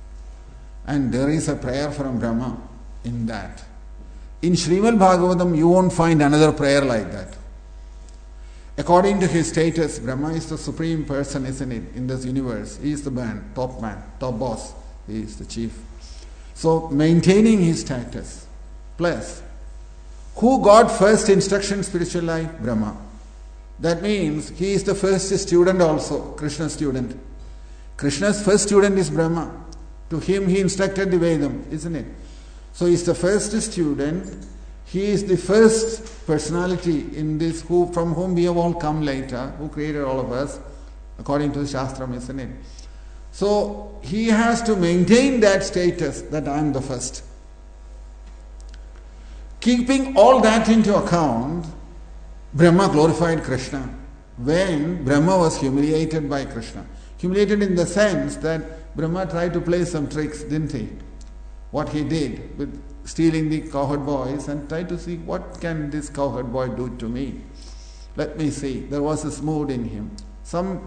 And there is a prayer from Brahma in that. In Srimad Bhagavatam, you won't find another prayer like that. According to his status, Brahma is the supreme person, isn't it, in this universe. He is the man, top man, top boss. He is the chief. So, maintaining his status. Plus, who got first instruction in spiritual life? Brahma. That means he is the first student also, Krishna's student. Krishna's first student is Brahma. To him he instructed the Vedam, isn't it? So he is the first student. He is the first personality in this who from whom we have all come later, who created all of us, according to the Shastram, isn't it? So he has to maintain that status that I am the first. Keeping all that into account, Brahma glorified Krishna when Brahma was humiliated by Krishna. Humiliated in the sense that Brahma tried to play some tricks, didn't he? What he did with stealing the cowherd boys and tried to see what can this cowherd boy do to me. Let me see. There was this mood in him. Some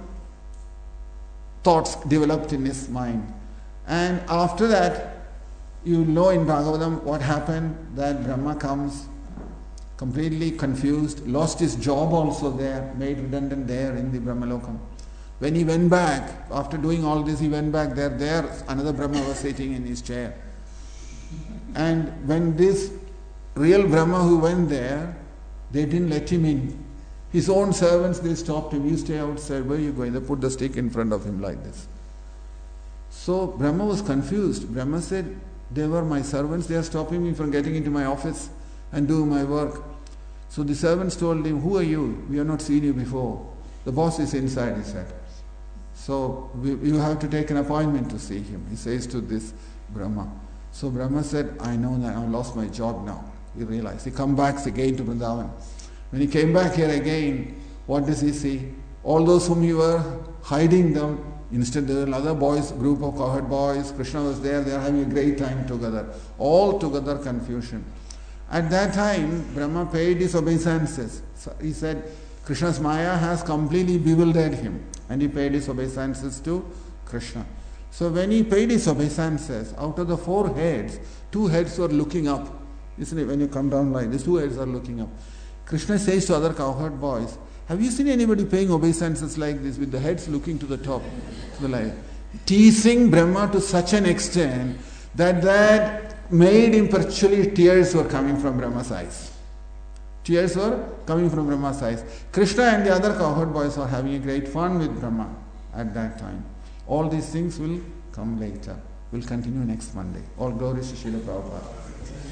thoughts developed in his mind. And after that, you know in Bhagavatam what happened, that Brahma comes completely confused, lost his job also there, made redundant there in the Brahmalokam. When he went back, after doing all this, he went back there, there another Brahma was sitting in his chair. And when this real Brahma who went there, they didn't let him in. His own servants, they stopped him. You stay outside. Where are you going? They put the stick in front of him like this. So Brahma was confused. Brahma said, they were my servants. They are stopping me from getting into my office and do my work. So the servants told him, who are you? We have not seen you before. The boss is inside, he said. So we, you have to take an appointment to see him. He says to this Brahma. So Brahma said, I know that I've lost my job now. He realized. He comes back again to Vrindavan. When he came back here again, what does he see? All those whom you were hiding them, instead there were another boys, group of cowherd boys, Krishna was there, they are having a great time together. All together confusion. At that time, Brahma paid his obeisances. So he said, Krishna's Maya has completely bewildered him. And he paid his obeisances to Krishna. So when he paid his obeisances, out of the four heads, two heads were looking up. Isn't it? When you come down like this, two heads are looking up. Krishna says to other cowherd boys, have you seen anybody paying obeisances like this with the heads looking to the top? So like, teasing Brahma to such an extent that that made him virtually tears were coming from Brahma's eyes. Tears were coming from Brahma's eyes. Krishna and the other cowherd boys are having a great fun with Brahma at that time. All these things will come later. We'll continue next Monday. All glory to Srila Prabhupada.